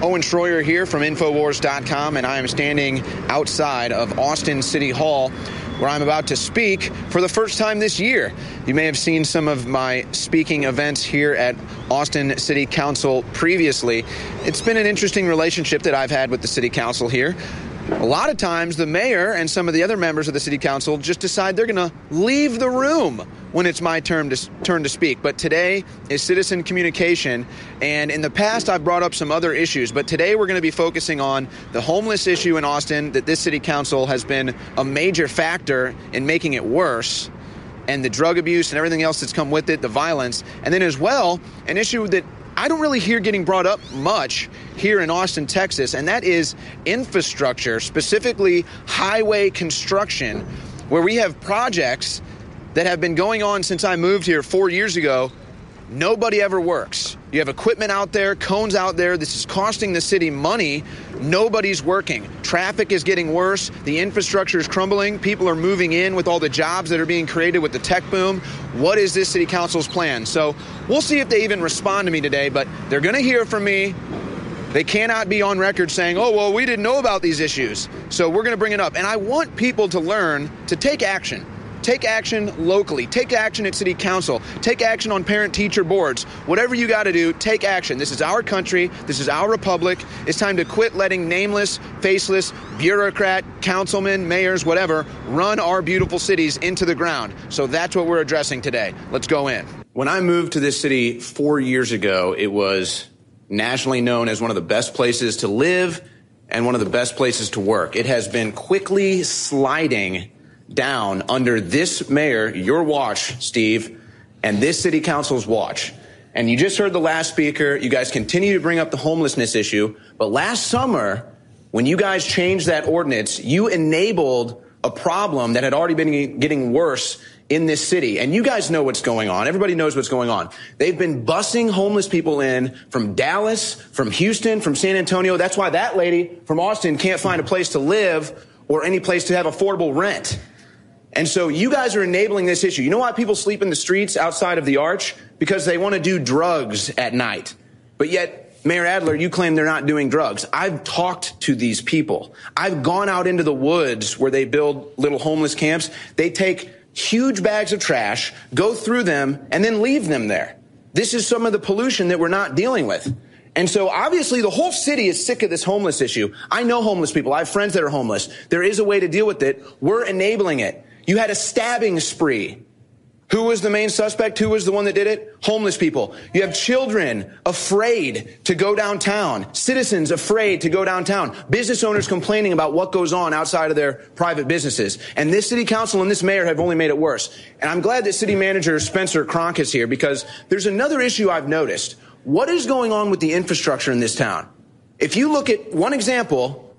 Owen Schroyer here from Infowars.com, and I am standing outside of Austin City Hall, where I'm about to speak for the first time this year. You may have seen some of my speaking events here at Austin City Council previously. It's been an interesting relationship that I've had with the City Council here. A lot of times the mayor and some of the other members of the City Council just decide they're going to leave the room when it's my turn to speak. But today is citizen communication, and in the past I've brought up some other issues, but today we're going to be focusing on the homeless issue in Austin, that this City Council has been a major factor in making it worse, and the drug abuse and everything else that's come with it, the violence, and then as well an issue that I don't really hear getting brought up much here in Austin, Texas, and that is infrastructure, specifically highway construction, where we have projects that have been going on since I moved here 4 years ago. Nobody ever works. You have equipment out there, cones out there. This is costing the city money. Nobody's working. Traffic is getting worse. The infrastructure is crumbling. People are moving in with all the jobs that are being created with the tech boom. What is this City Council's plan? So we'll see if they even respond to me today, but they're going to hear from me. They cannot be on record saying, oh, well, we didn't know about these issues, so we're going to bring it up. And I want people to learn to take action. Take action locally. Take action at City Council. Take action on parent-teacher boards. Whatever you got to do, take action. This is our country. This is our republic. It's time to quit letting nameless, faceless, bureaucrat, councilmen, mayors, whatever, run our beautiful cities into the ground. So that's what we're addressing today. Let's go in. When I moved to this city 4 years ago, it was nationally known as one of the best places to live and one of the best places to work. It has been quickly sliding down under this mayor, your watch, Steve, and this City Council's watch. And you just heard the last speaker. You guys continue to bring up the homelessness issue. But last summer, when you guys changed that ordinance, you enabled a problem that had already been getting worse in this city. And you guys know what's going on. Everybody knows what's going on. They've been busing homeless people in from Dallas, from Houston, from San Antonio. That's why that lady from Austin can't find a place to live or any place to have affordable rent. And so you guys are enabling this issue. You know why people sleep in the streets outside of the Arch? Because they want to do drugs at night. But yet, Mayor Adler, you claim they're not doing drugs. I've talked to these people. I've gone out into the woods where they build little homeless camps. They take huge bags of trash, go through them, and then leave them there. This is some of the pollution that we're not dealing with. And so obviously the whole city is sick of this homeless issue. I know homeless people. I have friends that are homeless. There is a way to deal with it. We're enabling it. You had a stabbing spree. Who was the main suspect? Who was the one that did it? Homeless people. You have children afraid to go downtown. Citizens afraid to go downtown. Business owners complaining about what goes on outside of their private businesses. And this City Council and this mayor have only made it worse. And I'm glad that City Manager Spencer Cronk is here, because there's another issue I've noticed. What is going on with the infrastructure in this town? If you look at one example,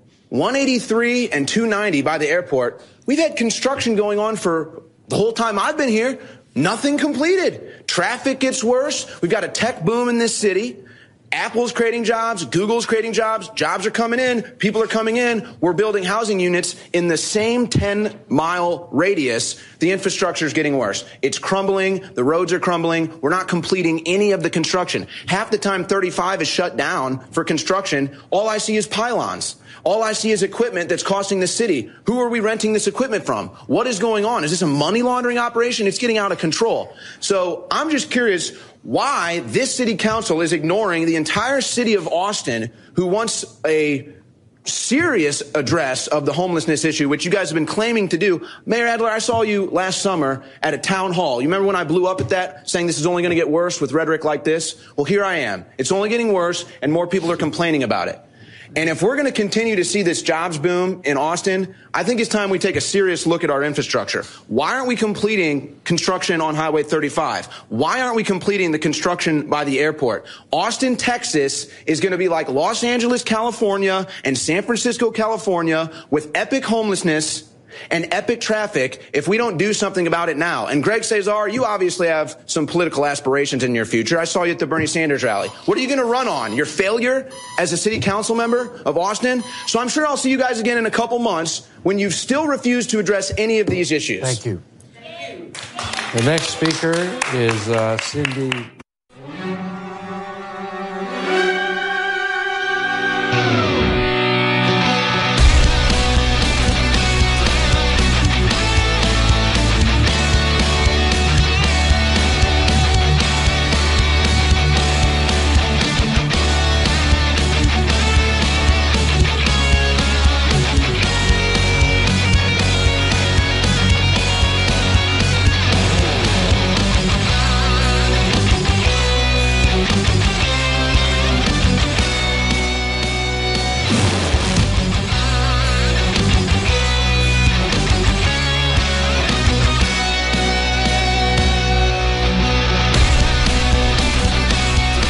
183 and 290 by the airport, we've had construction going on for the whole time I've been here. Nothing completed. Traffic gets worse. We've got a tech boom in this city. Apple's creating jobs. Google's creating jobs. Jobs are coming in. People are coming in. We're building housing units in the same 10-mile radius. The infrastructure is getting worse. It's crumbling. The roads are crumbling. We're not completing any of the construction. Half the time 35 is shut down for construction, all I see is pylons. All I see is equipment that's costing the city. Who are we renting this equipment from? What is going on? Is this a money laundering operation? It's getting out of control. So I'm just curious why this City Council is ignoring the entire city of Austin, who wants a serious address of the homelessness issue, which you guys have been claiming to do. Mayor Adler, I saw you last summer at a town hall. You remember when I blew up at that, saying this is only going to get worse with rhetoric like this? Well, here I am. It's only getting worse, and more people are complaining about it. And if we're going to continue to see this jobs boom in Austin, I think it's time we take a serious look at our infrastructure. Why aren't we completing construction on Highway 35? Why aren't we completing the construction by the airport? Austin, Texas is going to be like Los Angeles, California and San Francisco, California, with epic homelessness and epic traffic if we don't do something about it now. And Greg Cesar, you obviously have some political aspirations in your future. I saw you at the Bernie Sanders rally. What are you going to run on? Your failure as a city council member of Austin? So I'm sure I'll see you guys again in a couple months when you've still refused to address any of these issues. Thank you. The next speaker is Cindy.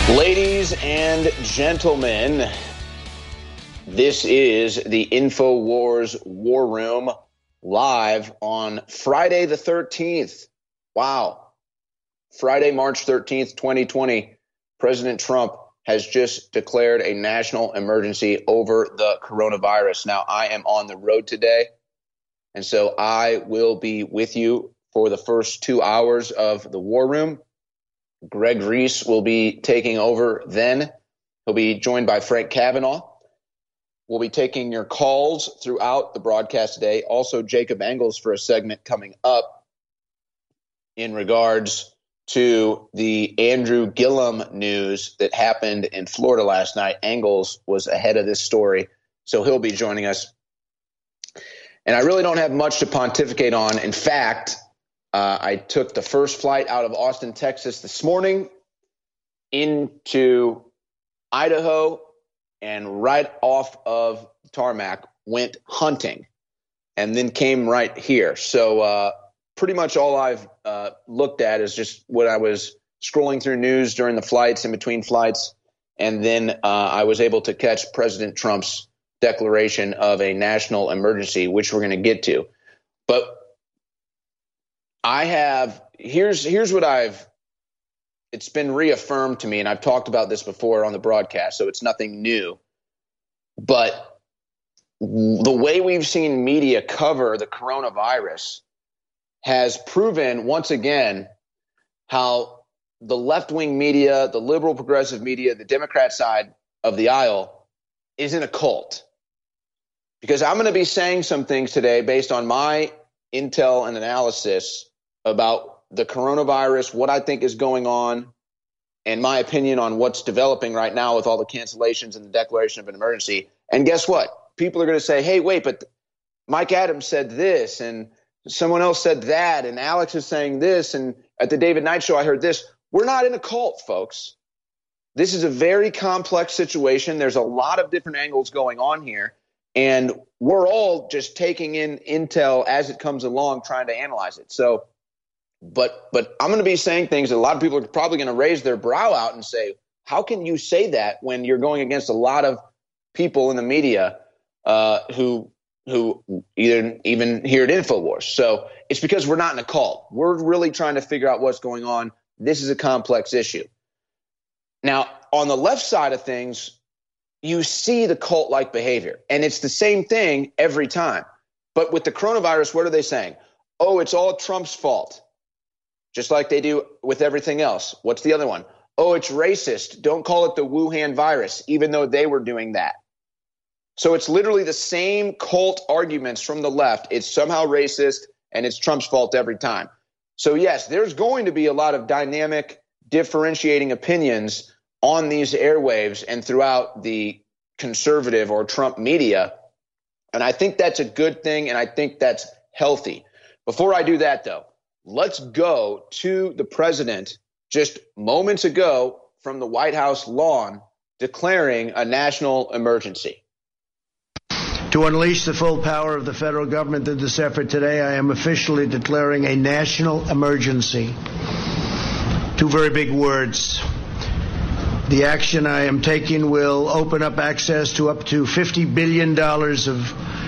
Ladies and gentlemen, this is the InfoWars War Room live on Friday the 13th. Wow. Friday, March 13th, 2020. President Trump has just declared a national emergency over the coronavirus. Now, I am on the road today, and so I will be with you for the first 2 hours of the War Room. Greg Reese will be taking over then. He'll be joined by Frank Kavanaugh. We'll be taking your calls throughout the broadcast today. Also, Jacob Engels for a segment coming up in regards to the Andrew Gillum news that happened in Florida last night. Engels was ahead of this story, so he'll be joining us. And I really don't have much to pontificate on. In fact, I took the first flight out of Austin, Texas this morning into Idaho, and right off of tarmac went hunting and then came right here. So pretty much all I've looked at is just what I was scrolling through news during the flights, in between flights, and then I was able to catch President Trump's declaration of a national emergency, which we're going to get to. But here's what it's been reaffirmed to me, and I've talked about this before on the broadcast, so it's nothing new. But the way we've seen media cover the coronavirus has proven once again how the left-wing media, the liberal progressive media, the Democrat side of the aisle is in a cult. Because I'm going to be saying some things today based on my intel and analysis about the coronavirus, what I think is going on, and my opinion on what's developing right now with all the cancellations and the declaration of an emergency. And guess what? People are going to say, hey, wait, but Mike Adams said this, and someone else said that, and Alex is saying this, and at the David Knight Show I heard this. We're not in a cult, folks. This is a very complex situation. There's a lot of different angles going on here, and we're all just taking in intel as it comes along, trying to analyze it. So, but I'm going to be saying things that a lot of people are probably going to raise their brow out and say, how can you say that when you're going against a lot of people in the media who even here at InfoWars? So it's because we're not in a cult. We're really trying to figure out what's going on. This is a complex issue. Now, on the left side of things, you see the cult-like behavior, and it's the same thing every time. But with the coronavirus, what are they saying? Oh, it's all Trump's fault, just like they do with everything else. What's the other one? Oh, it's racist. Don't call it the Wuhan virus, even though they were doing that. So it's literally the same cult arguments from the left. It's somehow racist, and it's Trump's fault every time. So, yes, there's going to be a lot of dynamic, differentiating opinions on these airwaves and throughout the conservative or Trump media. And I think that's a good thing, and I think that's healthy. Before I do that, though, let's go to the president just moments ago from the White House lawn declaring a national emergency. To unleash the full power of the federal government in this effort today, I am officially declaring a national emergency. Two very big words. The action I am taking will open up access to up to $50 billion of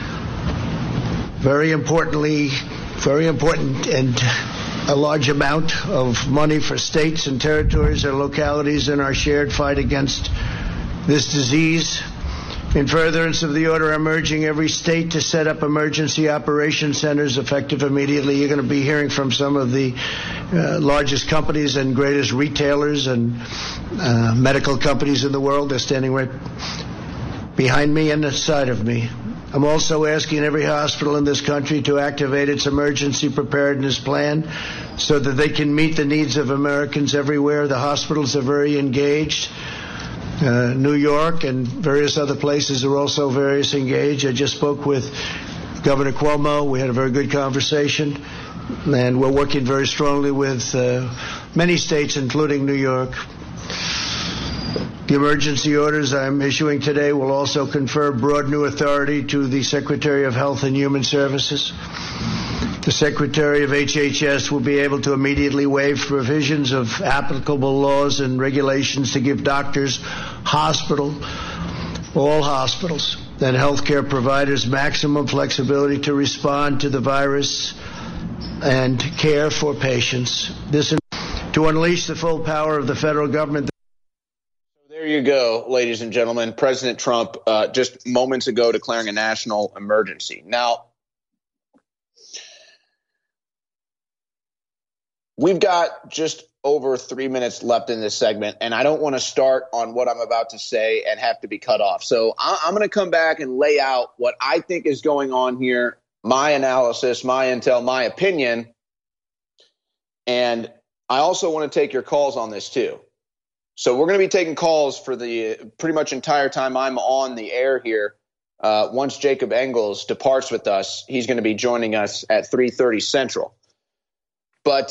very important and a large amount of money for states and territories and localities in our shared fight against this disease. In furtherance of the order, I'm urging every state to set up emergency operation centers effective immediately. You're going to be hearing from some of the largest companies and greatest retailers and medical companies in the world. They're standing right behind me and aside of me. I'm also asking every hospital in this country to activate its emergency preparedness plan so that they can meet the needs of Americans everywhere. The hospitals are very engaged. New York and various other places are also very engaged. I just spoke with Governor Cuomo. We had a very good conversation, and we're working very strongly with many states, including New York. The emergency orders I'm issuing today will also confer broad new authority to the Secretary of Health and Human Services. The Secretary of HHS will be able to immediately waive provisions of applicable laws and regulations to give doctors, all hospitals, and healthcare providers maximum flexibility to respond to the virus and care for patients. This to unleash the full power of the federal government. There you go, ladies and gentlemen. President Trump just moments ago declaring a national emergency. Now, we've got just over 3 minutes left in this segment, and I don't want to start on what I'm about to say and have to be cut off. So I'm going to come back and lay out what I think is going on here, my analysis, my intel, my opinion. And I also want to take your calls on this too. So we're going to be taking calls for the pretty much entire time I'm on the air here. Once Jacob Engels departs with us, he's going to be joining us at 3:30 Central. But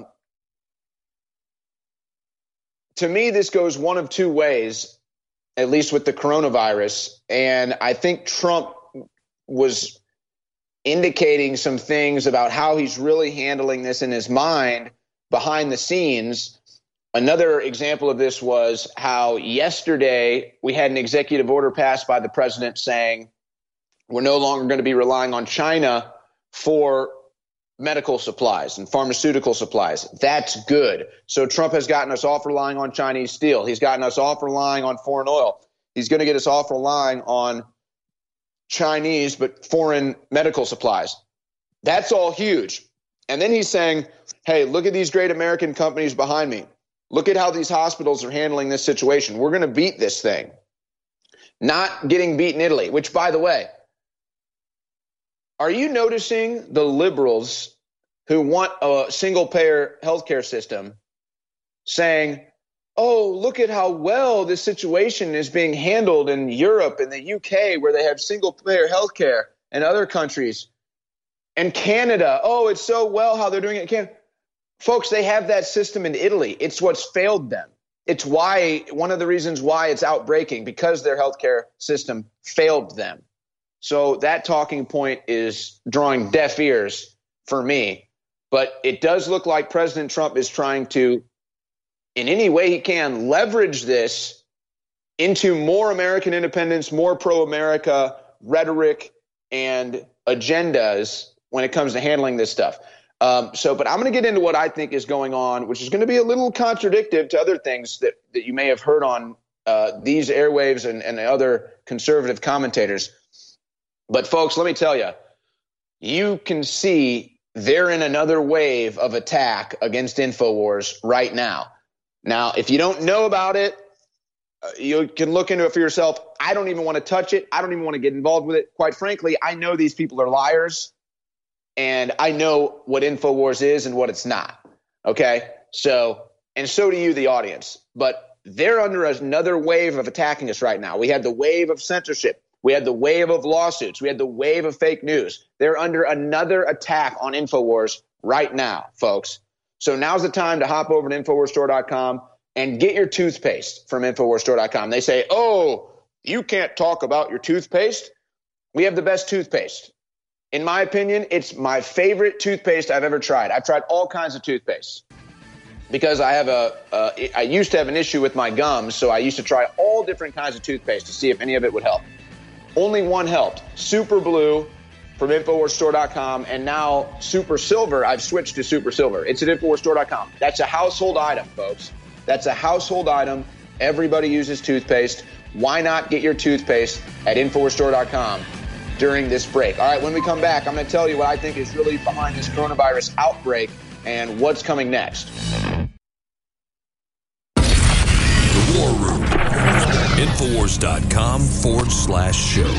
to me, this goes one of two ways, at least with the coronavirus. And I think Trump was indicating some things about how he's really handling this in his mind behind the scenes. Another example of this was how yesterday we had an executive order passed by the president saying we're no longer going to be relying on China for medical supplies and pharmaceutical supplies. That's good. So Trump has gotten us off relying on Chinese steel. He's gotten us off relying on foreign oil. He's going to get us off relying on Chinese but foreign medical supplies. That's all huge. And then he's saying, hey, look at these great American companies behind me. Look at how these hospitals are handling this situation. We're going to beat this thing. Not getting beat in Italy, which, by the way, are you noticing the liberals who want a single-payer healthcare system saying, oh, look at how well this situation is being handled in Europe and the UK where they have single-payer healthcare and other countries, and Canada. Oh, it's so well how they're doing it in Canada. Folks, they have that system in Italy. It's what's failed them. It's why one of the reasons why it's outbreaking, because their healthcare system failed them. So that talking point is drawing deaf ears for me. But it does look like President Trump is trying to, in any way he can, leverage this into more American independence, more pro-America rhetoric and agendas when it comes to handling this stuff. But I'm going to get into what I think is going on, which is going to be a little contradictory to other things that you may have heard on these airwaves and other conservative commentators. But, folks, let me tell you, you can see they're in another wave of attack against InfoWars right now. Now, if you don't know about it, you can look into it for yourself. I don't even want to touch it. I don't even want to get involved with it. Quite frankly, I know these people are liars, and I know what InfoWars is and what it's not. Okay? So do you, the audience. But they're under another wave of attacking us right now. We had the wave of censorship. We had the wave of lawsuits. We had the wave of fake news. They're under another attack on InfoWars right now, folks. So now's the time to hop over to InfoWarsStore.com and get your toothpaste from InfoWarsStore.com. They say, oh, you can't talk about your toothpaste. We have the best toothpaste. In my opinion, it's my favorite toothpaste I've ever tried. I've tried all kinds of toothpaste because I used to have an issue with my gums, so I used to try all different kinds of toothpaste to see if any of it would help. Only one helped, Super Blue from InfoWarsStore.com, and now Super Silver. I've switched to Super Silver. It's at InfoWarsStore.com. That's a household item, folks. That's a household item. Everybody uses toothpaste. Why not get your toothpaste at InfoWarsStore.com during this break? All right, when we come back, I'm going to tell you what I think is really behind this coronavirus outbreak and what's coming next. The War Room. Infowars.com/show.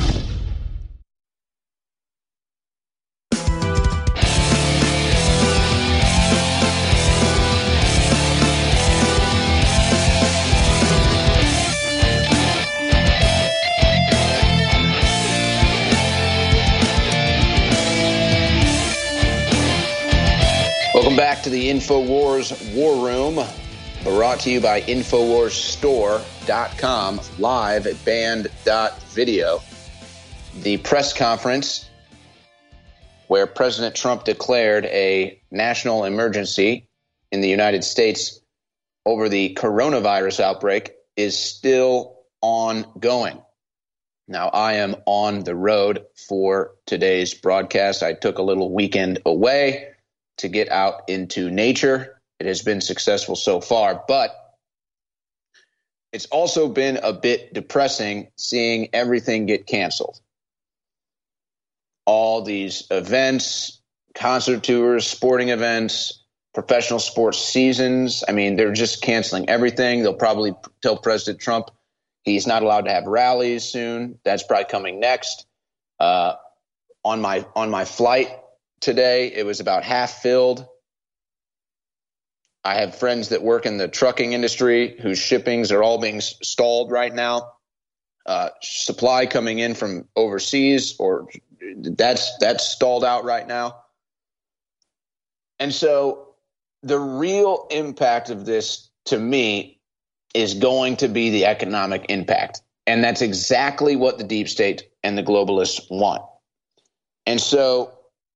Welcome back to the InfoWars War Room, brought to you by InfoWarsStore.com, live at band.video. The press conference where President Trump declared a national emergency in the United States over the coronavirus outbreak, is still ongoing. Now, I am on the road for today's broadcast. I took a little weekend away to get out into nature. It has been successful so far, but it's also been a bit depressing seeing everything get canceled. All these events, concert tours, sporting events, professional sports seasons. I mean, they're just canceling everything. They'll probably tell President Trump he's not allowed to have rallies soon. That's probably coming next. On my flight today, it was about half filled. I have friends that work in the trucking industry whose shippings are all being stalled right now. Supply coming in from overseas, or that's stalled out right now. And so the real impact of this, to me, is going to be the economic impact. And that's exactly what the deep state and the globalists want. And so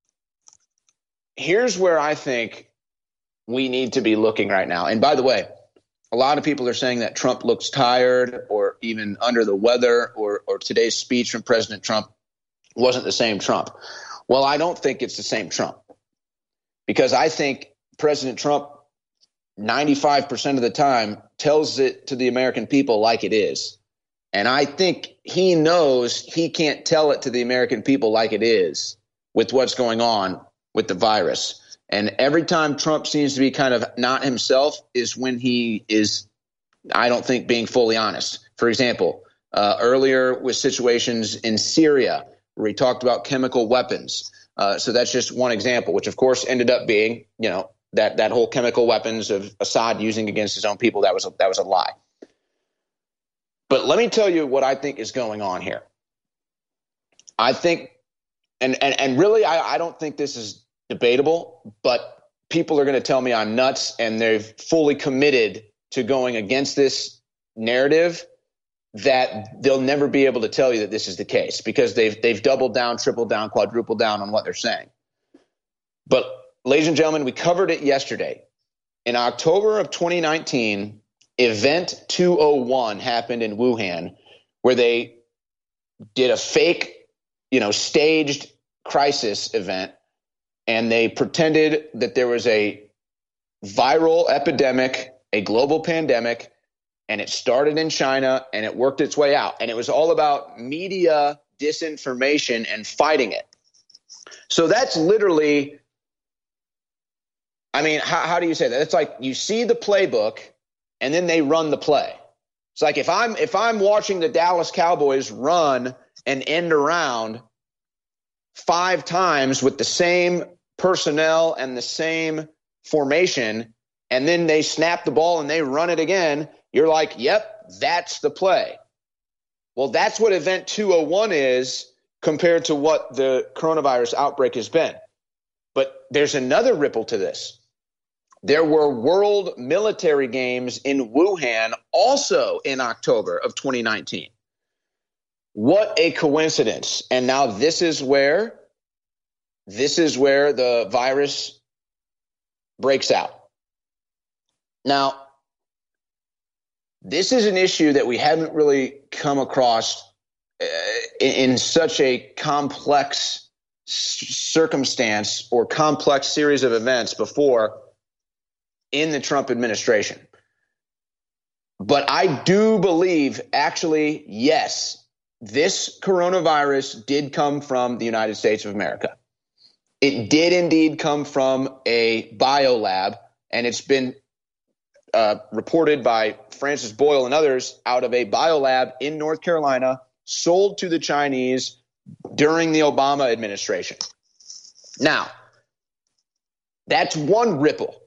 here's where I think we need to be looking right now. And by the way, a lot of people are saying that Trump looks tired or even under the weather, or today's speech from President Trump wasn't the same Trump. Well, I don't think it's the same Trump, because I think President Trump 95% of the time tells it to the American people like it is. And I think he knows he can't tell it to the American people like it is with what's going on with the virus. And every time Trump seems to be kind of not himself is when he is, I don't think, being fully honest. For example, earlier with situations in Syria where he talked about chemical weapons. So that's just one example, which of course ended up being, that whole chemical weapons of Assad using against his own people. That was a lie. But let me tell you what I think is going on here. I think, and really, I don't think this is debatable, but people are going to tell me I'm nuts, and they've fully committed to going against this narrative, that they'll never be able to tell you that this is the case, because they've doubled down, tripled down, quadrupled down on what they're saying. But ladies and gentlemen, we covered it yesterday. In October of 2019, Event 201 happened in Wuhan, where they did a fake, staged crisis event, and they pretended that there was a viral epidemic, a global pandemic, and it started in China and it worked its way out. And it was all about media disinformation and fighting it. So that's literally, I mean, how do you say that? It's like you see the playbook and then they run the play. It's like if I'm watching the Dallas Cowboys run an end around 5 times with the same personnel and the same formation, and then they snap the ball and they run it again, you're like, yep, that's the play. Well, that's what Event 201 is compared to what the coronavirus outbreak has been. But there's another ripple to this. There were world military games in Wuhan also in October of 2019. What a coincidence. And now this is where the virus breaks out. Now, this is an issue that we haven't really come across in such a complex circumstance or complex series of events before in the Trump administration. But I do believe, actually, yes, this coronavirus did come from the United States of America. It did indeed come from a biolab, and it's been reported by Francis Boyle and others out of a biolab in North Carolina, sold to the Chinese during the Obama administration. Now, that's one ripple.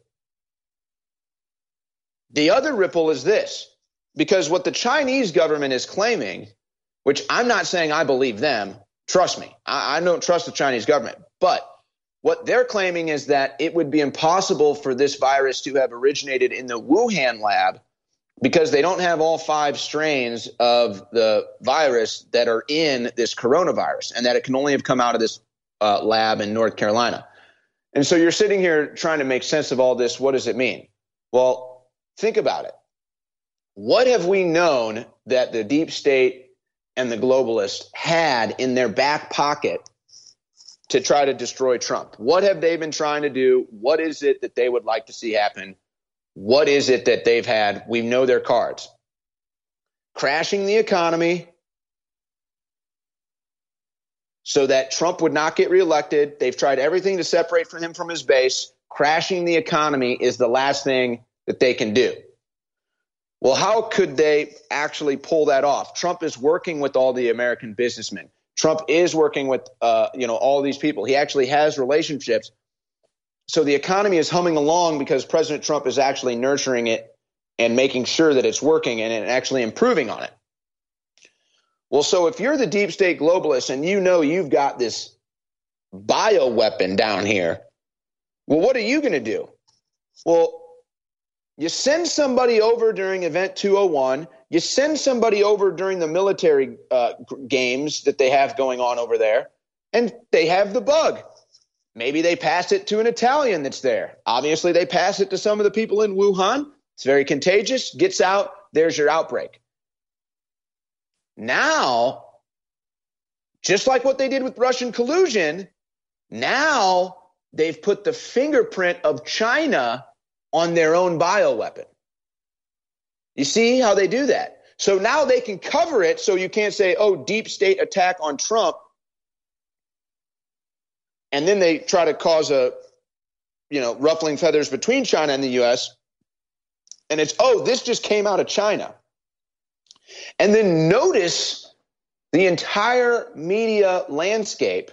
The other ripple is this, because what the Chinese government is claiming, which I'm not saying I believe them, trust me, I don't trust the Chinese government, but what they're claiming is that it would be impossible for this virus to have originated in the Wuhan lab because they don't have all 5 strains of the virus that are in this coronavirus, and that it can only have come out of this lab in North Carolina. And so you're sitting here trying to make sense of all this. What does it mean? Well, think about it. What have we known that the deep state and the globalists had in their back pocket to try to destroy Trump? What have they been trying to do? What is it that they would like to see happen? What is it that they've had? We know their cards. Crashing the economy so that Trump would not get reelected. They've tried everything to separate him from his base. Crashing the economy is the last thing that they can do. Well, how could they actually pull that off? Trump is working with all the American businessmen. Trump is working with all these people. He actually has relationships. So the economy is humming along because President Trump is actually nurturing it and making sure that it's working and actually improving on it. Well, so if you're the deep state globalist and you know you've got this bioweapon down here, well, what are you going to do? Well, you send somebody over during Event 201. You send somebody over during the military games that they have going on over there, and they have the bug. Maybe they pass it to an Italian that's there. Obviously, they pass it to some of the people in Wuhan. It's very contagious, gets out, there's your outbreak. Now, just like what they did with Russian collusion, now they've put the fingerprint of China on their own bioweapon. You see how they do that? So now they can cover it so you can't say, oh, deep state attack on Trump. And then they try to cause ruffling feathers between China and the U.S. And it's, oh, this just came out of China. And then notice the entire media landscape,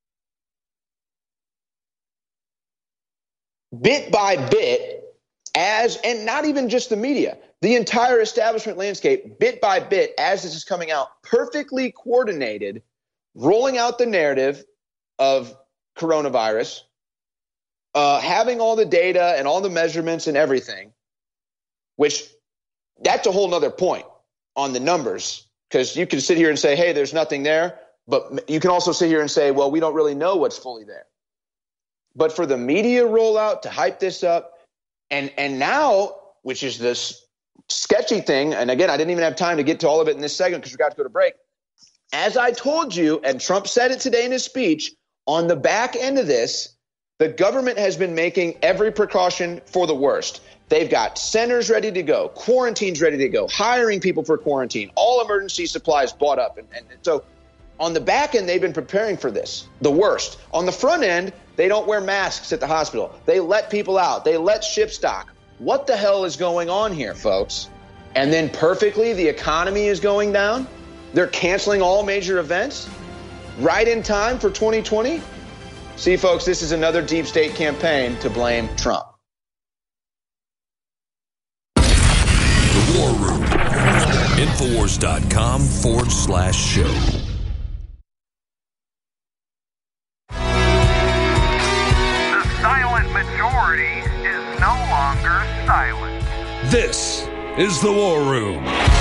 bit by bit, and not even just the media, the entire establishment landscape, bit by bit, as this is coming out, perfectly coordinated, rolling out the narrative of coronavirus, having all the data and all the measurements and everything, which that's a whole nother point on the numbers, because you can sit here and say, hey, there's nothing there, but you can also sit here and say, well, we don't really know what's fully there. But for the media rollout to hype this up, and now, which is this sketchy thing, and again, I didn't even have time to get to all of it in this segment because we got to go to break. As I told you, and Trump said it today in his speech, on the back end of this, the government has been making every precaution for the worst. They've got centers ready to go, quarantines ready to go, hiring people for quarantine, all emergency supplies bought up. And so on the back end, they've been preparing for this, the worst. On the front end, they don't wear masks at the hospital. They let people out. They let ship stock. What the hell is going on here, folks? And then perfectly, the economy is going down. They're canceling all major events right in time for 2020. See, folks, this is another deep state campaign to blame Trump. The War Room. Infowars.com/show. The silent majority is no longer silent. This is the War Room.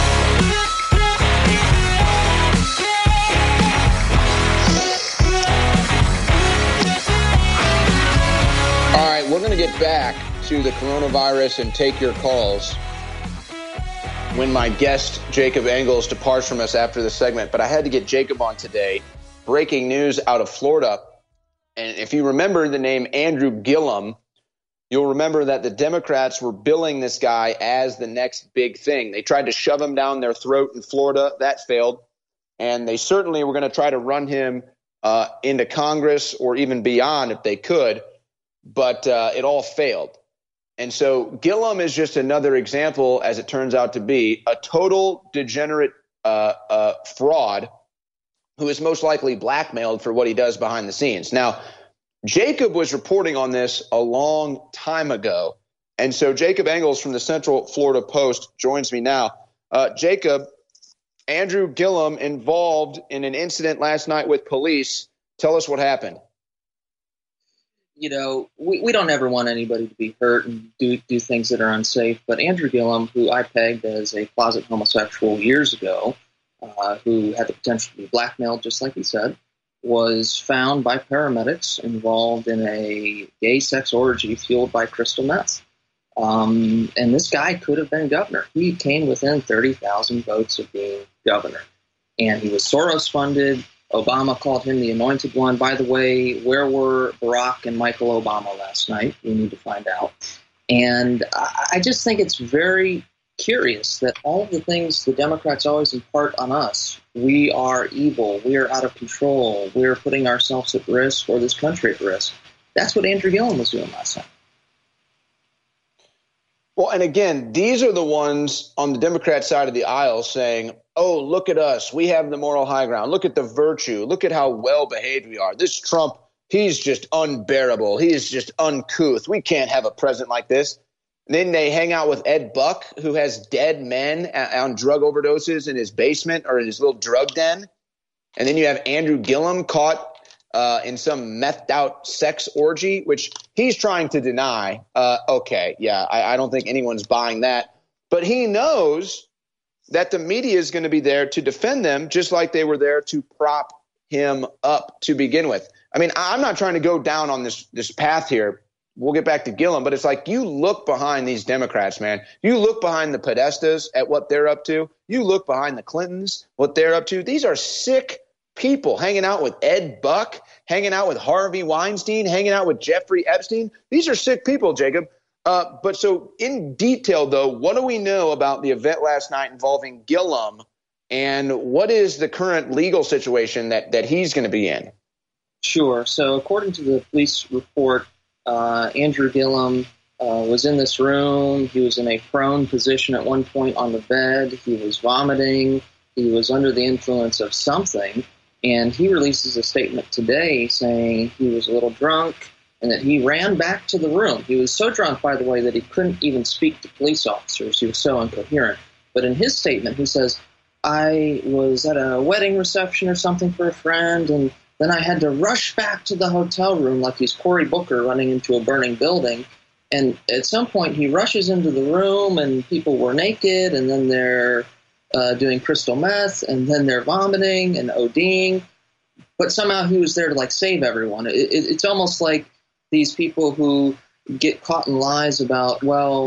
All right, we're going to get back to the coronavirus and take your calls when my guest, Jacob Engels, departs from us after the segment. But I had to get Jacob on today. Breaking news out of Florida. And if you remember the name Andrew Gillum, you'll remember that the Democrats were billing this guy as the next big thing. They tried to shove him down their throat in Florida. That failed. And they certainly were going to try to run him into Congress or even beyond if they could. But it all failed. And so Gillum is just another example, as it turns out to be, a total degenerate fraud who is most likely blackmailed for what he does behind the scenes. Now, Jacob was reporting on this a long time ago. And so Jacob Engels from the Central Florida Post joins me now. Jacob, Andrew Gillum involved in an incident last night with police. Tell us what happened. You know, we don't ever want anybody to be hurt and do things that are unsafe. But Andrew Gillum, who I pegged as a closet homosexual years ago, who had the potential to be blackmailed, just like he said, was found by paramedics involved in a gay sex orgy fueled by crystal meth. And this guy could have been governor. He came within 30,000 votes of being governor. And he was Soros-funded. Obama called him the anointed one. By the way, where were Barack and Michael Obama last night? We need to find out. And I just think it's very curious that all of the things the Democrats always impart on us, we are evil, we are out of control, we're putting ourselves at risk or this country at risk. That's what Andrew Gillum was doing last night. Well, and again, these are the ones on the Democrat side of the aisle saying, oh, look at us. We have the moral high ground. Look at the virtue. Look at how well behaved we are. This Trump, he's just unbearable. He is just uncouth. We can't have a president like this. And then they hang out with Ed Buck, who has dead men on drug overdoses in his basement or in his little drug den. And then you have Andrew Gillum caught in some methed out sex orgy, which he's trying to deny. I don't think anyone's buying that. But he knows that the media is going to be there to defend them, just like they were there to prop him up to begin with. I mean, I'm not trying to go down on this path here. We'll get back to Gillum, but it's like you look behind these Democrats, man. You look behind the Podestas at what they're up to. You look behind the Clintons, what they're up to. These are sick people hanging out with Ed Buck, hanging out with Harvey Weinstein, hanging out with Jeffrey Epstein. These are sick people, Jacob. But so in detail, though, what do we know about the event last night involving Gillum, and what is the current legal situation that he's going to be in? Sure. So according to the police report, Andrew Gillum was in this room. He was in a prone position at one point on the bed. He was vomiting. He was under the influence of something. And he releases a statement today saying he was a little drunk and that he ran back to the room. He was so drunk, by the way, that he couldn't even speak to police officers. He was so incoherent. But in his statement, he says, I was at a wedding reception or something for a friend, and then I had to rush back to the hotel room like he's Cory Booker running into a burning building. And at some point, he rushes into the room, and people were naked, and then they're doing crystal meth, and then they're vomiting and ODing. But somehow he was there to, save everyone. It's almost like these people who get caught in lies about,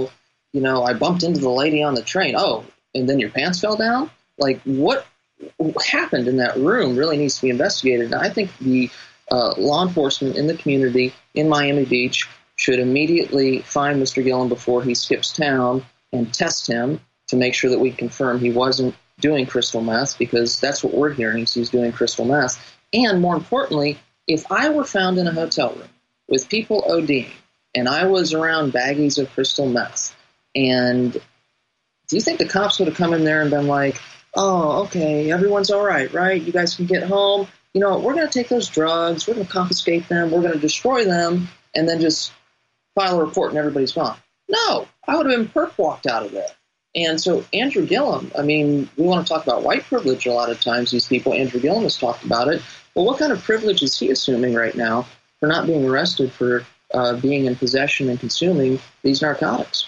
I bumped into the lady on the train. Oh, and then your pants fell down? What happened in that room really needs to be investigated. And I think the law enforcement in the community in Miami Beach should immediately find Mr. Gillum before he skips town and test him to make sure that we confirm he wasn't doing crystal meth, because that's what we're hearing, is he's doing crystal meth. And more importantly, if I were found in a hotel room with people ODing and I was around baggies of crystal meth, and do you think the cops would have come in there and been like, oh, okay, everyone's all right, right? You guys can get home. We're going to take those drugs. We're going to confiscate them. We're going to destroy them, and then just file a report and everybody's gone. No, I would have been perp walked out of there. And so Andrew Gillum, we want to talk about white privilege a lot of times, these people. Andrew Gillum has talked about it. Well, what kind of privilege is he assuming right now for not being arrested for being in possession and consuming these narcotics?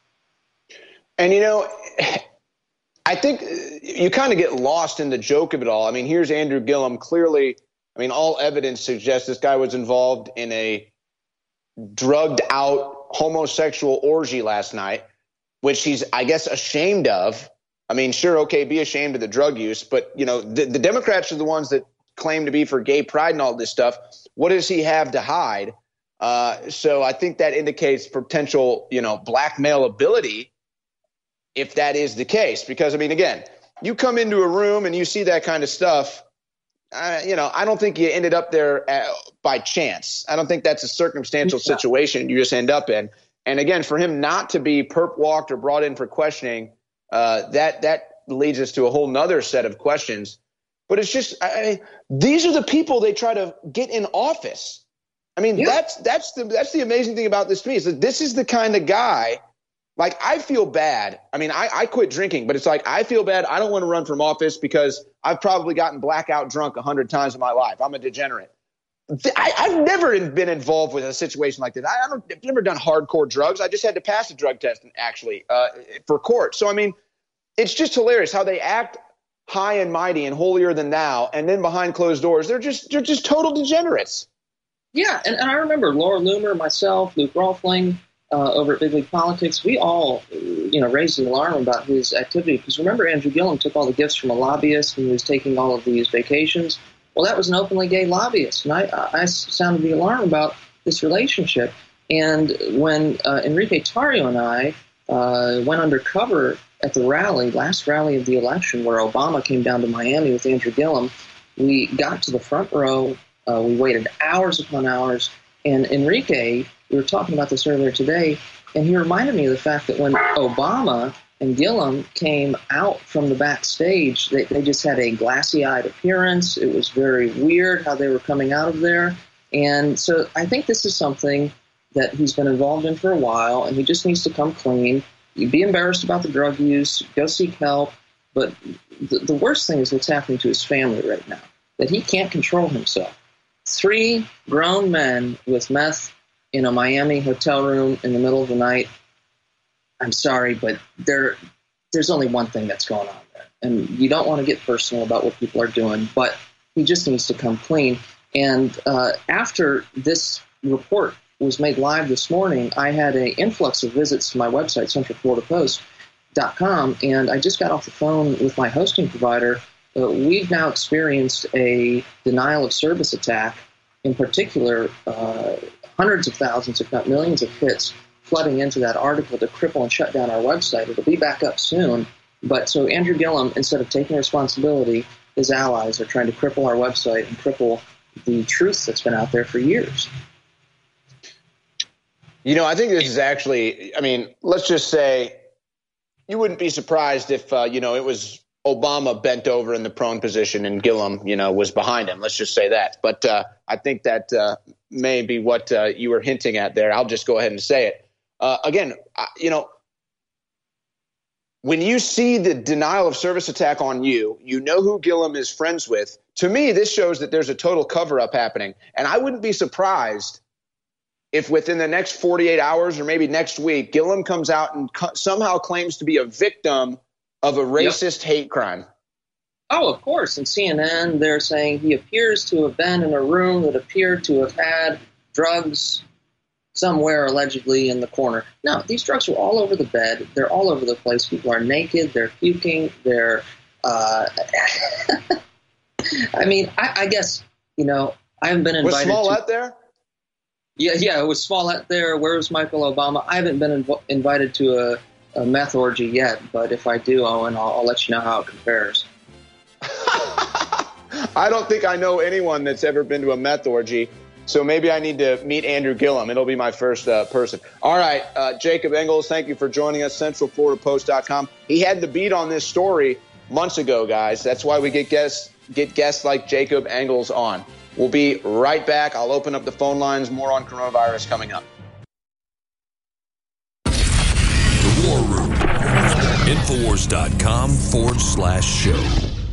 And, I think you kind of get lost in the joke of it all. Here's Andrew Gillum. Clearly, all evidence suggests this guy was involved in a drugged out homosexual orgy last night, which he's, I guess, ashamed of. Sure, okay, be ashamed of the drug use, but, the Democrats are the ones that claim to be for gay pride and all this stuff. What does he have to hide? So I think that indicates potential, blackmail ability, if that is the case. Because, again, you come into a room and you see that kind of stuff, I don't think you ended up there by chance. I don't think that's a circumstantial situation you just end up in. And again, for him not to be perp walked or brought in for questioning, that leads us to a whole nother set of questions. But it's just, these are the people they try to get in office. That's the amazing thing about this to me, is that this is the kind of guy. I feel bad. I quit drinking, but it's I feel bad. I don't want to run from office because I've probably gotten blackout drunk 100 times in my life. I'm a degenerate. I've never been involved with a situation like this. I've never done hardcore drugs. I just had to pass a drug test, actually, for court. So, it's just hilarious how they act high and mighty and holier than thou, and then behind closed doors, they're just total degenerates. Yeah, and I remember Laura Loomer, myself, Luke Rolfling, over at Big League Politics, we all, raised the alarm about his activity. Because remember, Andrew Gillum took all the gifts from a lobbyist and he was taking all of these vacations. Well, that was an openly gay lobbyist, and I sounded the alarm about this relationship. And when Enrique Tarrio and I went undercover at the last rally of the election, where Obama came down to Miami with Andrew Gillum, we got to the front row. We waited hours upon hours. And Enrique, we were talking about this earlier today, and he reminded me of the fact that when Obama and Gillum came out from the backstage, they just had a glassy-eyed appearance. It was very weird how they were coming out of there. And so I think this is something that he's been involved in for a while, and he just needs to come clean. You'd be embarrassed about the drug use, go seek help. But the worst thing is what's happening to his family right now, that he can't control himself. 3 grown men with meth in a Miami hotel room in the middle of the night. I'm sorry, but there's only one thing that's going on there. And you don't want to get personal about what people are doing, but he just needs to come clean. And after this report was made live this morning, I had an influx of visits to my website, CentralFloridaPost.com, and I just got off the phone with my hosting provider. We've now experienced a denial of service attack, in particular, hundreds of thousands, if not millions of hits flooding into that article to cripple and shut down our website. It'll be back up soon. But so Andrew Gillum, instead of taking responsibility, his allies are trying to cripple our website and cripple the truth that's been out there for years. I think this is actually, let's just say you wouldn't be surprised if, it was Obama bent over in the prone position and Gillum, was behind him. Let's just say that. But I think that may be what you were hinting at there. I'll just go ahead and say it. Again, when you see the denial of service attack on you, you know who Gillum is friends with. To me, this shows that there's a total cover-up happening. And I wouldn't be surprised if within the next 48 hours or maybe next week, Gillum comes out and somehow claims to be a victim of a racist hate crime. Oh, of course. In CNN, they're saying he appears to have been in a room that appeared to have had drugs somewhere allegedly in the corner. No, these drugs are all over the bed. They're all over the place. People are naked. They're puking. They're I guess, I haven't been invited. Was Smollett there? Yeah, it was Smollett there. Where was Michael Obama? I haven't been invited to a meth orgy yet, but if I do, Owen, I'll let you know how it compares. I don't think I know anyone that's ever been to a meth orgy, so maybe I need to meet Andrew Gillum. It'll be my first person. All right, Jacob Engels, thank you for joining us, CentralFloridaPost.com. He had the beat on this story months ago, guys. That's why we get guests like Jacob Engels on. We'll be right back. I'll open up the phone lines. More on coronavirus coming up. The War Room. Infowars.com/show.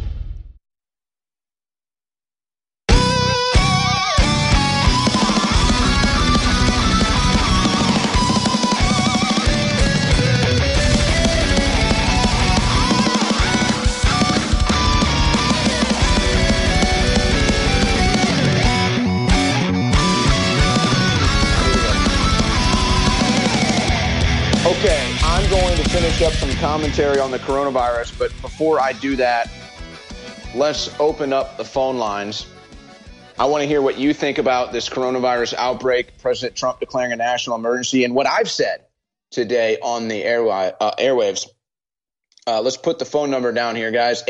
Okay, I'm going to finish up some commentary on the coronavirus, but before I do that, let's open up the phone lines. I want to hear what you think about this coronavirus outbreak, President Trump declaring a national emergency, and what I've said today on the airwaves. Let's put the phone number down here, guys.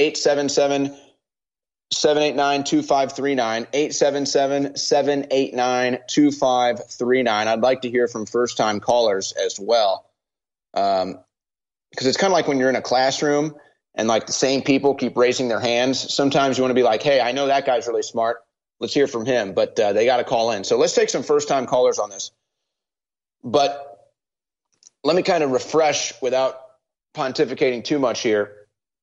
877-789-2539, 877-789-2539. I'd like to hear from first-time callers as well. Because it's kind of like when you're in a classroom and like the same people keep raising their hands. Sometimes you want to be like, hey, I know that guy's really smart. Let's hear from him. But they got to call in. So let's take some first-time callers on this. But let me kind of refresh without pontificating too much here.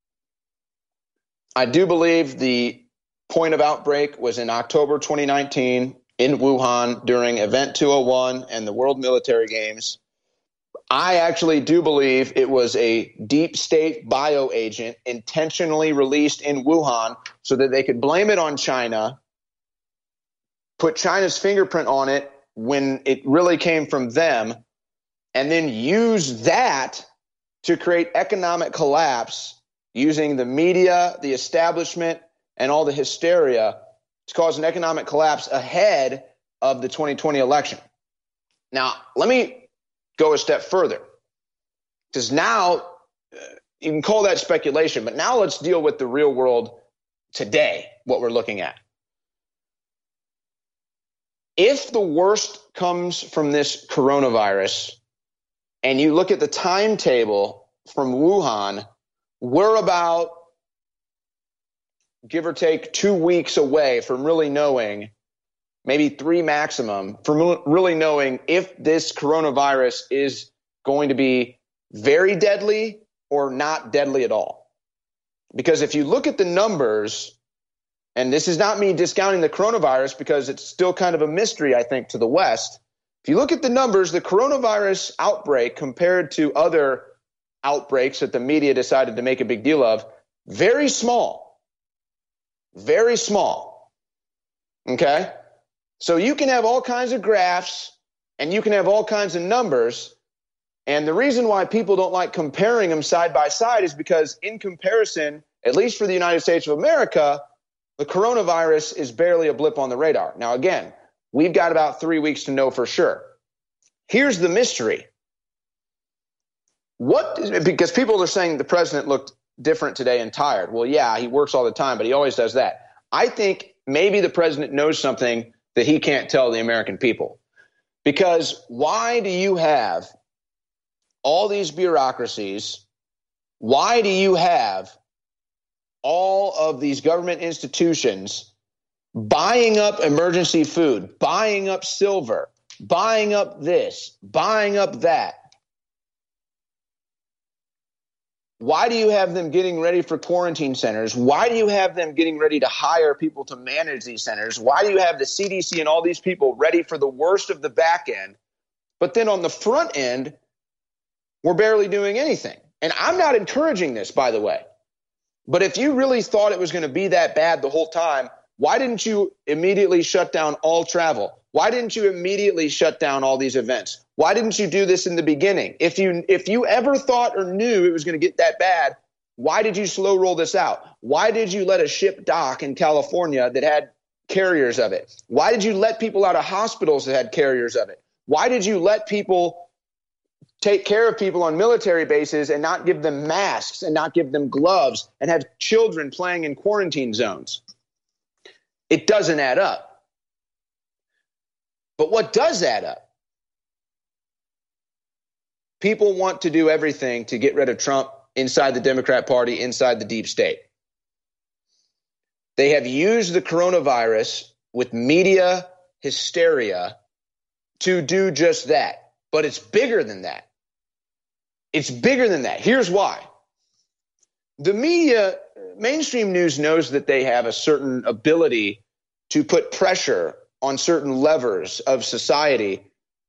I do believe the point of outbreak was in October 2019 in Wuhan during Event 201 and the World Military Games. I actually do believe it was a deep state bioagent intentionally released in Wuhan so that they could blame it on China, put China's fingerprint on it when it really came from them, and then use that to create economic collapse using the media, the establishment, and all the hysteria to cause an economic collapse ahead of the 2020 election. Now, let me go a step further, because now you can call that speculation, but now let's deal with the real world today, what we're looking at. If the worst comes from this coronavirus and you look at the timetable from Wuhan, we're about, give or take, 2 weeks away from really knowing, maybe 3 maximum, from really knowing if this coronavirus is going to be very deadly or not deadly at all. Because if you look at the numbers, and this is not me discounting the coronavirus because it's still kind of a mystery, I think, to the West. If you look at the numbers, the coronavirus outbreak compared to other outbreaks that the media decided to make a big deal of, very small. Very small. Okay? So you can have all kinds of graphs and you can have all kinds of numbers. And the reason why people don't like comparing them side by side is because in comparison, at least for the United States of America, the coronavirus is barely a blip on the radar. Now, again, we've got about 3 weeks to know for sure. Here's the mystery. Because people are saying the president looked different today and tired. Well, yeah, he works all the time, but he always does that. I think maybe the president knows something that he can't tell the American people. Because why do you have all these bureaucracies? Why do you have all of these government institutions buying up emergency food, buying up silver, buying up this, buying up that? Why do you have them getting ready for quarantine centers? Why do you have them getting ready to hire people to manage these centers? Why do you have the CDC and all these people ready for the worst of the back end? But then on the front end, we're barely doing anything. And I'm not encouraging this, by the way. But if you really thought it was going to be that bad the whole time, why didn't you immediately shut down all travel? Why didn't you immediately shut down all these events? Why didn't you do this in the beginning? If you ever thought or knew it was going to get that bad, why did you slow roll this out? Why did you let a ship dock in California that had carriers of it? Why did you let people out of hospitals that had carriers of it? Why did you let people take care of people on military bases and not give them masks and not give them gloves and have children playing in quarantine zones? It doesn't add up. But what does add up? People want to do everything to get rid of Trump inside the Democrat Party, inside the deep state. They have used the coronavirus with media hysteria to do just that. But it's bigger than that. It's bigger than that. Here's why. The media, mainstream news knows that they have a certain ability to put pressure on certain levers of society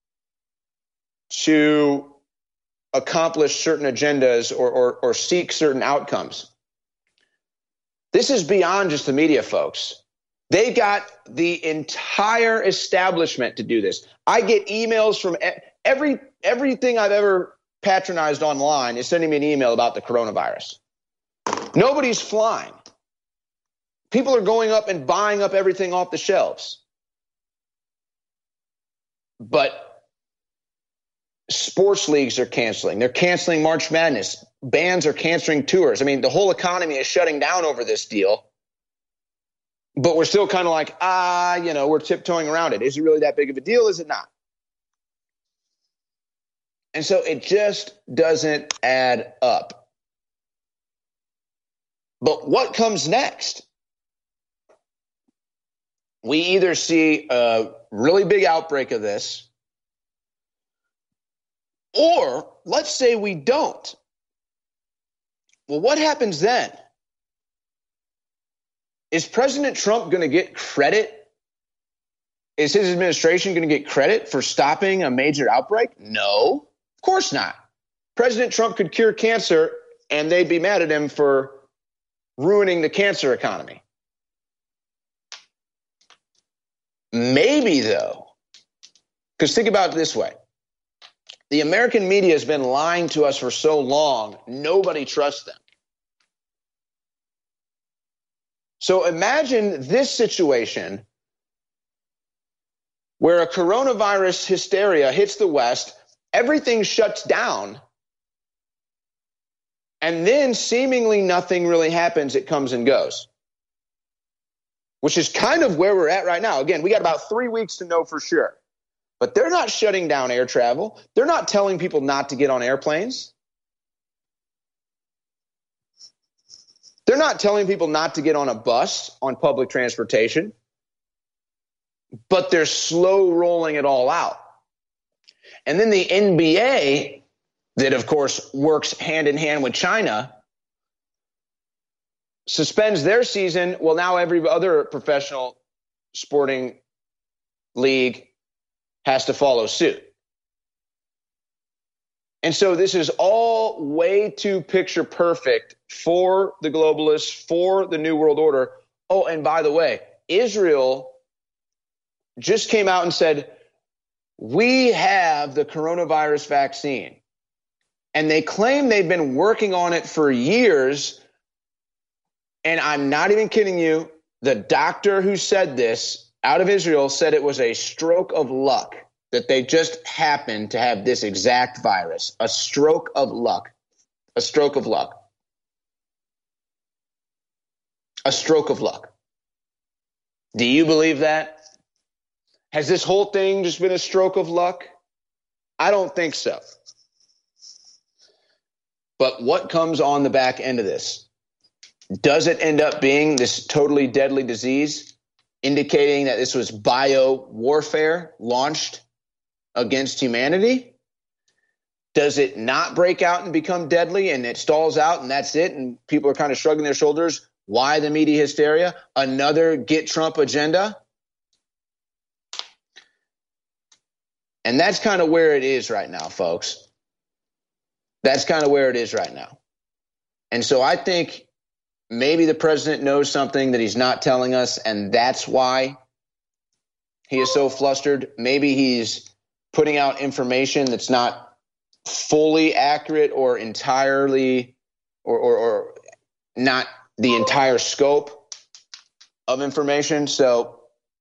to accomplish certain agendas or seek certain outcomes. This is beyond just the media, folks. They got the entire establishment to do this. I get emails from everything I've ever patronized online is sending me an email about the coronavirus. Nobody's flying. People are going up and buying up everything off the shelves. But sports leagues are canceling. They're canceling March Madness. Bands are canceling tours. I mean, the whole economy is shutting down over this deal. But we're still kind of like, we're tiptoeing around it. Is it really that big of a deal? Is it not? And so it just doesn't add up. But what comes next? We either see a really big outbreak of this, or let's say we don't. Well, what happens then? Is President Trump going to get credit? Is his administration going to get credit for stopping a major outbreak? No. Of course not. President Trump could cure cancer, and they'd be mad at him for ruining the cancer economy. Maybe, though, because think about it this way. The American media has been lying to us for so long, nobody trusts them. So imagine this situation where a coronavirus hysteria hits the West, everything shuts down, and then seemingly nothing really happens. It comes and goes, which is kind of where we're at right now. Again, we got about 3 weeks to know for sure. But they're not shutting down air travel. They're not telling people not to get on airplanes. They're not telling people not to get on a bus, on public transportation. But they're slow rolling it all out. And then the NBA, that of course works hand in hand with China, suspends their season. Well, now every other professional sporting league has to follow suit. And so this is all way too picture perfect for the globalists, for the New World Order. Oh, and by the way, Israel just came out and said, we have the coronavirus vaccine. And they claim they've been working on it for years. And I'm not even kidding you. The doctor who said this out of Israel said it was a stroke of luck that they just happened to have this exact virus. A stroke of luck. A stroke of luck. A stroke of luck. Do you believe that? Has this whole thing just been a stroke of luck? I don't think so. But what comes on the back end of this? Does it end up being this totally deadly disease, indicating that this was bio-warfare launched against humanity? Does it not break out and become deadly and it stalls out and that's it and people are kind of shrugging their shoulders? Why the media hysteria? Another get Trump agenda? And that's kind of where it is right now, folks. That's kind of where it is right now. And so I think maybe the president knows something that he's not telling us, and that's why he is so flustered. Maybe he's putting out information that's not fully accurate or entirely or not the entire scope of information. So,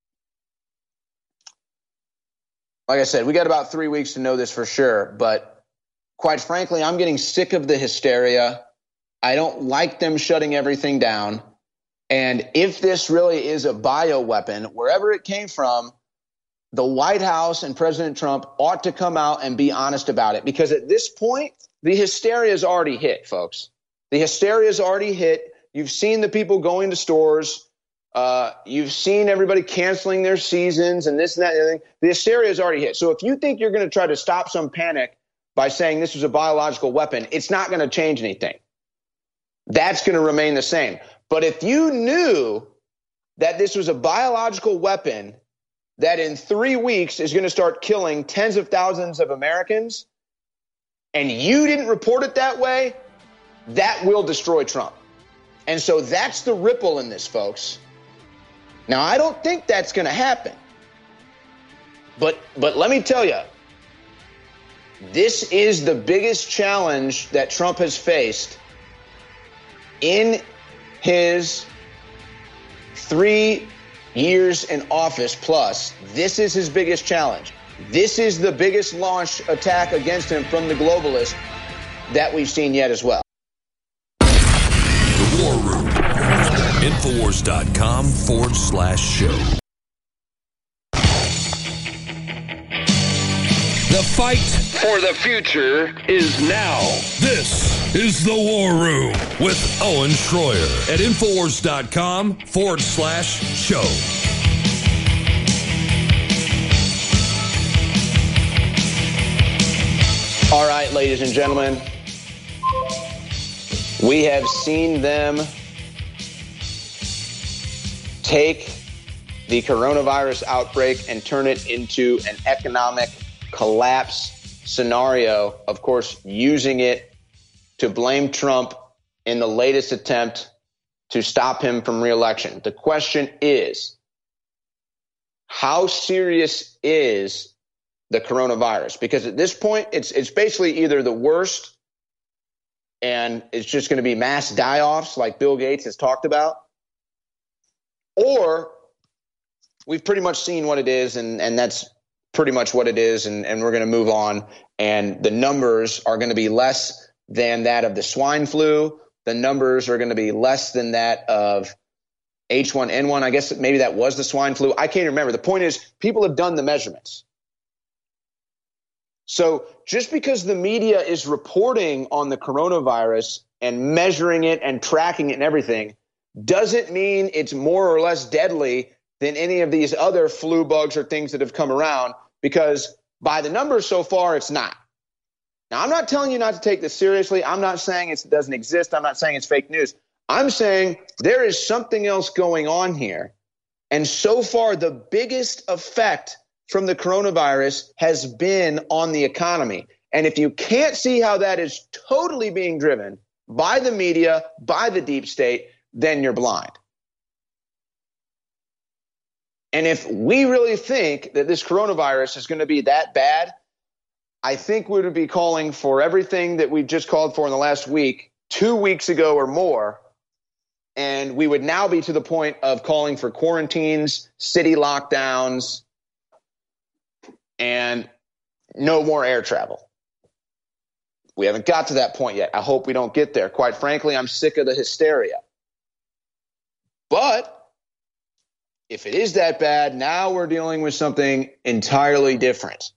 like I said, we got about 3 weeks to know this for sure. But quite frankly, I'm getting sick of the hysteria. I don't like them shutting everything down. And if this really is a bioweapon, wherever it came from, the White House and President Trump ought to come out and be honest about it. Because at this point, the hysteria is already hit, folks. The hysteria is already hit. You've seen the people going to stores. You've seen everybody canceling their seasons and this and that and everything. The hysteria is already hit. So if you think you're going to try to stop some panic by saying this was a biological weapon, it's not going to change anything. That's going to remain the same. But if you knew that this was a biological weapon that in 3 weeks is going to start killing tens of thousands of Americans, and you didn't report it that way, that will destroy Trump. And so that's the ripple in this, folks. Now, I don't think that's going to happen. But let me tell you, this is the biggest challenge that Trump has faced in his 3 years in office plus. This is his biggest challenge. This is the biggest launch attack against him from the globalists that we've seen yet as well. The War Room. Infowars.com/show. The fight for the future is now. This is the War Room with Owen Schroyer at Infowars.com/show. All right, ladies and gentlemen, we have seen them take the coronavirus outbreak and turn it into an economic collapse scenario, of course, using it to blame Trump in the latest attempt to stop him from re-election. The question is, how serious is the coronavirus? Because at this point, it's basically either the worst and it's just going to be mass die-offs like Bill Gates has talked about, or we've pretty much seen what it is, and that's pretty much what it is, and we're going to move on, and the numbers are going to be less than that of the swine flu. The numbers are going to be less than that of H1N1. I guess maybe that was the swine flu. I can't remember. The point is, people have done the measurements. So just because the media is reporting on the coronavirus and measuring it and tracking it and everything doesn't mean it's more or less deadly than any of these other flu bugs or things that have come around, because by the numbers so far, it's not. Now, I'm not telling you not to take this seriously. I'm not saying it doesn't exist. I'm not saying it's fake news. I'm saying there is something else going on here. And so far, the biggest effect from the coronavirus has been on the economy. And if you can't see how that is totally being driven by the media, by the deep state, then you're blind. And if we really think that this coronavirus is going to be that bad, I think we would be calling for everything that we've just called for in the last week, 2 weeks ago or more. And we would now be to the point of calling for quarantines, city lockdowns, and no more air travel. We haven't got to that point yet. I hope we don't get there. Quite frankly, I'm sick of the hysteria. But if it is that bad, now we're dealing with something entirely different.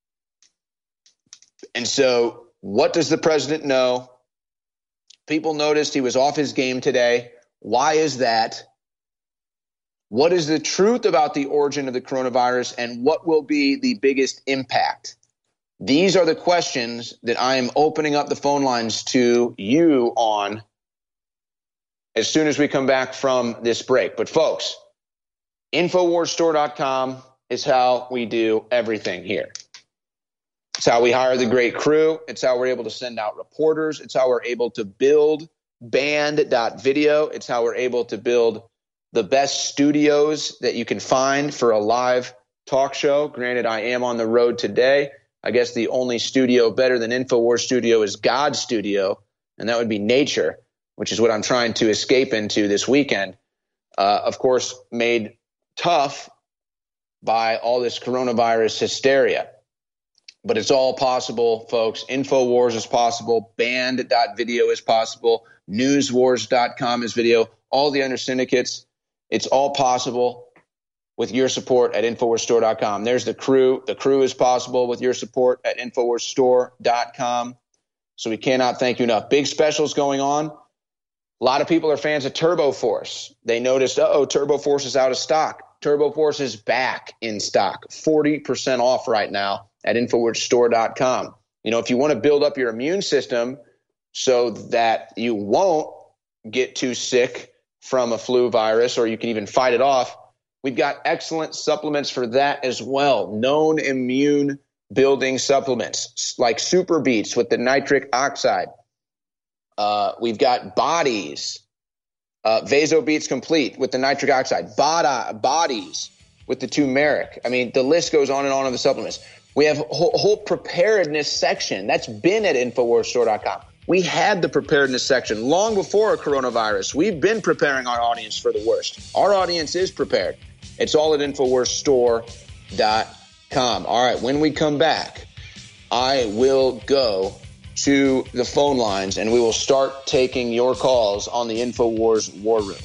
And so what does the president know? People noticed he was off his game today. Why is that? What is the truth about the origin of the coronavirus, and what will be the biggest impact? These are the questions that I am opening up the phone lines to you on as soon as we come back from this break. But folks, InfoWarsStore.com is how we do everything here. It's how we hire the great crew. It's how we're able to send out reporters. It's how we're able to build band.video. It's how we're able to build the best studios that you can find for a live talk show. Granted, I am on the road today. I guess the only studio better than InfoWars Studio is God's studio, and that would be nature, which is what I'm trying to escape into this weekend. Of course, made tough by all this coronavirus hysteria. But it's all possible, folks. InfoWars is possible. Band.video is possible. Newswars.com is video. All the other syndicates, it's all possible with your support at InfoWarsStore.com. There's the crew. The crew is possible with your support at InfoWarsStore.com. So we cannot thank you enough. Big specials going on. A lot of people are fans of Turbo Force. They noticed, Turbo Force is out of stock. Turbo Force is back in stock. 40% off right now at InfoWarsStore.com. You know, if you want to build up your immune system so that you won't get too sick from a flu virus, or you can even fight it off, we've got excellent supplements for that as well. Known immune building supplements like Super Beats with the nitric oxide. We've got Bodies, VasoBeats Complete with the nitric oxide, Bodies with the turmeric. I mean, the list goes on and on of the supplements. We have a whole preparedness section that's been at InfoWarsStore.com. We had the preparedness section long before coronavirus. We've been preparing our audience for the worst. Our audience is prepared. It's all at InfoWarsStore.com. All right, when we come back, I will go to the phone lines and we will start taking your calls on the InfoWars War Room.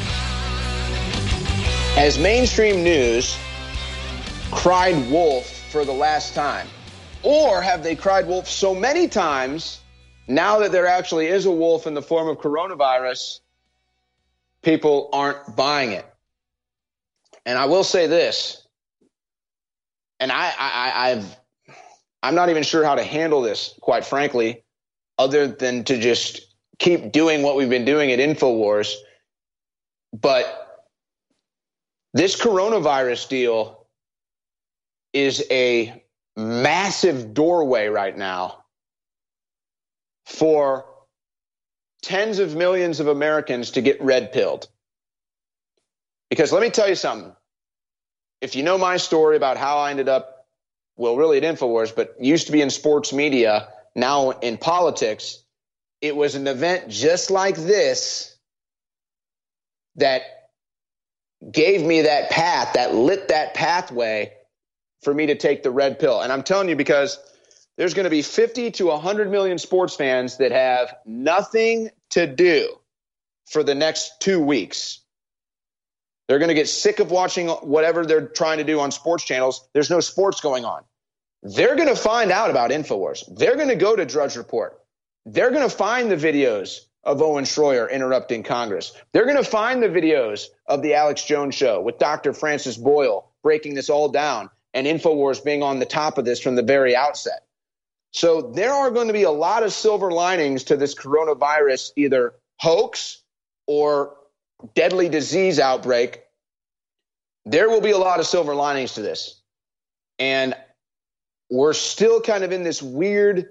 As mainstream news cried wolf for the last time? Or have they cried wolf so many times, now that there actually is a wolf in the form of coronavirus, people aren't buying it? And I will say this, and I'm not even sure how to handle this, quite frankly, other than to just keep doing what we've been doing at InfoWars. But this coronavirus deal is a massive doorway right now for tens of millions of Americans to get red-pilled. Because let me tell you something. If you know my story about how I ended up, well, really at InfoWars, but used to be in sports media, now in politics, it was an event just like this that gave me that path, that lit that pathway for me to take the red pill. And I'm telling you, because there's going to be 50 to 100 million sports fans that have nothing to do for the next 2 weeks. They're going to get sick of watching whatever they're trying to do on sports channels. There's no sports going on. They're going to find out about InfoWars. They're going to go to Drudge Report. They're going to find the videos of Owen Schroyer interrupting Congress. They're going to find the videos of the Alex Jones Show with Dr. Francis Boyle breaking this all down and InfoWars being on the top of this from the very outset. So there are going to be a lot of silver linings to this coronavirus, either hoax or deadly disease outbreak. There will be a lot of silver linings to this. And we're still kind of in this weird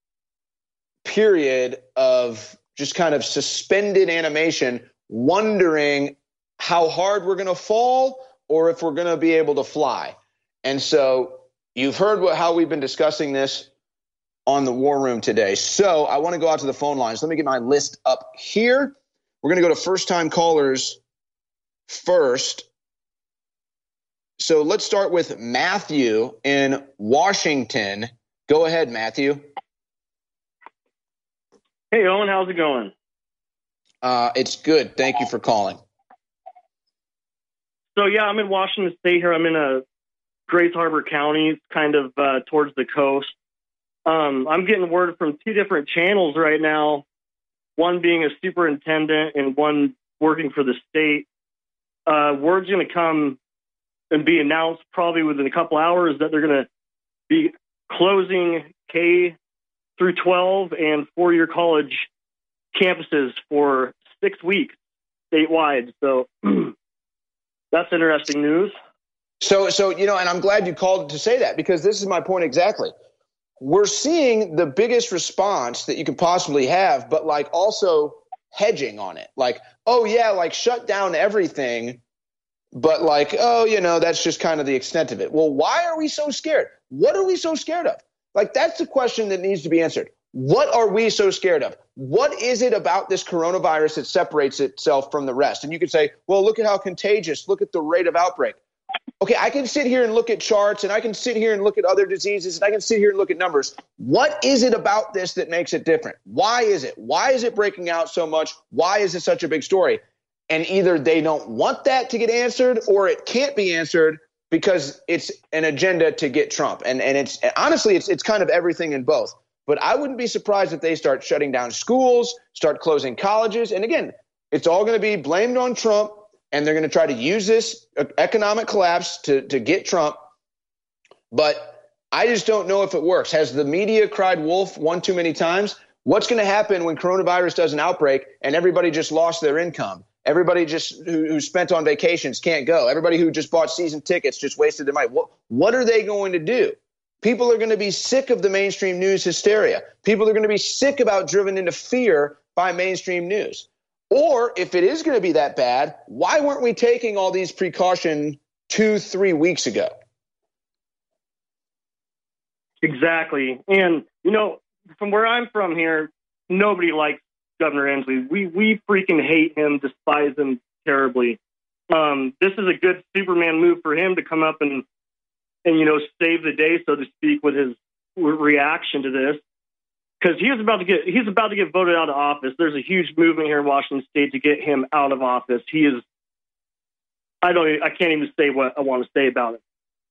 period of just kind of suspended animation, wondering how hard we're going to fall or if we're going to be able to fly. And so you've heard how we've been discussing this on the War Room today. So I want to go out to the phone lines. Let me get my list up here. We're going to go to first-time callers first. So let's start with Matthew in Washington. Go ahead, Matthew. Hey, Owen, how's it going? It's good. Thank you for calling. So, yeah, I'm in Washington State here. I'm in Grace Harbor County. It's kind of towards the coast. I'm getting word from two different channels right now, one being a superintendent and one working for the state. Word's going to come and be announced probably within a couple hours that they're going to be closing K through 12 and four-year college campuses for 6 weeks statewide. So that's interesting news. So, and I'm glad you called to say that, because this is my point exactly. We're seeing the biggest response that you could possibly have, but like also hedging on it. Like, oh yeah, like shut down everything, but like, oh, that's just kind of the extent of it. Well, why are we so scared? What are we so scared of? Like, that's the question that needs to be answered. What are we so scared of? What is it about this coronavirus that separates itself from the rest? And you could say, well, look at how contagious, look at the rate of outbreak. Okay, I can sit here and look at charts, and I can sit here and look at other diseases, and I can sit here and look at numbers. What is it about this that makes it different? Why is it? Why is it breaking out so much? Why is it such a big story? And either they don't want that to get answered, or it can't be answered because it's an agenda to get Trump. And it's honestly, it's kind of everything in both. But I wouldn't be surprised if they start shutting down schools, start closing colleges. And again, it's all going to be blamed on Trump, and they're going to try to use this economic collapse to get Trump. But I just don't know if it works. Has the media cried wolf one too many times? What's going to happen when coronavirus does an outbreak and everybody just lost their income? Everybody just who spent on vacations can't go. Everybody who just bought season tickets just wasted their money. What are they going to do? People are going to be sick of the mainstream news hysteria. People are going to be sick about driven into fear by mainstream news. Or if it is going to be that bad, why weren't we taking all these precautions 2-3 weeks ago? Exactly. And, from where I'm from here, nobody likes Governor Inslee. We freaking hate him, despise him terribly. This is a good Superman move for him to come up and save the day, so to speak, with his reaction to this. Because he's about to get voted out of office. There's a huge movement here in Washington State to get him out of office. I can't even say what I want to say about it.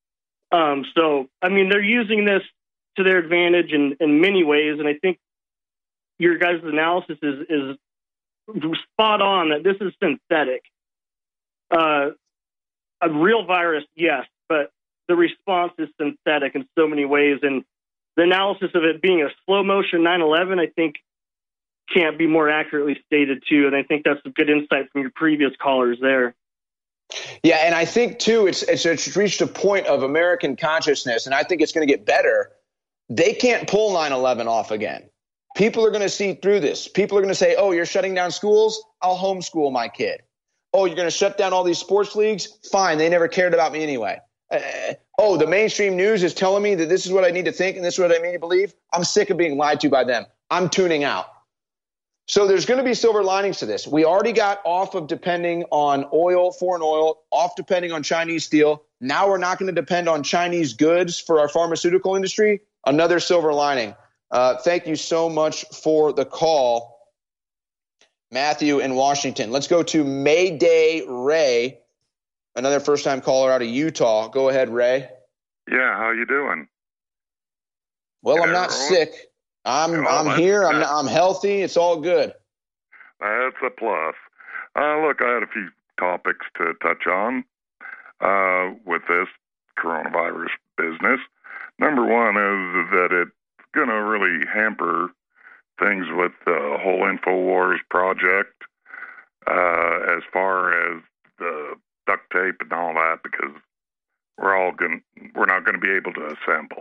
So, I mean, they're using this to their advantage in many ways, and I think your guys' analysis is spot on that this is synthetic. A real virus, yes, but the response is synthetic in so many ways, and the analysis of it being a slow motion 9/11, I think, can't be more accurately stated too, and I think that's a good insight from your previous callers there. Yeah, and I think too, it's reached a point of American consciousness, and I think it's going to get better. They can't pull 9/11 off again. People are going to see through this. People are going to say, "Oh, you're shutting down schools? I'll homeschool my kid." "Oh, you're going to shut down all these sports leagues? Fine, they never cared about me anyway." "Oh, the mainstream news is telling me that this is what I need to think and this is what I need to believe. I'm sick of being lied to by them. I'm tuning out." So there's going to be silver linings to this. We already got off of depending on oil, foreign oil, off depending on Chinese steel. Now we're not going to depend on Chinese goods for our pharmaceutical industry. Another silver lining. Thank you so much for the call, Matthew in Washington. Let's go to Mayday Ray, another first-time caller out of Utah. Go ahead, Ray. Yeah, how you doing? Well, I'm not sick. I'm here. I'm healthy. It's all good. That's a plus. Look, I had a few topics to touch on with this coronavirus business. Number one is that it's going to really hamper things with the whole InfoWars project as far as the duct tape and all that, because we're not going to be able to assemble.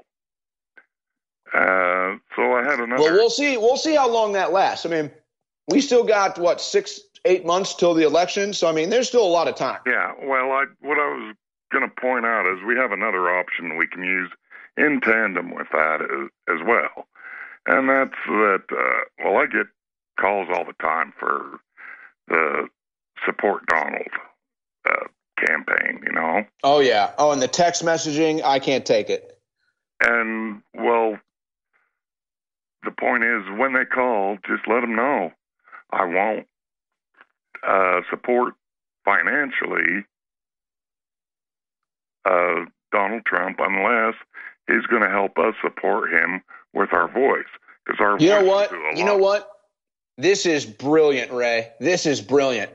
So I had another. Well, we'll see how long that lasts. I mean, we still got 6-8 months till the election. So I mean, there's still a lot of time. Yeah. Well, what I was going to point out is we have another option we can use in tandem with that as well, and that's that. I get calls all the time for the Support Donald campaign. You know. Oh yeah. Oh, and the text messaging, I can't take it. And the point is, when they call, just let them know I won't support financially Donald Trump unless he's going to help us support him with our voice. Because our You know what? This is brilliant, Ray. This is brilliant.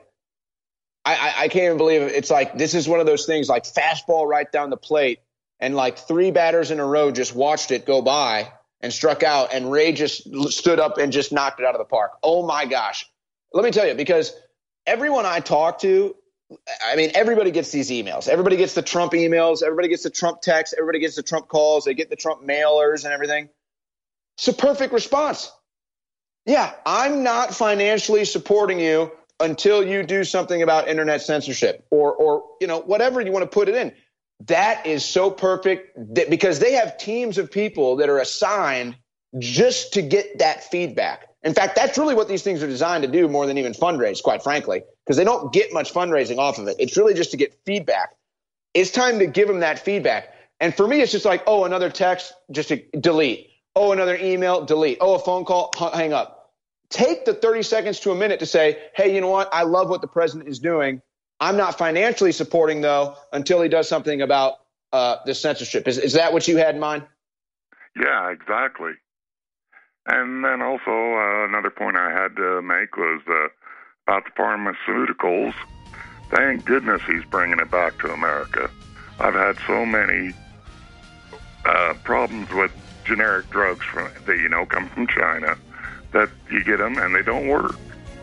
I can't even believe it. It's like this is one of those things like fastball right down the plate, and like 3 batters in a row just watched it go by and struck out, and Ray just stood up and just knocked it out of the park. Oh, my gosh. Let me tell you, because everyone I talk to, I mean, everybody gets these emails. Everybody gets the Trump emails. Everybody gets the Trump texts. Everybody gets the Trump calls. They get the Trump mailers and everything. It's a perfect response. Yeah, I'm not financially supporting you until you do something about internet censorship or whatever you want to put it in. That is so perfect because they have teams of people that are assigned just to get that feedback. In fact, that's really what these things are designed to do more than even fundraise, quite frankly, because they don't get much fundraising off of it. It's really just to get feedback. It's time to give them that feedback. And for me, it's just like, oh, another text, just to delete. Oh, another email, delete. Oh, a phone call, hang up. Take the 30 seconds to a minute to say, hey, you know what? I love what the president is doing. I'm not financially supporting, though, until he does something about the censorship. Is that what you had in mind? Yeah, exactly. And then also another point I had to make was about the pharmaceuticals. Thank goodness he's bringing it back to America. I've had so many problems with generic drugs that come from China that you get them and they don't work.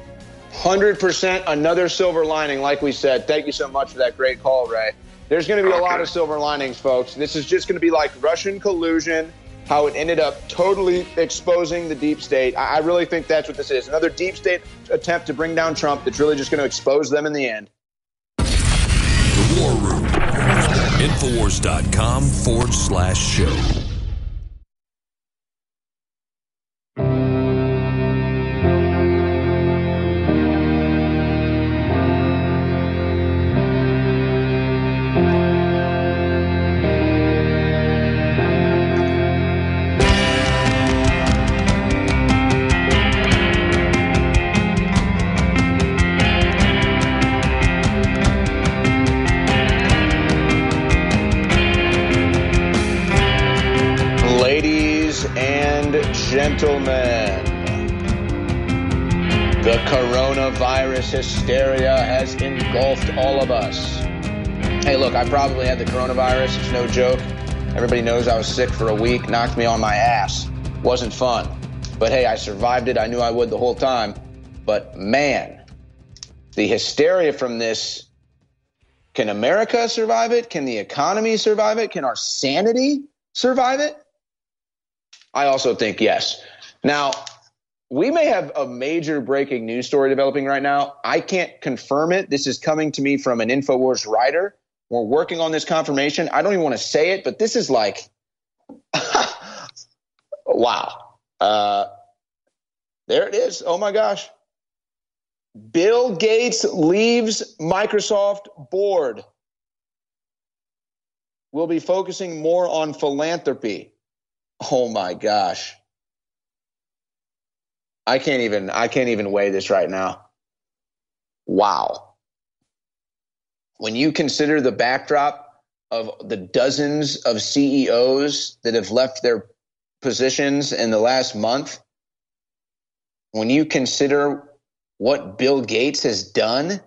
100% another silver lining, like we said. Thank you so much for that great call, Ray. There's going to be a lot of silver linings, folks. This is just going to be like Russian collusion, how it ended up totally exposing the deep state. I really think that's what this is. Another deep state attempt to bring down Trump that's really just going to expose them in the end. The War Room. Infowars.com/show. gentlemen, the coronavirus hysteria has engulfed all of us. Hey, look, I probably had the coronavirus. It's no joke. Everybody knows I was sick for a week, knocked me on my ass. Wasn't fun. But hey, I survived it. I knew I would the whole time. But man, the hysteria from this, can America survive it? Can the economy survive it? Can our sanity survive it? I also think yes. Now, we may have a major breaking news story developing right now. I can't confirm it. This is coming to me from an InfoWars writer. We're working on this confirmation. I don't even want to say it, but this is like, wow. There it is. Oh, my gosh. Bill Gates leaves Microsoft board. We'll be focusing more on philanthropy. Oh, my gosh. I can't even weigh this right now. Wow. When you consider the backdrop of the dozens of CEOs that have left their positions in the last month, when you consider what Bill Gates has done,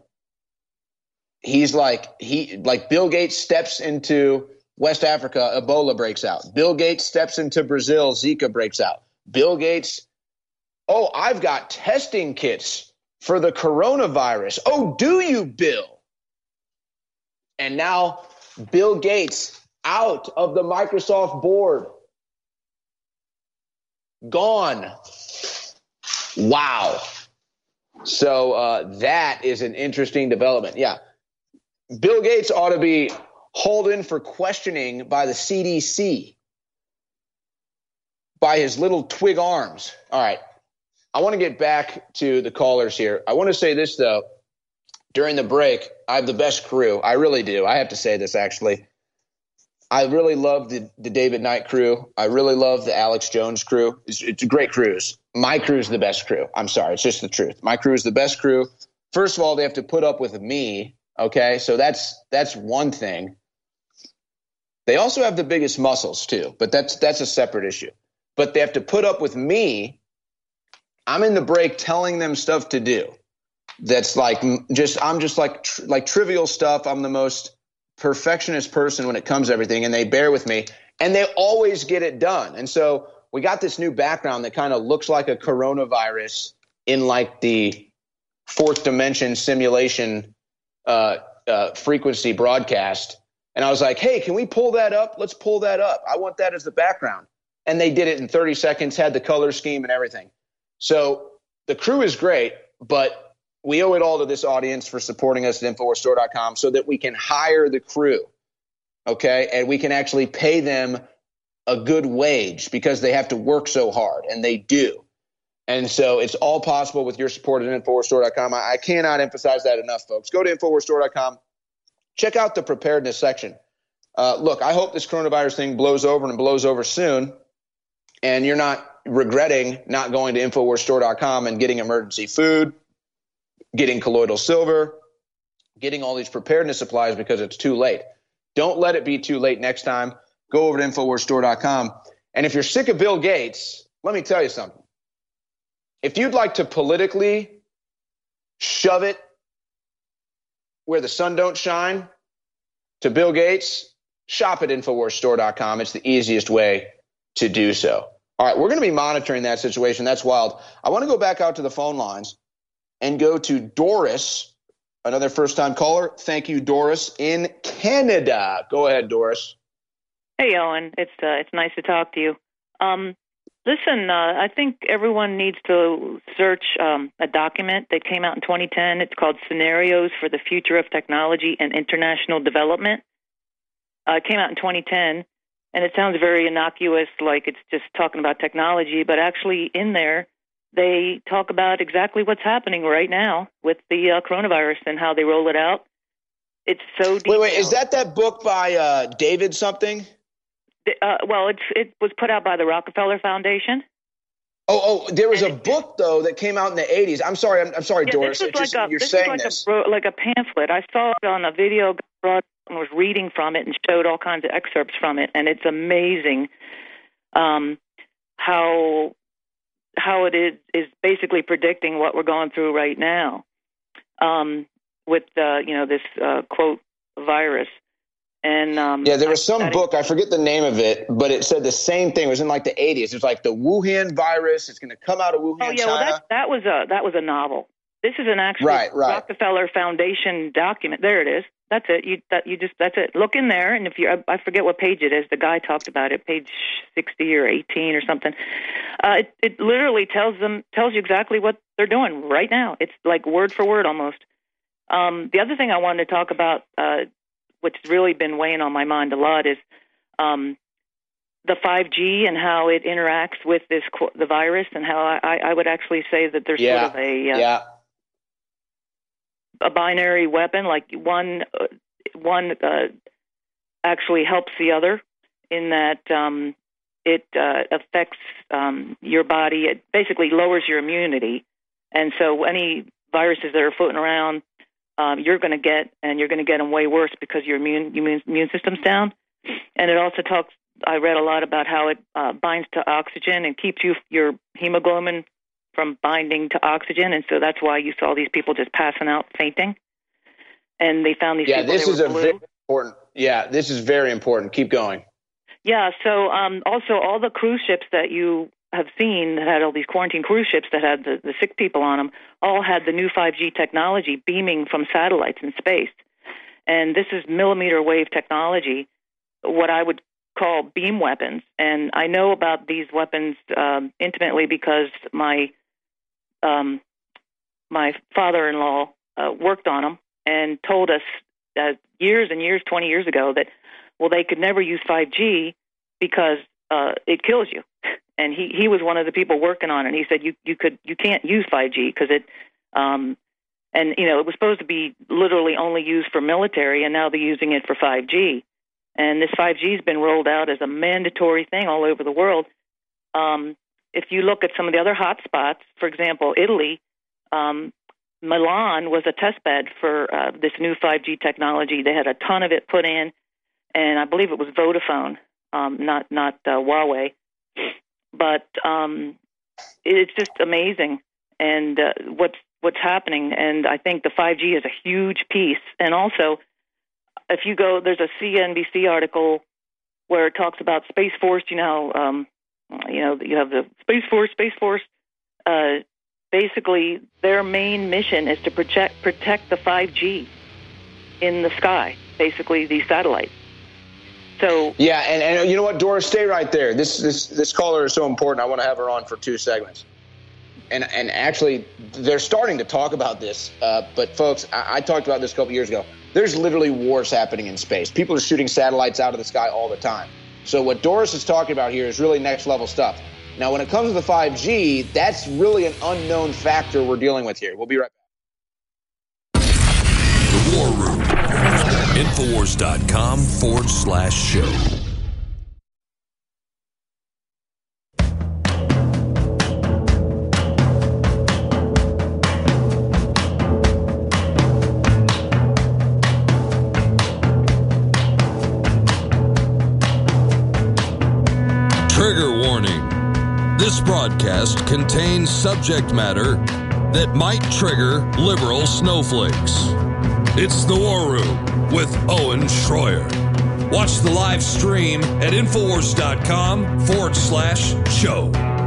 Bill Gates steps into West Africa, Ebola breaks out. Bill Gates steps into Brazil, Zika breaks out. Bill Gates, oh, I've got testing kits for the coronavirus. Oh, do you, Bill? And now Bill Gates out of the Microsoft board. Gone. Wow. So that is an interesting development. Yeah. Bill Gates ought to be hauled in for questioning by the CDC, by his little twig arms. All right. I want to get back to the callers here. I want to say this, though. During the break, I have the best crew. I really do. I have to say this, actually. I really love the David Knight crew. I really love the Alex Jones crew. It's a great cruise. My crew is the best crew. I'm sorry. It's just the truth. My crew is the best crew. First of all, they have to put up with me. Okay, so that's one thing. They also have the biggest muscles, too, but that's a separate issue. But they have to put up with me. I'm in the break telling them stuff to do. That's like I'm just like trivial stuff. I'm the most perfectionist person when it comes to everything, and they bear with me, and they always get it done. And so we got this new background that kind of looks like a coronavirus in like the fourth dimension simulation frequency broadcast. And I was like, hey, can we pull that up? Let's pull that up. I want that as the background. And they did it in 30 seconds, had the color scheme and everything. So the crew is great, but we owe it all to this audience for supporting us at InfoWarsStore.com so that we can hire the crew, okay? And we can actually pay them a good wage because they have to work so hard, and they do. And so it's all possible with your support at InfoWarsStore.com. I cannot emphasize that enough, folks. Go to InfoWarsStore.com. Check out the preparedness section. Look, I hope this coronavirus thing blows over and blows over soon, and you're not regretting not going to InfoWarsStore.com and getting emergency food, getting colloidal silver, getting all these preparedness supplies because it's too late. Don't let it be too late next time. Go over to InfoWarsStore.com. And if you're sick of Bill Gates, let me tell you something. If you'd like to politically shove it where the sun don't shine to Bill Gates, shop at InfoWarsStore.com. It's the easiest way to do so. All right, we're going to be monitoring that situation. That's wild. I want to go back out to the phone lines and go to Doris, another first-time caller. Thank you, Doris, in Canada. Go ahead, Doris. Hey, Owen. It's nice to talk to you. Listen, I think everyone needs to search a document that came out in 2010. It's called Scenarios for the Future of Technology and International Development. It came out in 2010, and it sounds very innocuous, like it's just talking about technology, but actually in there, they talk about exactly what's happening right now with the coronavirus and how they roll it out. It's so detailed. Wait, is that book by David something? Well, it was put out by the Rockefeller Foundation. Oh, there was a book though that came out in the 80s. I'm sorry, Doris. You're saying this like a pamphlet. I saw it on a video and was reading from it and showed all kinds of excerpts from it, and it's amazing how how it is basically predicting what we're going through right now with this quote virus. And there was some book, I forget the name of it, but it said the same thing. It was in like the 80s. It was like the Wuhan virus. It's going to come out of Wuhan, China. Well, that was a novel. This is an actual Rockefeller Foundation document. There it is. That's it. That's it. Look in there, and I forget what page it is. The guy talked about it, page 60 or 18 or something. It literally tells you exactly what they're doing right now. It's like word for word almost. The other thing I wanted to talk about, what's really been weighing on my mind a lot, is the 5G and how it interacts with the virus, and how I would actually say that there's sort of a binary weapon, like one actually helps the other in that it affects your body. It basically lowers your immunity, and so any viruses that are floating around, you're going to get, and you're going to get them way worse because your immune system's down. And it also talks. I read a lot about how it binds to oxygen and keeps your hemoglobin from binding to oxygen, and so that's why you saw these people just passing out, fainting. And they found these people. This is very important. Yeah, this is very important. Keep going. Yeah. So also all the cruise ships that you have seen that had all these quarantine cruise ships that had the sick people on them all had the new 5G technology beaming from satellites in space, and this is millimeter wave technology, what I would call beam weapons. And I know about these weapons intimately because my father-in-law worked on them and told us years and years, 20 years ago, that, well, they could never use 5G because it kills you. And he was one of the people working on it. And he said you can't use 5G because it it was supposed to be literally only used for military, and now they're using it for 5G. And this 5G has been rolled out as a mandatory thing all over the world. If you look at some of the other hot spots, for example, Italy, Milan was a test bed for this new 5G technology. They had a ton of it put in, and I believe it was Vodafone, not Huawei. But it's just amazing, and what's happening. And I think the 5G is a huge piece. And also, if you go, there's a CNBC article where it talks about Space Force. You have the Space Force. Basically, their main mission is to protect the 5G in the sky. Basically, these satellites. So yeah, and you know what, Doris, stay right there. This caller is so important. I want to have her on for 2 segments. And actually, they're starting to talk about this. But folks, I talked about this a couple years ago. There's literally wars happening in space. People are shooting satellites out of the sky all the time. So what Doris is talking about here is really next level stuff. Now, when it comes to the 5G, that's really an unknown factor we're dealing with here. We'll be right back. The War Room. Infowars.com/show. Trigger warning. This broadcast contains subject matter that might trigger liberal snowflakes. It's the War Room with Owen Schroyer. Watch the live stream at Infowars.com/show.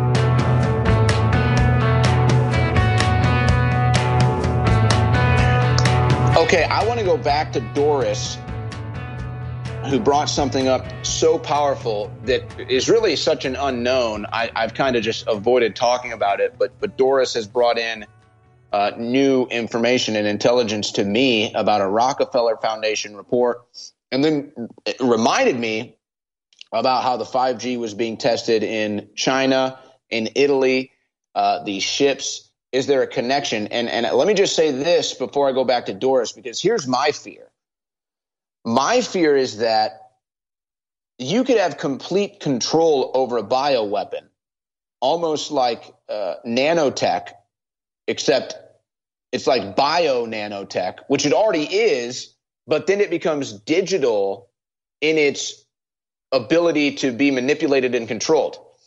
Okay, I want to go back to Doris, who brought something up so powerful that is really such an unknown. I've kind of just avoided talking about it, but Doris has brought in new information and intelligence to me about a Rockefeller Foundation report, and then it reminded me about how the 5G was being tested in China, in Italy, these ships. Is there a connection? And let me just say this before I go back to Doris, because here's my fear. My fear is that you could have complete control over a bioweapon, almost like nanotech, except it's like bio-nanotech, which it already is, but then it becomes digital in its ability to be manipulated and controlled.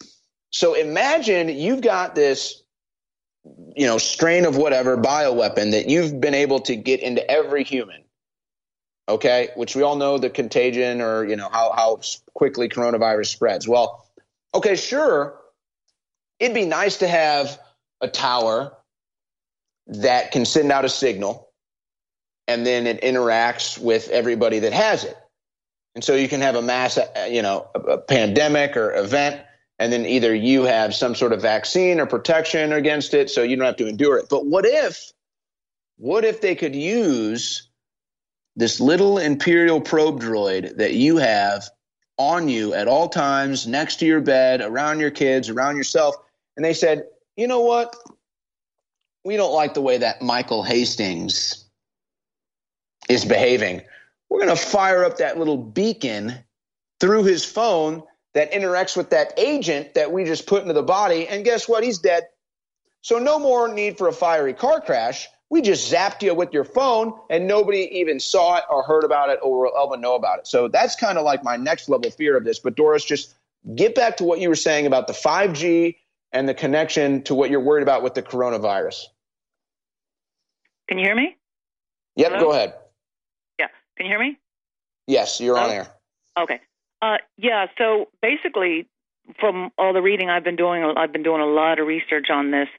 So imagine you've got this, strain of whatever bioweapon that you've been able to get into every human. Okay, which we all know the contagion or how quickly coronavirus spreads. Well, okay, sure, it'd be nice to have a tower that can send out a signal, and then it interacts with everybody that has it, and so you can have a mass, a pandemic or event, and then either you have some sort of vaccine or protection against it, so you don't have to endure it. But what if they could use this little Imperial probe droid that you have on you at all times, next to your bed, around your kids, around yourself, and they said, you know what? We don't like the way that Michael Hastings is behaving. We're going to fire up that little beacon through his phone that interacts with that agent that we just put into the body, and guess what? He's dead. So no more need for a fiery car crash. We just zapped you with your phone, and nobody even saw it or heard about it or will ever know about it. So that's kind of like my next level fear of this. But Doris, just get back to what you were saying about the 5G and the connection to what you're worried about with the coronavirus. Can you hear me? Yep, Hello? Go ahead. Yeah, can you hear me? Yes, you're on air. Okay. So basically, from all the reading I've been doing a lot of research on this.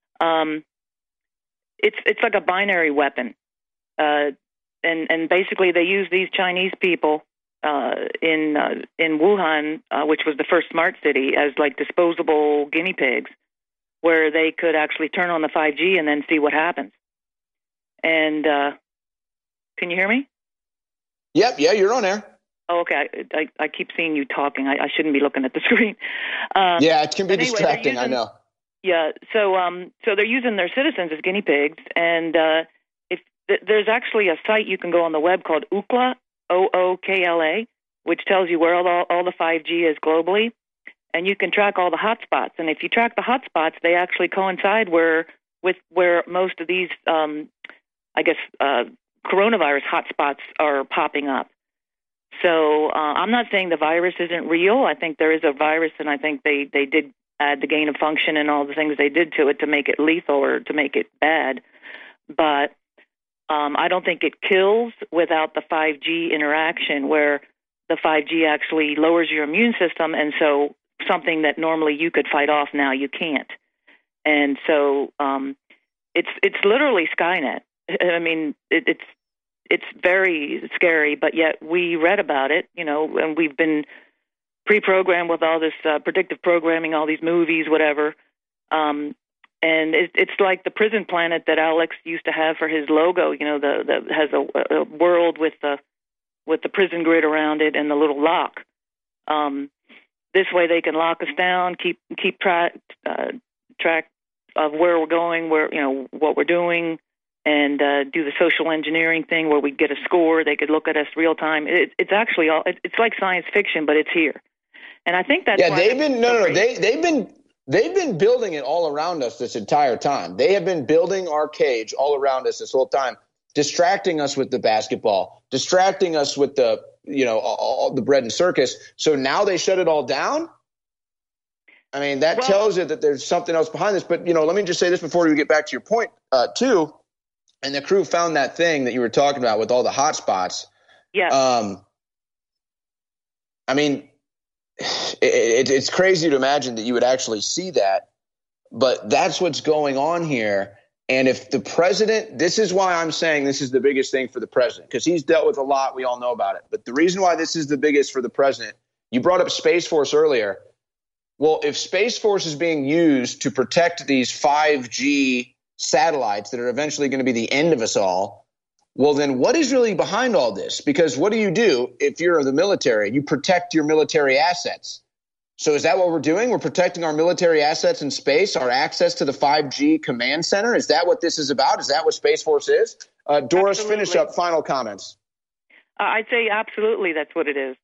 It's like a binary weapon, and basically they use these Chinese people in Wuhan, which was the first smart city, as like disposable guinea pigs, where they could actually turn on the 5G and then see what happens. And can you hear me? Yep, yeah, you're on air. Oh, okay. I keep seeing you talking. I shouldn't be looking at the screen. Yeah, it can be distracting. I know. Yeah, so they're using their citizens as guinea pigs, and there's actually a site you can go on the web called Ookla, Ookla, which tells you where all the 5G is globally, and you can track all the hotspots. And if you track the hotspots, they actually coincide with where most of these, coronavirus hotspots are popping up. So I'm not saying the virus isn't real. I think there is a virus, and I think they did add the gain of function and all the things they did to it to make it lethal or to make it bad. But I don't think it kills without the 5G interaction, where the 5G actually lowers your immune system, and so something that normally you could fight off, now you can't. And so it's literally Skynet. I mean, it's very scary, but yet we read about it, and we've been pre-programmed with all this predictive programming, all these movies, whatever. And it's like the prison planet that Alex used to have for his logo, that has a world with the prison grid around it and the little lock. This way they can lock us down, keep track of where we're going, what we're doing, and do the social engineering thing where we get a score. They could look at us real time. It's actually it's like science fiction, but it's here. And I think that's why they've been building it all around us this entire time. They have been building our cage all around us this whole time, distracting us with the basketball, distracting us with the all the bread and circus. So now they shut it all down. I mean, that tells you that there's something else behind this. But let me just say this before we get back to your point too. And the crew found that thing that you were talking about with all the hot spots. Yeah. I mean, it's crazy to imagine that you would actually see that, but that's what's going on here. And if the president, this is why I'm saying this is the biggest thing for the president, because he's dealt with a lot. We all know about it. But the reason why this is the biggest for the president, you brought up Space Force earlier. Well, if Space Force is being used to protect these 5G satellites that are eventually going to be the end of us all, well, then what is really behind all this? Because what do if you're the military? You protect your military assets. So is that what we're doing? We're protecting our military assets in space, our access to the 5G command center? Is that what this is about? Is that what Space Force is? Doris, absolutely. Finish up. Final comments. I'd say absolutely that's what it is.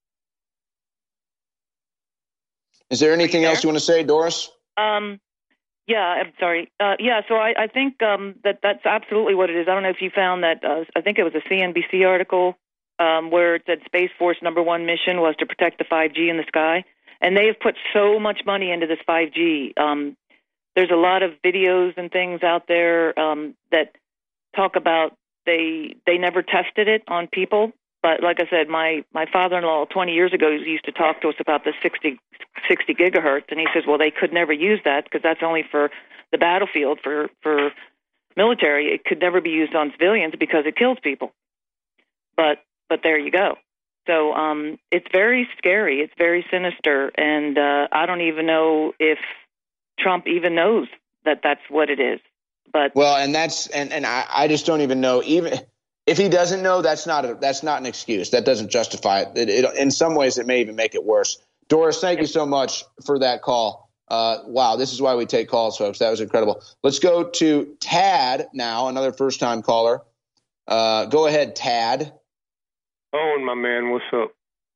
Is there anything else you want to say, Doris? Yeah, I'm sorry. So I think that's absolutely what it is. I don't know if you found that. I think it was a CNBC article where it said Space Force #1 mission was to protect the 5G in the sky. And they have put so much money into this 5G. There's a lot of videos and things out there that talk about they never tested it on people. But like I said, my father-in-law 20 years ago used to talk to us about the 60 gigahertz, and he says, well, they could never use that because that's only for the battlefield, for military. It could never be used on civilians because it kills people. But there you go. So it's very scary. It's very sinister, and I don't even know if Trump even knows that that's what it is. But well, and I just don't even know. Even if he doesn't know, that's not an excuse. That doesn't justify it. In some ways, it may even make it worse. Doris, thank you so much for that call. Wow, this is why we take calls, folks. That was incredible. Let's go to Tad now, another first-time caller. Go ahead, Tad. Owen, my man, what's up?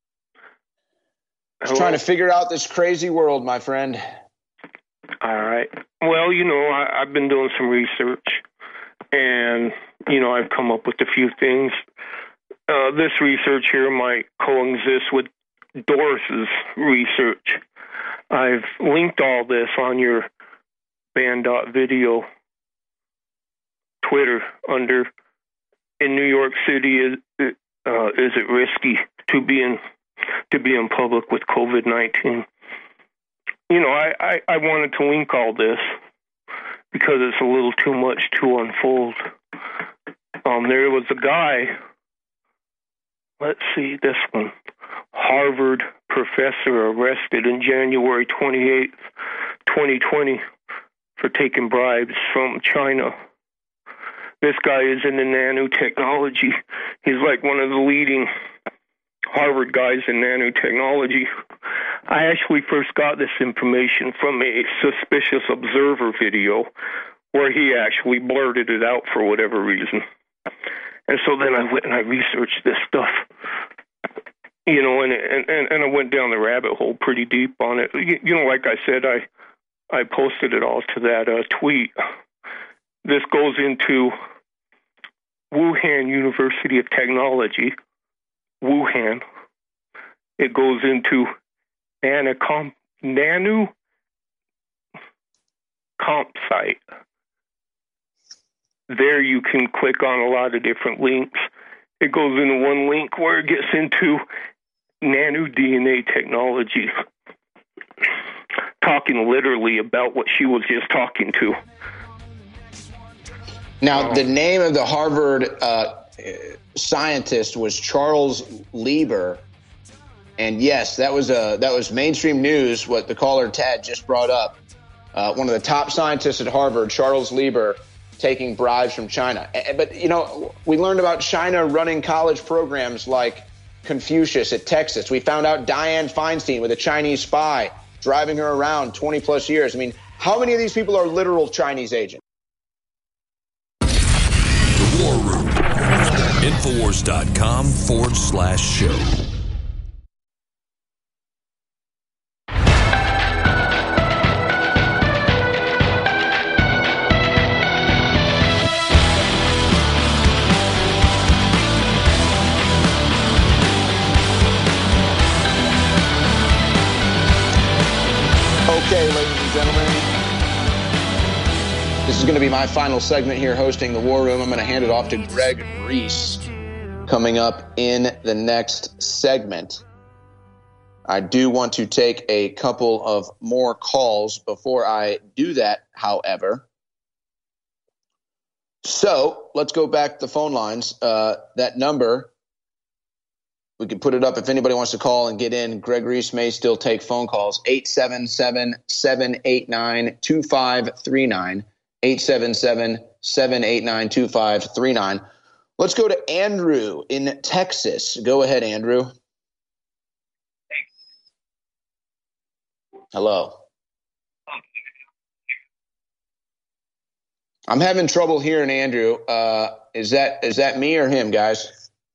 Just trying to figure out this crazy world, my friend. All right. Well, I've been doing some research, and, I've come up with a few things. This research here might coexist with Doris's research. I've linked all this on your band.video Twitter under, in New York City, is it risky to be in public with COVID-19? I wanted to link all this because it's a little too much to unfold. There was a guy, let's see, this one, Harvard professor arrested in January 28th, 2020 for taking bribes from China. This guy is in the nanotechnology. He's like one of the leading Harvard guys in nanotechnology. I actually first got this information from a Suspicious Observer video where he actually blurted it out for whatever reason. And so then I went and I researched this stuff, and I went down the rabbit hole pretty deep on it. Like I said, I posted it all to that tweet. This goes into Wuhan University of Technology, Wuhan. It goes into Nano Comp site. There you can click on a lot of different links. It goes into one link where it gets into nano DNA technology, talking literally about what she was just talking to. Now, the name of the Harvard scientist was Charles Lieber, and yes, that was mainstream news. What the caller Tad just brought up, one of the top scientists at Harvard, Charles Lieber, taking bribes from China. But we learned about China running college programs like Confucius at Texas. We found out Dianne Feinstein with a Chinese spy driving her around 20 plus years. I mean, how many of these people are literal Chinese agents? War Room. Infowars.com/show. Okay, ladies and gentlemen, this is going to be my final segment here hosting the War Room. I'm going to hand it off to Greg Reese coming up in the next segment. I do want to take a couple of more calls before I do that, however. So let's go back to the phone lines. That number, we can put it up if anybody wants to call and get in. Greg Reese may still take phone calls. 877-789-2539. 877-789-2539. Let's go to Andrew in Texas. Go ahead, Andrew. Hello. I'm having trouble hearing Andrew. Is that me or him, guys?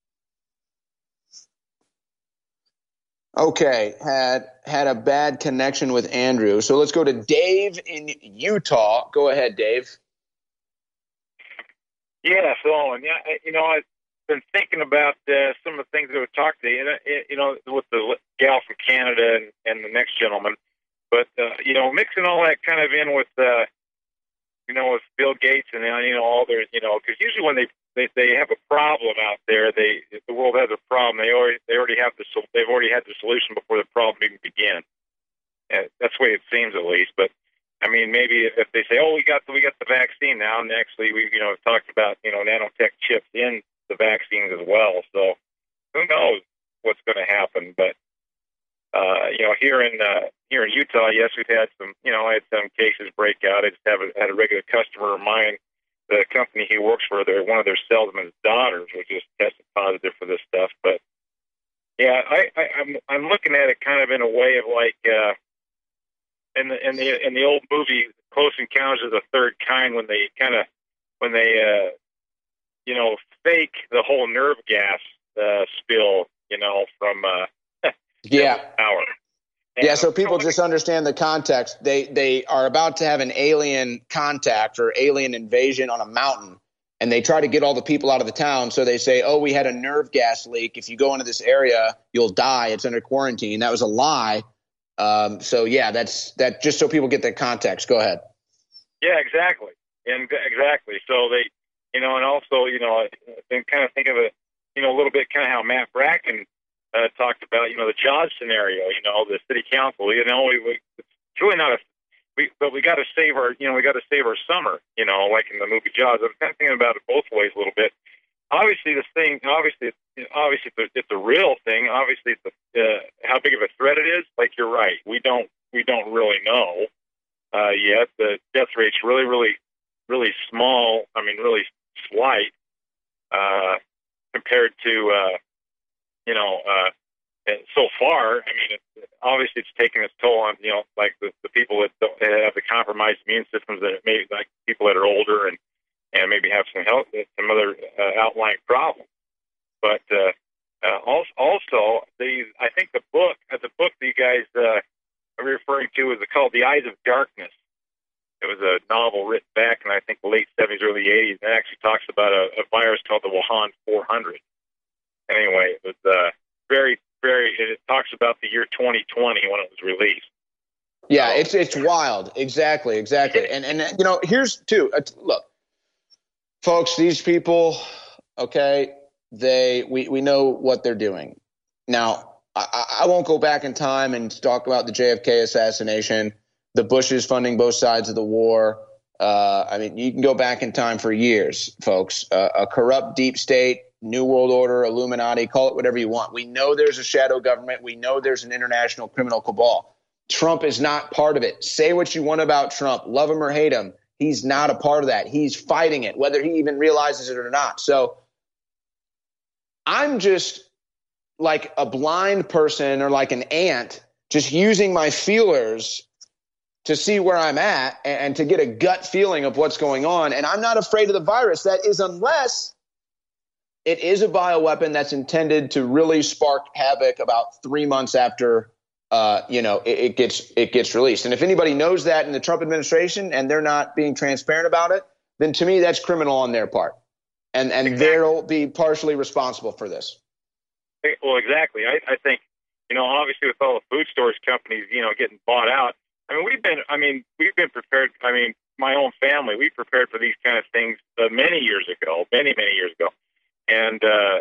Okay, had a bad connection with Andrew. So let's go to Dave in Utah. Go ahead, Dave. Yes, Owen. Yeah, been thinking about some of the things that we've talked to, you know, with the gal from Canada and the next gentleman. But, you know, mixing all that kind of in with, you know, with Bill Gates and, you know, all their, you know, because usually when they have a problem out there, if the world has a problem, they've already had the solution before the problem even began. That's the way it seems, at least. But I mean, maybe if they say, "Oh, we got the vaccine now," and actually we, you know, talked about, you know, nanotech chips in the vaccines as well. So who knows what's going to happen? But you know, here in Utah, yes, we've had some, you know, I had some cases break out. I just had a regular customer of mine. The company he works for, one of their salesman's daughters was just tested positive for this stuff. But yeah, I'm looking at it kind of in a way of like in the old movie Close Encounters of the Third Kind, when they you know, fake the whole nerve gas spill, you know, from power. Yeah, so people just understand the context. They are about to have an alien contact or alien invasion on a mountain, and they try to get all the people out of the town. So they say, "Oh, we had a nerve gas leak. If you go into this area, you'll die. It's under quarantine." That was a lie. So yeah, that's just so people get the context. Go ahead. Yeah, exactly, exactly. So they, you know, and also, you know, then kind of think of it, you know, a little bit kind of how Matt Bracken talked about, you know, the Jaws scenario, you know, the city council, you know, it's really not but we got to save our summer, you know, like in the movie Jaws. I'm kind of thinking about it both ways a little bit. Obviously, it's a real thing. Obviously, it's how big of a threat it is. Like, you're right. We don't really know yet. The death rate's really, really, really small. I mean, really slight compared to, you know, and so far, I mean, obviously it's taken its toll on, you know, like the people that have the compromised immune systems, that maybe like people that are older and maybe have some other outlying problems. But also, I think the book that you guys are referring to is called The Eyes of Darkness. It was a novel written back in, I think, the late 70s, early 80s, and it actually talks about a virus called the Wuhan 400. Anyway, it was it talks about the year 2020 when it was released. Yeah, it's wild. Exactly. And you know, here's too. Look, folks, these people, okay, we know what they're doing. Now, I won't go back in time and talk about the JFK assassination, the Bushes funding both sides of the war. I mean, you can go back in time for years, folks. A corrupt deep state, New World Order, Illuminati, call it whatever you want. We know there's a shadow government. We know there's an international criminal cabal. Trump is not part of it. Say what you want about Trump. Love him or hate him. He's not a part of that. He's fighting it, whether he even realizes it or not. So I'm just like a blind person or like an ant, just using my feelers to see where I'm at and to get a gut feeling of what's going on. And I'm not afraid of the virus. That is, unless it is a bioweapon that's intended to really spark havoc about 3 months after, you know, it gets released. And if anybody knows that in the Trump administration and they're not being transparent about it, then to me that's criminal on their part, and exactly. They'll be partially responsible for this. Well, exactly. I think, you know, obviously with all the food storage companies, you know, getting bought out. I mean, we've been prepared. I mean, my own family, we prepared for these kind of things many years ago. And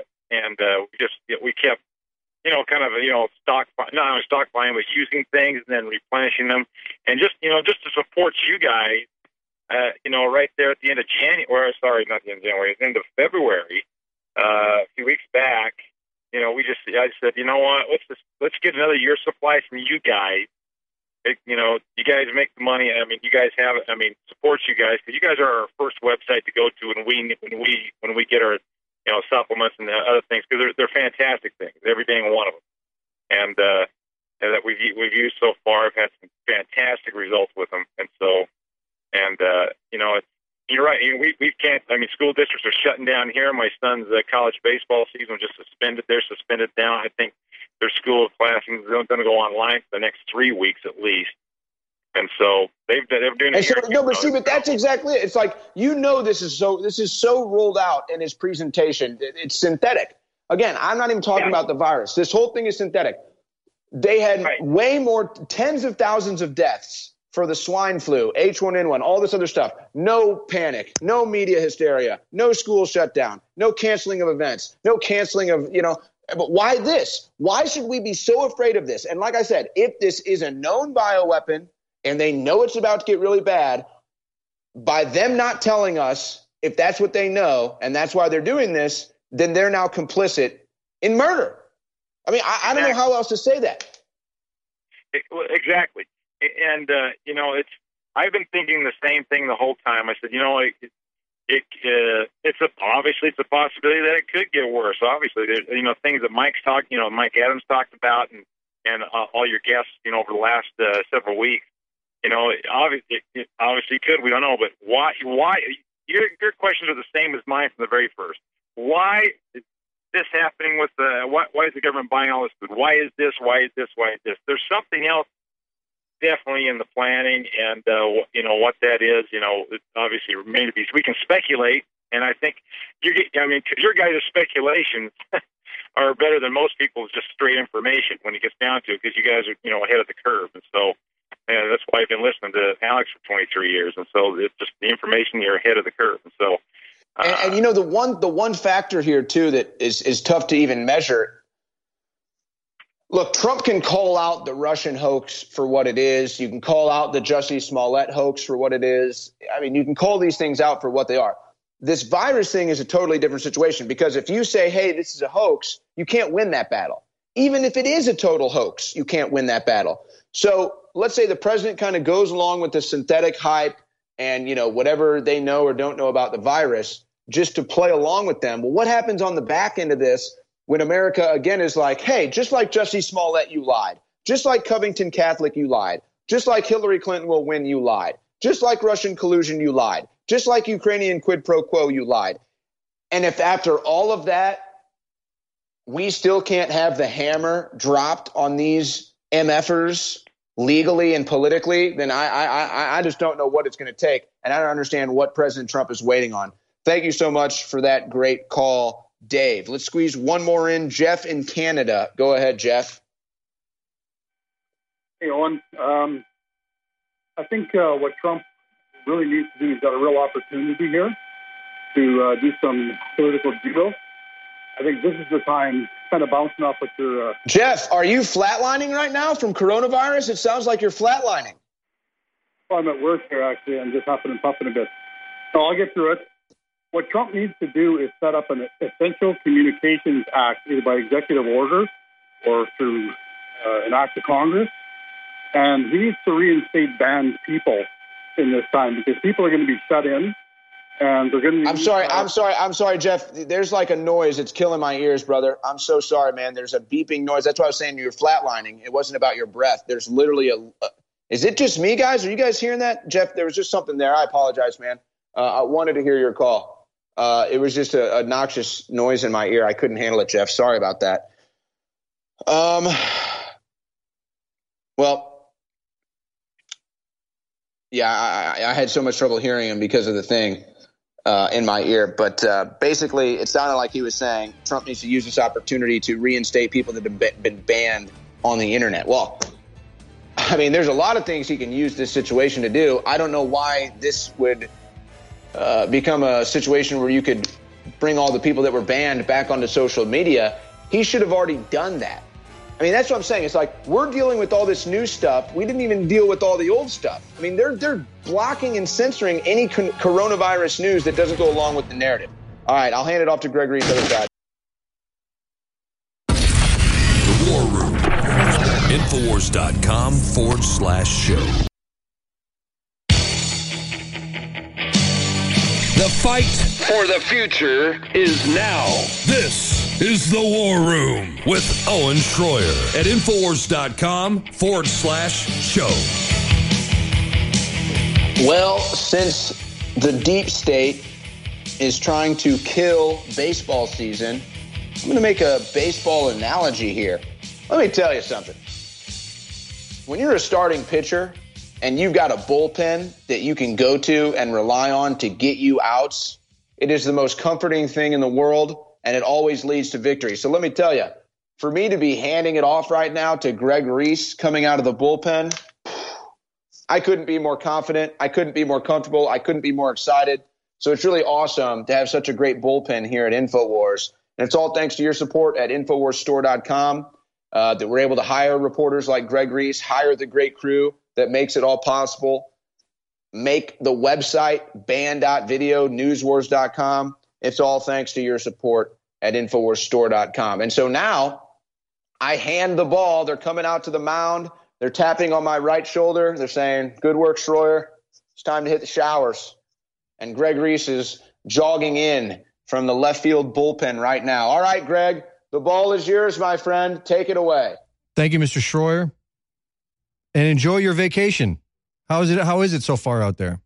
we kept, you know, kind of, you know, not only stockpiling, but using things and then replenishing them. And just, you know, just to support you guys, you know, right there at the end of January, sorry, not the end of January, at the end of February, a few weeks back, you know, I said, you know what, let's get another year's supply from you guys. You know, you guys make the money. I mean, you guys have it. I mean, support you guys, because you guys are our first website to go to when we get our, you know, supplements and other things, because they're fantastic things, every dang one of them. And that we've used so far, I've had some fantastic results with them. And so, you know, you're right. We can't. I mean, school districts are shutting down here. My son's college baseball season was just suspended. They're suspended down. I think their school classes are going to go online for the next 3 weeks at least. And so they're doing it. But that's exactly it. It's like, this is so rolled out in his presentation. It's synthetic. Again, I'm not even talking about the virus. This whole thing is synthetic. They had way more, tens of thousands of deaths for the swine flu, H1N1, all this other stuff. No panic, no media hysteria, no school shutdown, no canceling of events, no canceling of, but why this? Why should we be so afraid of this? And like I said, if this is a known bioweapon and they know it's about to get really bad, by them not telling us if that's what they know and that's why they're doing this, then they're now complicit in murder. I mean, I don't know how else to say that. Exactly. And, I've been thinking the same thing the whole time. I said, it's a possibility that it could get worse. Obviously, there's, things that Mike Adams talked about and all your guests, over the last several weeks, obviously could, we don't know, but why your questions are the same as mine from the very first. Why is this happening with why is the government buying all this food? Why is this? Why is this? Why is this? There's something else definitely in the planning, and what that is. It obviously remains to be. We can speculate, and I think your guys' speculations are better than most people's just straight information when it gets down to it, because you guys are ahead of the curve, and so that's why I've been listening to Alex for 23 years, and so it's just the information, you're ahead of the curve, and so. And the one factor here too that is tough to even measure. Look, Trump can call out the Russian hoax for what it is. You can call out the Jussie Smollett hoax for what it is. I mean, you can call these things out for what they are. This virus thing is a totally different situation, because if you say, hey, this is a hoax, you can't win that battle. Even if it is a total hoax, you can't win that battle. So let's say the president kind of goes along with the synthetic hype and, whatever they know or don't know about the virus, just to play along with them. Well, what happens on the back end of this when America, again, is like, hey, just like Jussie Smollett, you lied. Just like Covington Catholic, you lied. Just like Hillary Clinton will win, you lied. Just like Russian collusion, you lied. Just like Ukrainian quid pro quo, you lied. And if after all of that, we still can't have the hammer dropped on these MFers legally and politically, then I just don't know what it's going to take. And I don't understand what President Trump is waiting on. Thank you so much for that great call, Dave. Let's squeeze one more in. Jeff in Canada. Go ahead, Jeff. Hey, Owen. I think what Trump really needs to do, he's got a real opportunity here to do some political judo. I think this is the time, kind of bouncing off with your... Jeff, are you flatlining right now from coronavirus? It sounds like you're flatlining. Well, I'm at work here, actually. I'm just huffing and puffing a bit. So I'll get through it. What Trump needs to do is set up an Essential Communications Act, either by executive order or through an act of Congress. And he needs to reinstate banned people in this time, because people are going to be shut in. And they're going to I'm sorry, Jeff. There's like a noise. It's killing my ears, brother. I'm so sorry, man. There's a beeping noise. That's why I was saying you're flatlining. It wasn't about your breath. There's literally is it just me, guys? Are you guys hearing that? Jeff, there was just something there. I apologize, man. I wanted to hear your call. It was just a noxious noise in my ear. I couldn't handle it, Jeff. Sorry about that. Well, yeah, I had so much trouble hearing him because of the thing in my ear. But basically, it sounded like he was saying Trump needs to use this opportunity to reinstate people that have been banned on the internet. Well, I mean, there's a lot of things he can use this situation to do. I don't know why this would become a situation where you could bring all the people that were banned back onto social media. He should have already done that. I mean, that's what I'm saying. It's like, we're dealing with all this new stuff. We didn't even deal with all the old stuff. I mean, they're blocking and censoring any coronavirus news that doesn't go along with the narrative. All right, I'll hand it off to Gregory to the other side. The War Room. Infowars.com/show. The fight for the future is now. This is the War Room with Owen Schroyer at Infowars.com/show. Well, since the deep state is trying to kill baseball season, I'm going to make a baseball analogy here. Let me tell you something. When you're a starting pitcher and you've got a bullpen that you can go to and rely on to get you outs, it is the most comforting thing in the world, and it always leads to victory. So let me tell you, for me to be handing it off right now to Greg Reese coming out of the bullpen, I couldn't be more confident. I couldn't be more comfortable. I couldn't be more excited. So it's really awesome to have such a great bullpen here at InfoWars. And it's all thanks to your support at InfoWarsStore.com that we're able to hire reporters like Greg Reese, hire the great crew that makes it all possible, make the website ban.video, newswars.com. It's all thanks to your support at InfoWarsStore.com. And so now I hand the ball. They're coming out to the mound. They're tapping on my right shoulder. They're saying, good work, Schroyer. It's time to hit the showers. And Greg Reese is jogging in from the left field bullpen right now. All right, Greg, the ball is yours, my friend. Take it away. Thank you, Mr. Schroyer. And enjoy your vacation. How is it so far out there?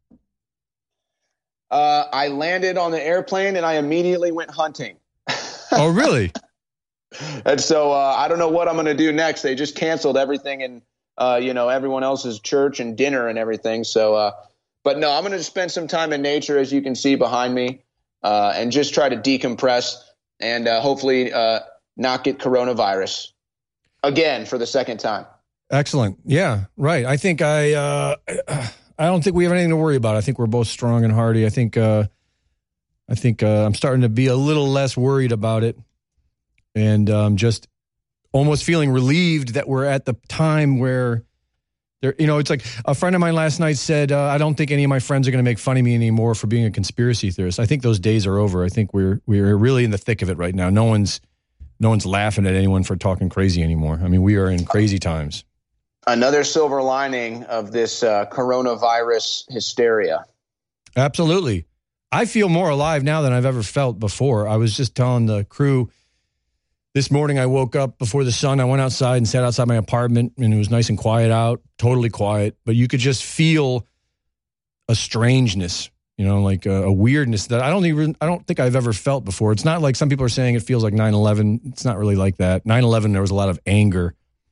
I landed on the airplane and I immediately went hunting. Oh, really? And so I don't know what I'm going to do next. They just canceled everything in, everyone else's church and dinner and everything. So, but no, I'm going to spend some time in nature, as you can see behind me, and just try to decompress and hopefully not get coronavirus again for the second time. Excellent. Yeah, right. I think I don't think we have anything to worry about. I think we're both strong and hardy. I think I'm starting to be a little less worried about it, and just almost feeling relieved that we're at the time where there. It's like a friend of mine last night said, "I don't think any of my friends are going to make fun of me anymore for being a conspiracy theorist." I think those days are over. I think we're really in the thick of it right now. No one's laughing at anyone for talking crazy anymore. I mean, we are in crazy times. Another silver lining of this coronavirus hysteria. Absolutely. I feel more alive now than I've ever felt before. I was just telling the crew this morning, I woke up before the sun. I went outside and sat outside my apartment, and it was nice and quiet out, totally quiet. But you could just feel a strangeness, like a weirdness that I don't think I've ever felt before. It's not like some people are saying it feels like 9/11. It's not really like that. 9/11, there was a lot of anger.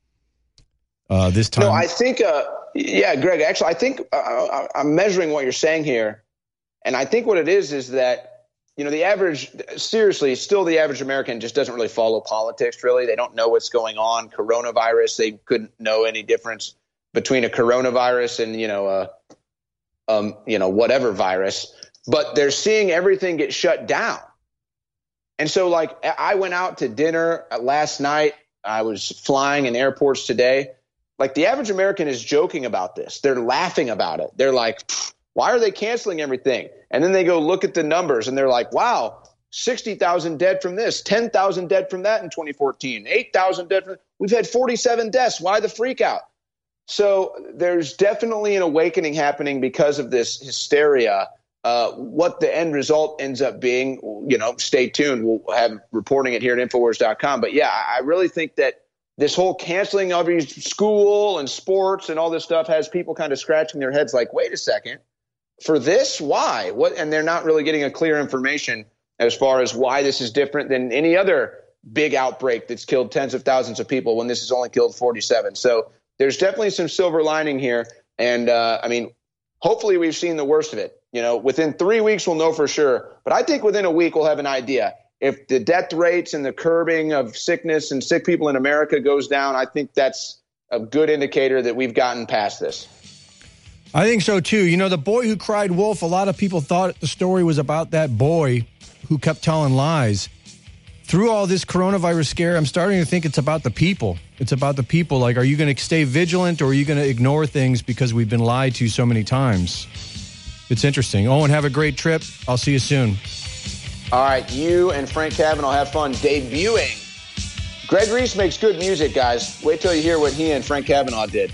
This time. No, I think, Greg, actually, I think I'm measuring what you're saying here. And I think what it is that, the average American just doesn't really follow politics, really. They don't know what's going on. Coronavirus, they couldn't know any difference between a coronavirus and, whatever virus. But they're seeing everything get shut down. And so, like, I went out to dinner last night. I was flying in airports today. Like, the average American is joking about this. They're laughing about it. They're like, why are they canceling everything? And then they go look at the numbers and they're like, wow, 60,000 dead from this, 10,000 dead from that in 2014, 8,000 dead from – we've had 47 deaths. Why the freak out? So there's definitely an awakening happening because of this hysteria. What the end result ends up being, stay tuned. We'll have reporting it here at Infowars.com. But, yeah, I really think that this whole canceling of school and sports and all this stuff has people kind of scratching their heads like, wait a second, for this, why? What? And they're not really getting a clear information as far as why this is different than any other big outbreak that's killed tens of thousands of people when this has only killed 47. So there's definitely some silver lining here. And, hopefully we've seen the worst of it. Within 3 weeks, we'll know for sure. But I think within a week, we'll have an idea. If the death rates and the curbing of sickness and sick people in America goes down, I think that's a good indicator that we've gotten past this. I think so, too. The boy who cried wolf, a lot of people thought the story was about that boy who kept telling lies. Through all this coronavirus scare, I'm starting to think it's about the people. It's about the people. Like, are you going to stay vigilant or are you going to ignore things because we've been lied to so many times? It's interesting. Owen, have a great trip. I'll see you soon. All right, you and Frank Kavanaugh have fun debuting. Greg Reese makes good music, guys. Wait till you hear what he and Frank Kavanaugh did.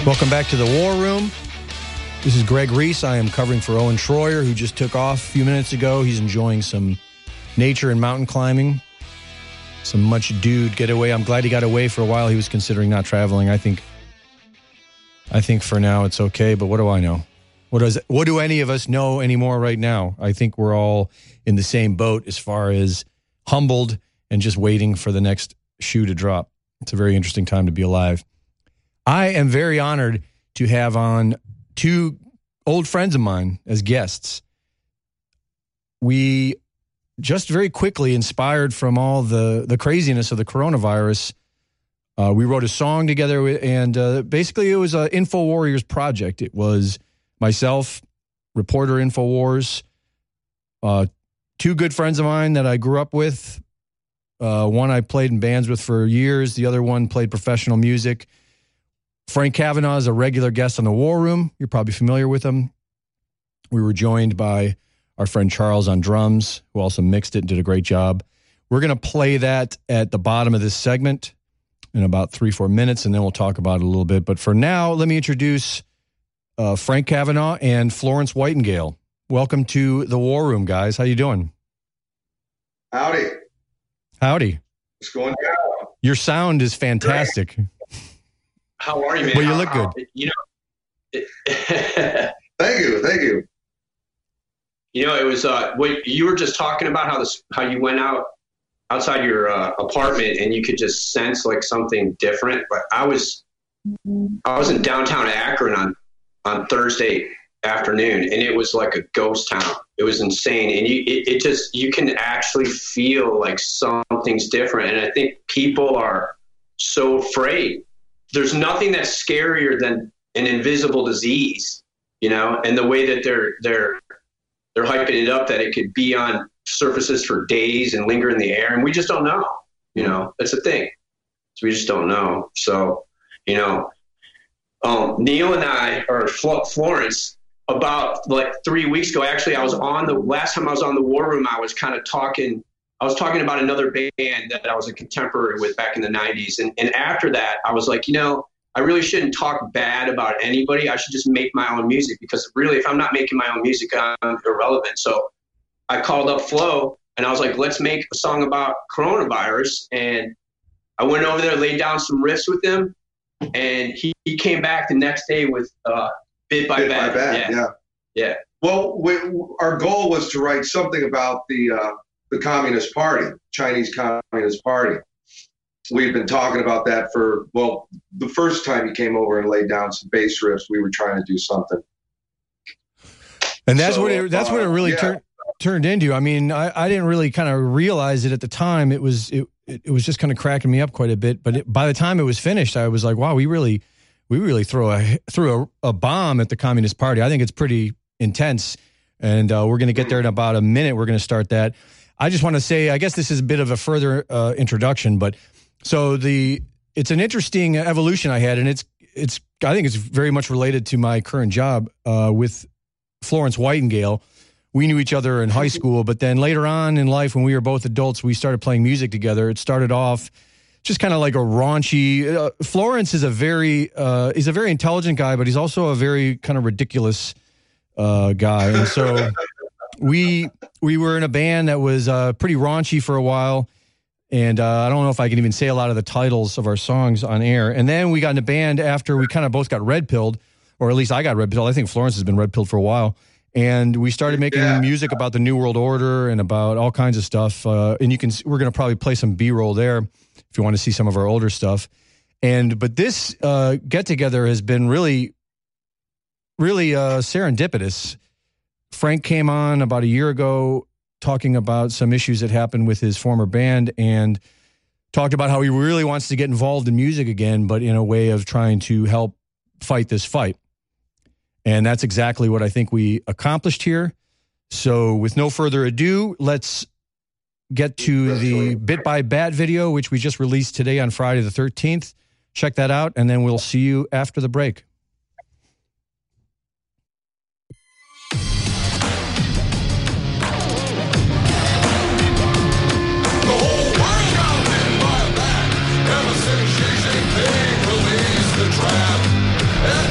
Welcome back to the War Room. This is Greg Reese. I am covering for Owen Schroyer, who just took off a few minutes ago. He's enjoying some nature and mountain climbing. Some much dude getaway. I'm glad he got away for a while. He was considering not traveling. I think for now it's okay, but what do I know? What do any of us know anymore right now? I think we're all in the same boat as far as humbled and just waiting for the next shoe to drop. It's a very interesting time to be alive. I am very honored to have on two old friends of mine as guests. We just very quickly, inspired from all the craziness of the coronavirus, we wrote a song together, and basically it was an InfoWarriors project. It was myself, reporter InfoWars, two good friends of mine that I grew up with. One I played in bands with for years. The other one played professional music. Frank Cavanaugh is a regular guest on the War Room. You're probably familiar with him. We were joined by our friend Charles on drums, who also mixed it and did a great job. We're going to play that at the bottom of this segment in about 3-4 minutes, and then we'll talk about it a little bit. But for now, let me introduce Frank Cavanaugh and Florence Whitingale. Welcome to the War Room, guys. How you doing? Howdy. Howdy. What's going on? Your sound is fantastic. Great. How are you, man? Well, you look good. Thank you. You know, it was what you were just talking about, how you went outside your apartment and you could just sense like something different. But I was in downtown Akron on Thursday afternoon, and it was like a ghost town. It was insane, and you can actually feel like something's different. And I think people are so afraid. There's nothing that's scarier than an invisible disease, you know, and the way that they're hyping it up that it could be on surfaces for days and linger in the air. And we just don't know, you know, that's the thing. So we just don't know. So, you know, Neil and I, or Florence, about like 3 weeks ago, actually, last time I was on the War Room, I was talking about another band that I was a contemporary with back in the 90s. And after that, I was like, you know, I really shouldn't talk bad about anybody. I should just make my own music, because really, if I'm not making my own music, I'm irrelevant. So I called up Flo and I was like, let's make a song about coronavirus. And I went over there, laid down some riffs with him, and he came back the next day with Bit by Bad. Yeah. Well, our goal was to write something about the Communist Party, Chinese Communist Party. We've been talking about that the first time he came over and laid down some bass riffs, we were trying to do something. And that's what it really turned into. I mean, I didn't really kind of realize it at the time. It was just kind of cracking me up quite a bit. But by the time it was finished, I was like, wow, we really threw a bomb at the Communist Party. I think it's pretty intense. And we're going to get there in about a minute. We're going to start that. I just want to say, I guess this is a bit of a further introduction, but so it's an interesting evolution I had, and I think it's very much related to my current job with Florence Whitingale. We knew each other in high school, but then later on in life, when we were both adults, we started playing music together. It started off just kind of like a raunchy. Florence is he's a very intelligent guy, but he's also a very kind of ridiculous guy, and so we were in a band that was pretty raunchy for a while. And I don't know if I can even say a lot of the titles of our songs on air. And then we got in a band after we kind of both got red-pilled, or at least I got red-pilled. I think Florence has been red-pilled for a while. And we started making music about the New World Order and about all kinds of stuff. And we're going to probably play some B-roll there if you want to see some of our older stuff. But this get-together has been really, really serendipitous. Frank came on about a year ago talking about some issues that happened with his former band, and talked about how he really wants to get involved in music again, but in a way of trying to help fight this fight. And that's exactly what I think we accomplished here. So with no further ado, let's get to the Bit by Bad video, which we just released today on Friday the 13th. Check that out, and then we'll see you after the break. The trap.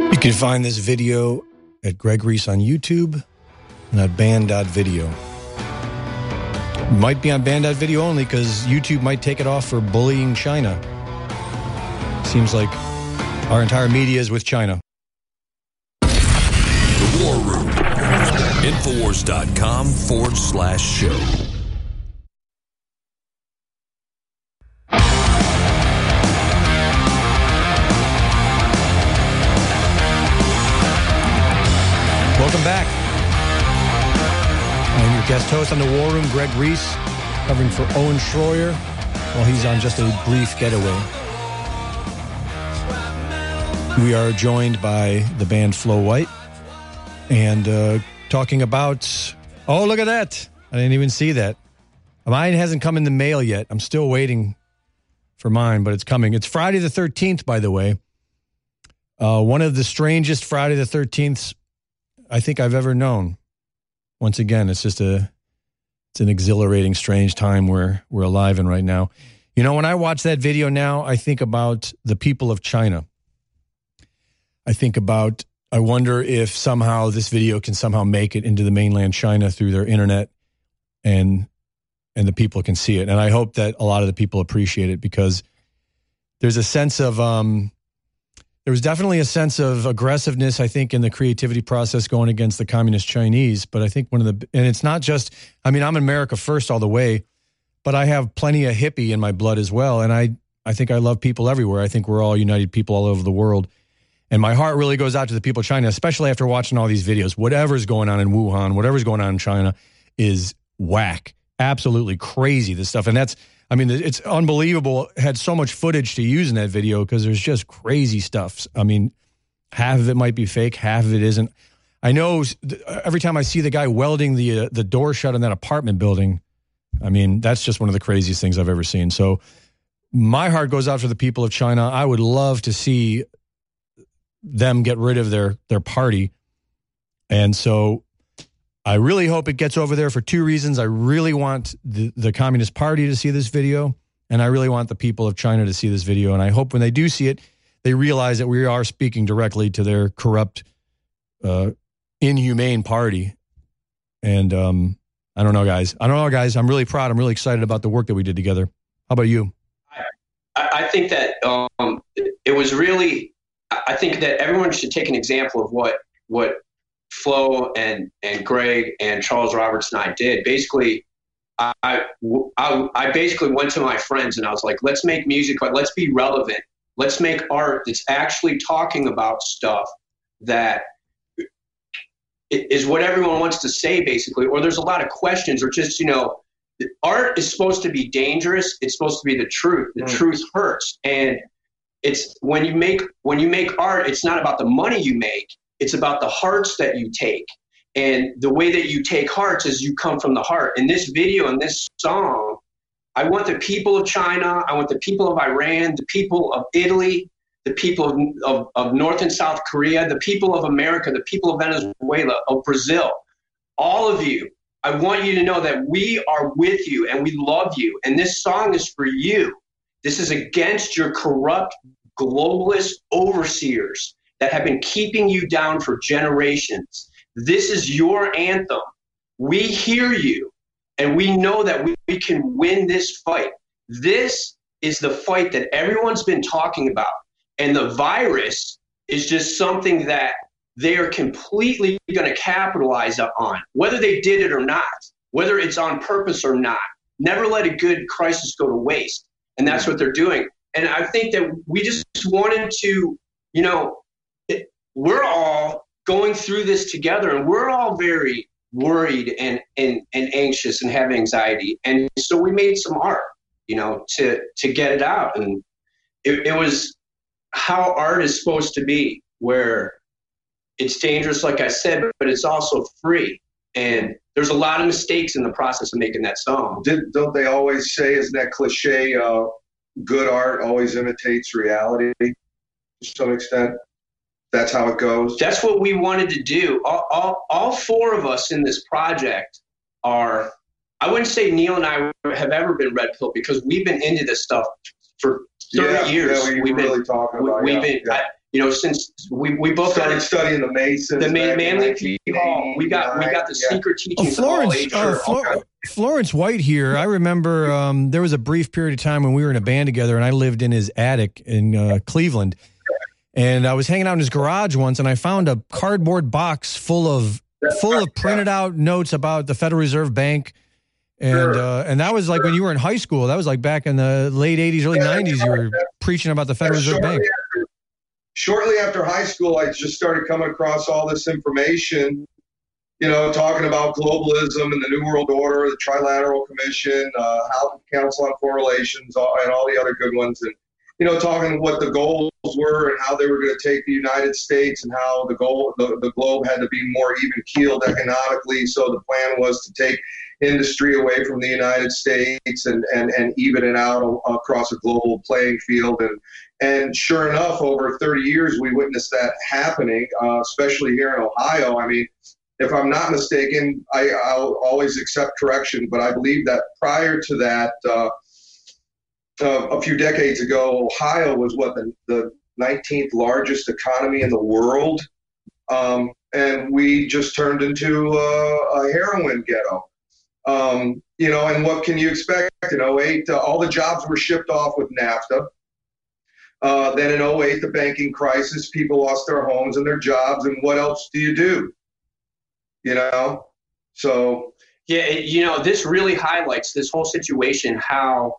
You can find this video at Greg Reese on YouTube and at band.video. It might be on band.video only because YouTube might take it off for bullying China. Seems like our entire media is with China. The War Room. Infowars.com/show. Welcome back. I'm your guest host on the War Room, Greg Reese, covering for Owen Schroyer while he's on just a brief getaway. We are joined by the band Flo White and talking about, oh, look at that. I didn't even see that. Mine hasn't come in the mail yet. I'm still waiting for mine, but it's coming. It's Friday the 13th, by the way. One of the strangest Friday the 13ths I think I've ever known. Once again, it's an exhilarating, strange time we're alive in right now. You know, when I watch that video now, I think about the people of China. I wonder if somehow this video can somehow make it into the mainland China through their internet and the people can see it. And I hope that a lot of the people appreciate it because there's a sense of, there was definitely a sense of aggressiveness, I think, in the creativity process going against the communist Chinese. But I think and it's not just, I mean, I'm America first all the way, but I have plenty of hippie in my blood as well. And I think I love people everywhere. I think we're all united people all over the world. And my heart really goes out to the people of China, especially after watching all these videos. Whatever's going on in Wuhan, whatever's going on in China is whack. Absolutely crazy, this stuff. And it's unbelievable. It had so much footage to use in that video because there's just crazy stuff. I mean, half of it might be fake, half of it isn't. I know every time I see the guy welding the door shut in that apartment building, I mean, that's just one of the craziest things I've ever seen. So my heart goes out for the people of China. I would love to see them get rid of their party. And so I really hope it gets over there for two reasons. I really want the Communist Party to see this video, and I really want the people of China to see this video. And I hope when they do see it, they realize that we are speaking directly to their corrupt, inhumane party. And I don't know, guys. I'm really proud. I'm really excited about the work that we did together. How about you? I think that it was really, I think that everyone should take an example of what Flo and Greg and Charles Roberts and I did. Basically, I basically went to my friends and I was like, let's make music, but let's be relevant. Let's make art that's actually talking about stuff that is what everyone wants to say, basically, or there's a lot of questions, or just, art is supposed to be dangerous. It's supposed to be the truth. The truth hurts. And it's when you make art, it's not about the money you make. It's about the hearts that you take. And the way that you take hearts is you come from the heart. In this video, in this song, I want the people of China, I want the people of Iran, the people of Italy, the people of North and South Korea, the people of America, the people of Venezuela, of Brazil, all of you. I want you to know that we are with you and we love you. And this song is for you. This is against your corrupt globalist overseers that have been keeping you down for generations. This is your anthem. We hear you, and we know that we can win this fight. This is the fight that everyone's been talking about. And the virus is just something that they are completely going to capitalize on, whether they did it or not, whether it's on purpose or not. Never let a good crisis go to waste. And that's what they're doing. And I think that we just wanted to, we're all going through this together, and we're all very worried and anxious and have anxiety. And so we made some art, to get it out. And it was how art is supposed to be, where it's dangerous, like I said, but it's also free. And there's a lot of mistakes in the process of making that song. Don't they always say, isn't that cliche, good art always imitates reality to some extent? That's how it goes. That's what we wanted to do. All four of us in this project are, I wouldn't say Neil and I have ever been red pill, because we've been into this stuff for 30 years. Yeah, we've been really talking about it. since we both started studying the Masons, the Manly P. Hall, we got the secret teachings of all age. Florence White here. I remember there was a brief period of time when we were in a band together, and I lived in his attic in Cleveland. And I was hanging out in his garage once, and I found a cardboard box full of printed out notes about the Federal Reserve Bank. And that was like when you were in high school. That was like back in the late 80s, early 90s. You were preaching about the Federal Reserve Bank. Shortly after high school, I just started coming across all this information, talking about globalism and the New World Order, the Trilateral Commission, House Council on Foreign Relations, and all the other good ones. And, talking what the goals were and how they were going to take the United States and how the globe had to be more even-keeled economically. So the plan was to take industry away from the United States and even it out across a global playing field. And sure enough, over 30 years, we witnessed that happening, especially here in Ohio. I mean, if I'm not mistaken, I'll always accept correction, but I believe that prior to that, a few decades ago, Ohio was the 19th largest economy in the world. And we just turned into a heroin ghetto. And what can you expect? In 2008, all the jobs were shipped off with NAFTA. Then in 2008, the banking crisis, people lost their homes and their jobs. And what else do you do? So. Yeah, this really highlights this whole situation, how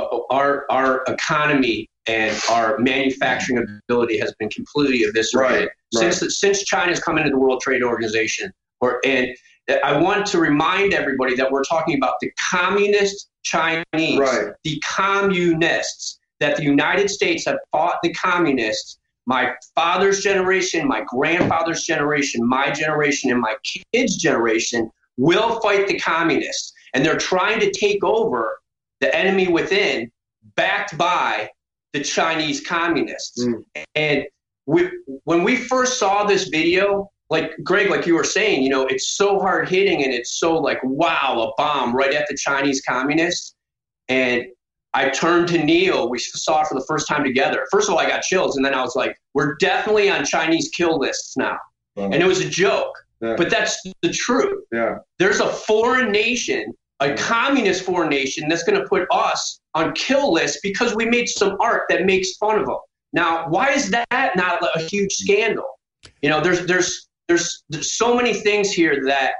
our economy and our manufacturing ability has been completely eviscerated since China's come into the World Trade Organization. And I want to remind everybody that we're talking about the communist Chinese, the communists, that the United States have fought the communists. My father's generation, my grandfather's generation, my generation, and my kids' generation will fight the communists. And they're trying to take over the enemy within, backed by the Chinese communists. And when we first saw this video, like Greg, like you were saying, it's so hard hitting and it's so like, wow, a bomb right at the Chinese communists. And I turned to Neil. We saw it for the first time together. First of all, I got chills. And then I was like, we're definitely on Chinese kill lists now. And it was a joke, but that's the truth. There's a foreign nation, a communist foreign nation, that's going to put us on kill lists because we made some art that makes fun of them. Now, why is that not a huge scandal? There's so many things here that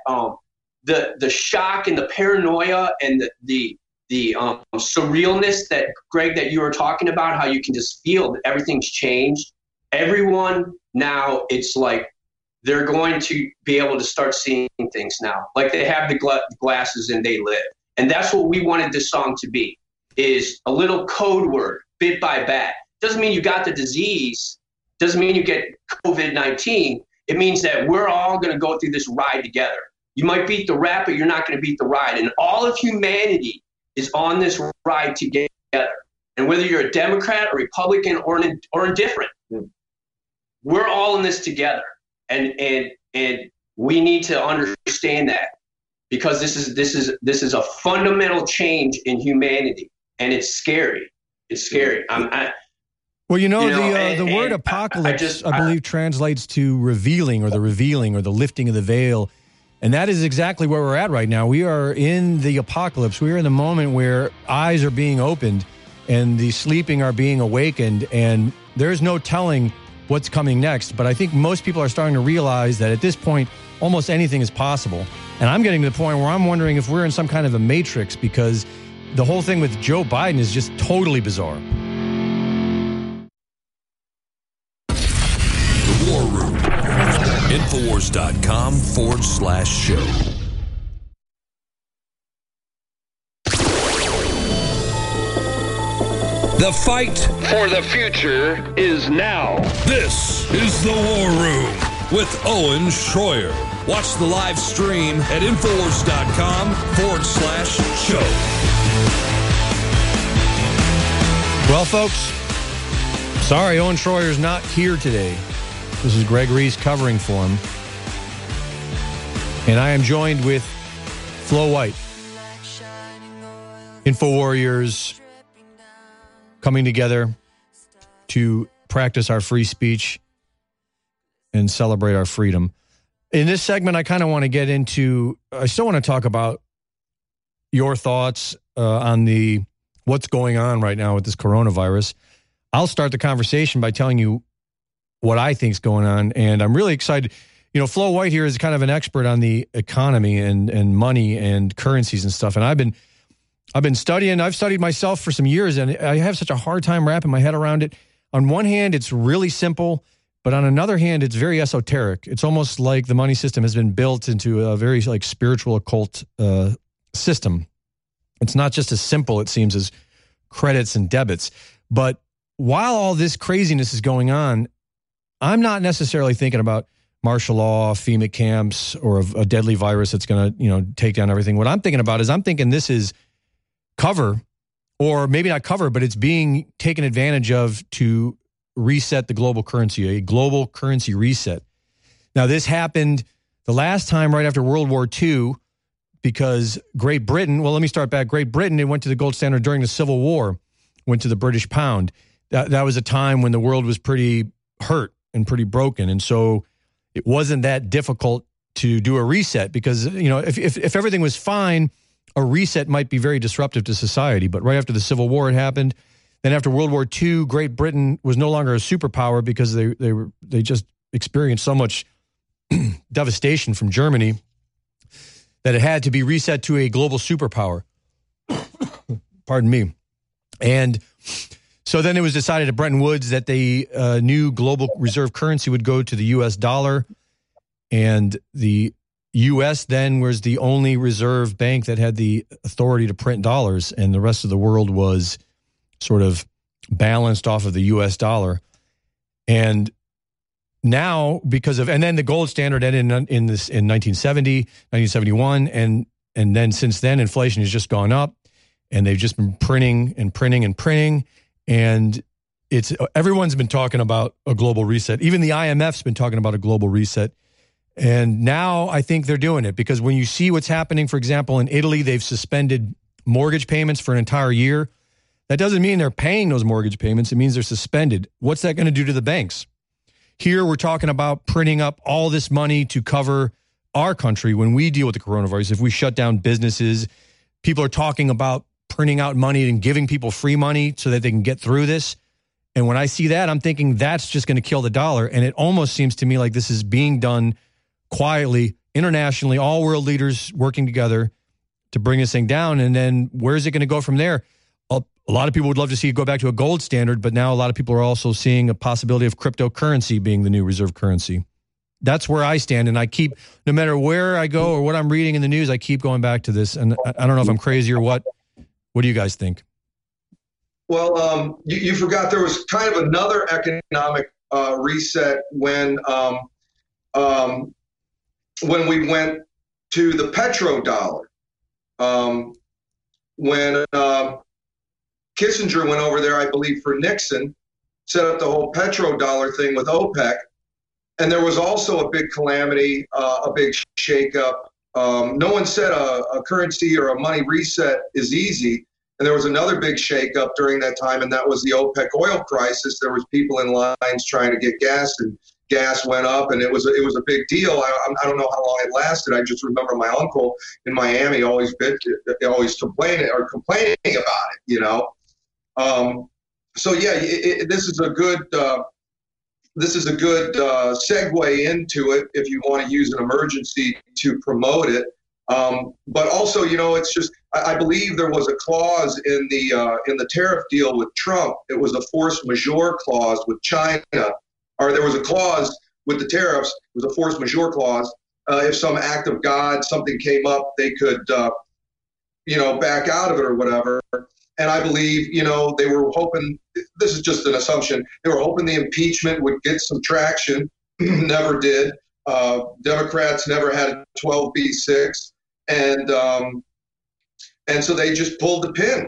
the shock and the paranoia and the surrealness that, Greg, that you were talking about, how you can just feel that everything's changed. Everyone now, it's like they're going to be able to start seeing things now. Like they have the glasses and they live. And that's what we wanted this song to be, is a little code word, bit by bit. Doesn't mean you got the disease. Doesn't mean you get COVID-19. It means that we're all going to go through this ride together. You might beat the rap, but you're not going to beat the ride. And all of humanity is on this ride together. And whether you're a Democrat, or Republican, or indifferent, we're all in this together. And we need to understand that, because this is a fundamental change in humanity, and it's scary. It's scary. The word apocalypse, I believe, translates to revealing, or the revealing, or the lifting of the veil. And that is exactly where we're at right now. We are in the apocalypse. We are in the moment where eyes are being opened and the sleeping are being awakened, and there's no telling what's coming next. But I think most people are starting to realize that at this point, almost anything is possible. And I'm getting to the point where I'm wondering if we're in some kind of a matrix, because the whole thing with Joe Biden is just totally bizarre. The War Room. Infowars.com/show. The fight for the future is now. This is the War Room with Owen Schroyer. Watch the live stream at Infowars.com/show. Well, folks, sorry, Owen Schroyer's not here today. This is Greg Reese covering for him. And I am joined with Flo White. InfoWarriors coming together to practice our free speech and celebrate our freedom. In this segment, I kind of want to get into, I still want to talk about your thoughts on what's going on right now with this coronavirus. I'll start the conversation by telling you what I think is going on, and I'm really excited. You know, Flo White here is kind of an expert on the economy and money and currencies and stuff, and I've been studying. I've studied myself for some years, and I have such a hard time wrapping my head around it. On one hand, it's really simple, but on another hand, it's very esoteric. It's almost like the money system has been built into a very like spiritual occult system. It's not just as simple, it seems, as credits and debits. But while all this craziness is going on, I'm not necessarily thinking about martial law, FEMA camps, or a deadly virus that's going to, take down everything. What I'm thinking about is I'm thinking this is cover, or maybe not cover, but it's being taken advantage of to reset the global currency, a global currency reset. Now, this happened the last time right after World War II because Great Britain, well, let me start back. Great Britain, it went to the gold standard during the Civil War, went to the British pound. That was a time when the world was pretty hurt and pretty broken. And so it wasn't that difficult to do a reset because, if everything was fine, a reset might be very disruptive to society. But right after the Civil War, it happened. Then after World War II, Great Britain was no longer a superpower because they just experienced so much devastation from Germany that it had to be reset to a global superpower. Pardon me. And so then it was decided at Bretton Woods that the new global reserve currency would go to the U.S. dollar. And the U.S. then was the only reserve bank that had the authority to print dollars. And the rest of the world was sort of balanced off of the U.S. dollar. And now and then the gold standard ended in 1970, 1971. And then since then, inflation has just gone up. And they've just been printing and printing and printing. And everyone's been talking about a global reset. Even the IMF's been talking about a global reset. And now I think they're doing it because when you see what's happening, for example, in Italy, they've suspended mortgage payments for an entire year. That doesn't mean they're paying those mortgage payments. It means they're suspended. What's that going to do to the banks? Here, we're talking about printing up all this money to cover our country when we deal with the coronavirus. If we shut down businesses, people are talking about printing out money and giving people free money so that they can get through this. And when I see that, I'm thinking that's just going to kill the dollar. And it almost seems to me like this is being done quietly, internationally, all world leaders working together to bring this thing down. And then where's it going to go from there? A lot of people would love to see it go back to a gold standard, but now a lot of people are also seeing a possibility of cryptocurrency being the new reserve currency. That's where I stand. And I keep, no matter where I go or what I'm reading in the news, I keep going back to this. And I don't know if I'm crazy or what. What do you guys think? Well, you forgot there was kind of another economic reset when we went to the petrodollar. When Kissinger went over there, I believe, for Nixon, set up the whole petrodollar thing with OPEC. And there was also a big calamity, a big shakeup. No one said a currency or a money reset is easy. And there was another big shakeup during that time, and that was the OPEC oil crisis. There was people in lines trying to get gas, and gas went up, and it was a big deal. I don't know how long it lasted. I just remember my uncle in Miami always complaining about it. So yeah, this is a good segue into it if you want to use an emergency to promote it. But also, it's just I believe there was a clause in the tariff deal with Trump. It was a force majeure clause with China, or there was a clause with the tariffs. It was a force majeure clause. If some act of God, something came up, they could, back out of it or whatever. And I believe, they were hoping. This is just an assumption. They were hoping the impeachment would get some traction. Never did. Democrats never had a 12B6. And so they just pulled the pin,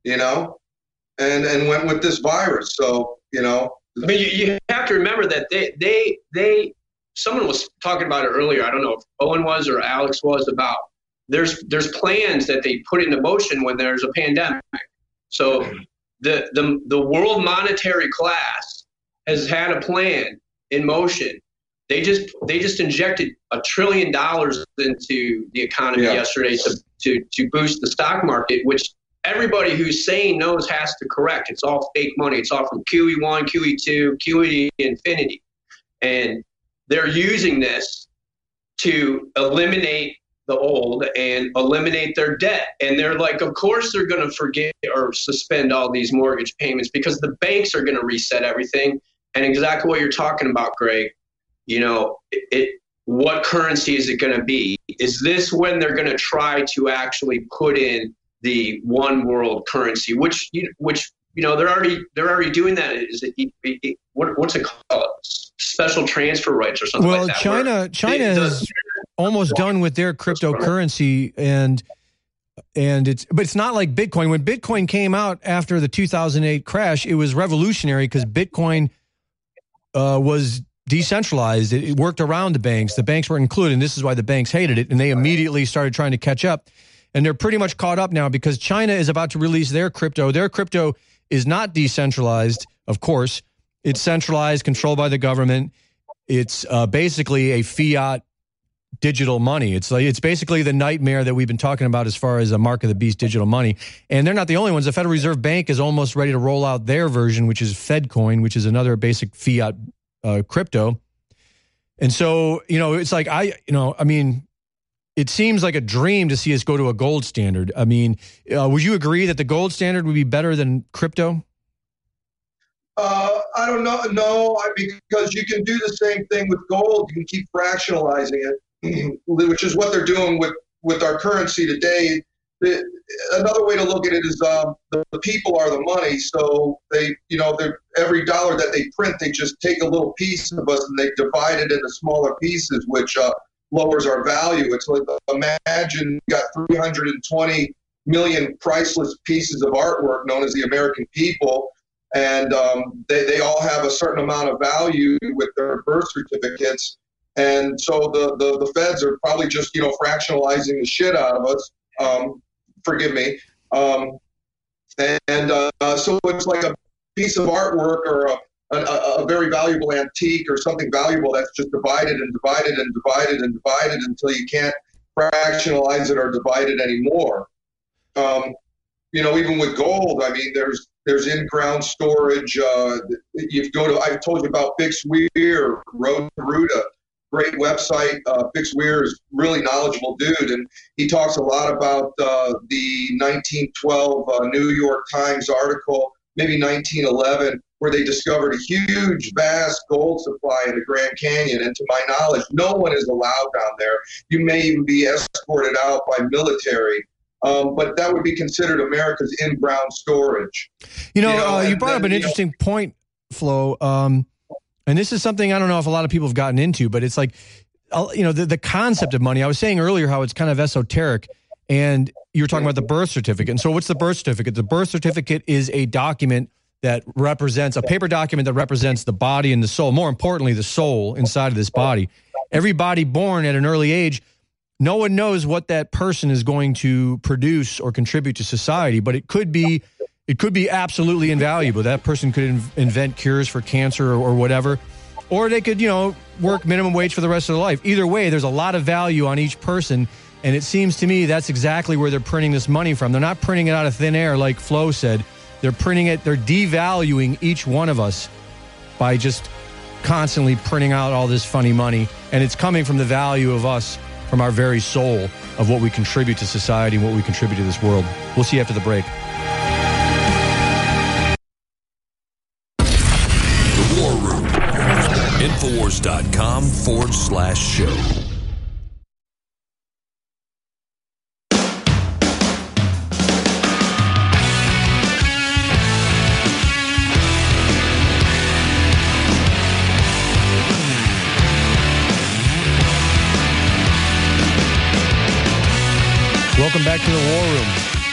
and went with this virus. So, I mean, you have to remember that they someone was talking about it earlier. I don't know if Owen was or Alex was about there's plans that they put into motion when there's a pandemic. So the world monetary class has had a plan in motion They just injected $1 trillion into the economy yesterday to boost the stock market, which everybody who's sane knows has to correct. It's all fake money. It's all from QE1, QE2, QE infinity. And they're using this to eliminate the old and eliminate their debt. And they're like, of course they're going to forget or suspend all these mortgage payments because the banks are going to reset everything. And exactly what you're talking about, Greg, you know, what currency is it going to be? Is this when they're going to try to actually put in the one world currency, which you know they're already doing that? Is it what's it called? Special transfer rights or something like that. Well, China is almost done with their cryptocurrency, and it's not like Bitcoin. When Bitcoin came out after the 2008 crash, it was revolutionary because Bitcoin was decentralized. It worked around the banks. The banks weren't included, and this is why the banks hated it, and they immediately started trying to catch up. And they're pretty much caught up now because China is about to release their crypto. Their crypto is not decentralized, of course. It's centralized, controlled by the government. It's basically a fiat digital money. It's basically the nightmare that we've been talking about as far as a mark of the beast digital money. And they're not the only ones. The Federal Reserve Bank is almost ready to roll out their version, which is FedCoin, which is another basic fiat crypto. And so, you know, it's like it seems like a dream to see us go to a gold standard. I mean, would you agree that the gold standard would be better than crypto? I don't know. No, because you can do the same thing with gold. You can keep fractionalizing it, which is what they're doing with our currency today. Another way to look at it is the people are the money. So every dollar that they print, they just take a little piece of us and they divide it into smaller pieces, which lowers our value. It's like, imagine you got 320 million priceless pieces of artwork known as the American people, and they all have a certain amount of value with their birth certificates. And so the feds are probably just, fractionalizing the shit out of us. Forgive me. So it's like a piece of artwork or a very valuable antique or something valuable that's just divided and divided and divided and divided until you can't fractionalize it or divide it anymore. Even with gold, I mean, there's in-ground storage. I've told you about Bix Weir, Road to Ruta, great website. Bix Weir is really knowledgeable dude, and he talks a lot about the 1912 New York Times article, maybe 1911, where they discovered a huge, vast gold supply in the Grand Canyon. And to my knowledge, no one is allowed down there. You may even be escorted out by military. But that would be considered America's in-ground storage. You brought up an interesting point, Flo. And this is something I don't know if a lot of people have gotten into, but it's like, the concept of money. I was saying earlier how it's kind of esoteric, and you were talking about the birth certificate. And so what's the birth certificate? The birth certificate is a document that represents, a paper document that represents the body and the soul. More importantly, the soul inside of this body. Every body born at an early age, no one knows what that person is going to produce or contribute to society, but it could be absolutely invaluable. That person could invent cures for cancer or whatever, or they could, work minimum wage for the rest of their life. Either way, there's a lot of value on each person, and it seems to me that's exactly where they're printing this money from. They're not printing it out of thin air like Flo said. They're printing it, they're devaluing each one of us by just constantly printing out all this funny money, and it's coming from the value of us, from our very soul, of what we contribute to society and what we contribute to this world. We'll see you after the break. The War Room. Infowars.com/show. Welcome back to the War Room.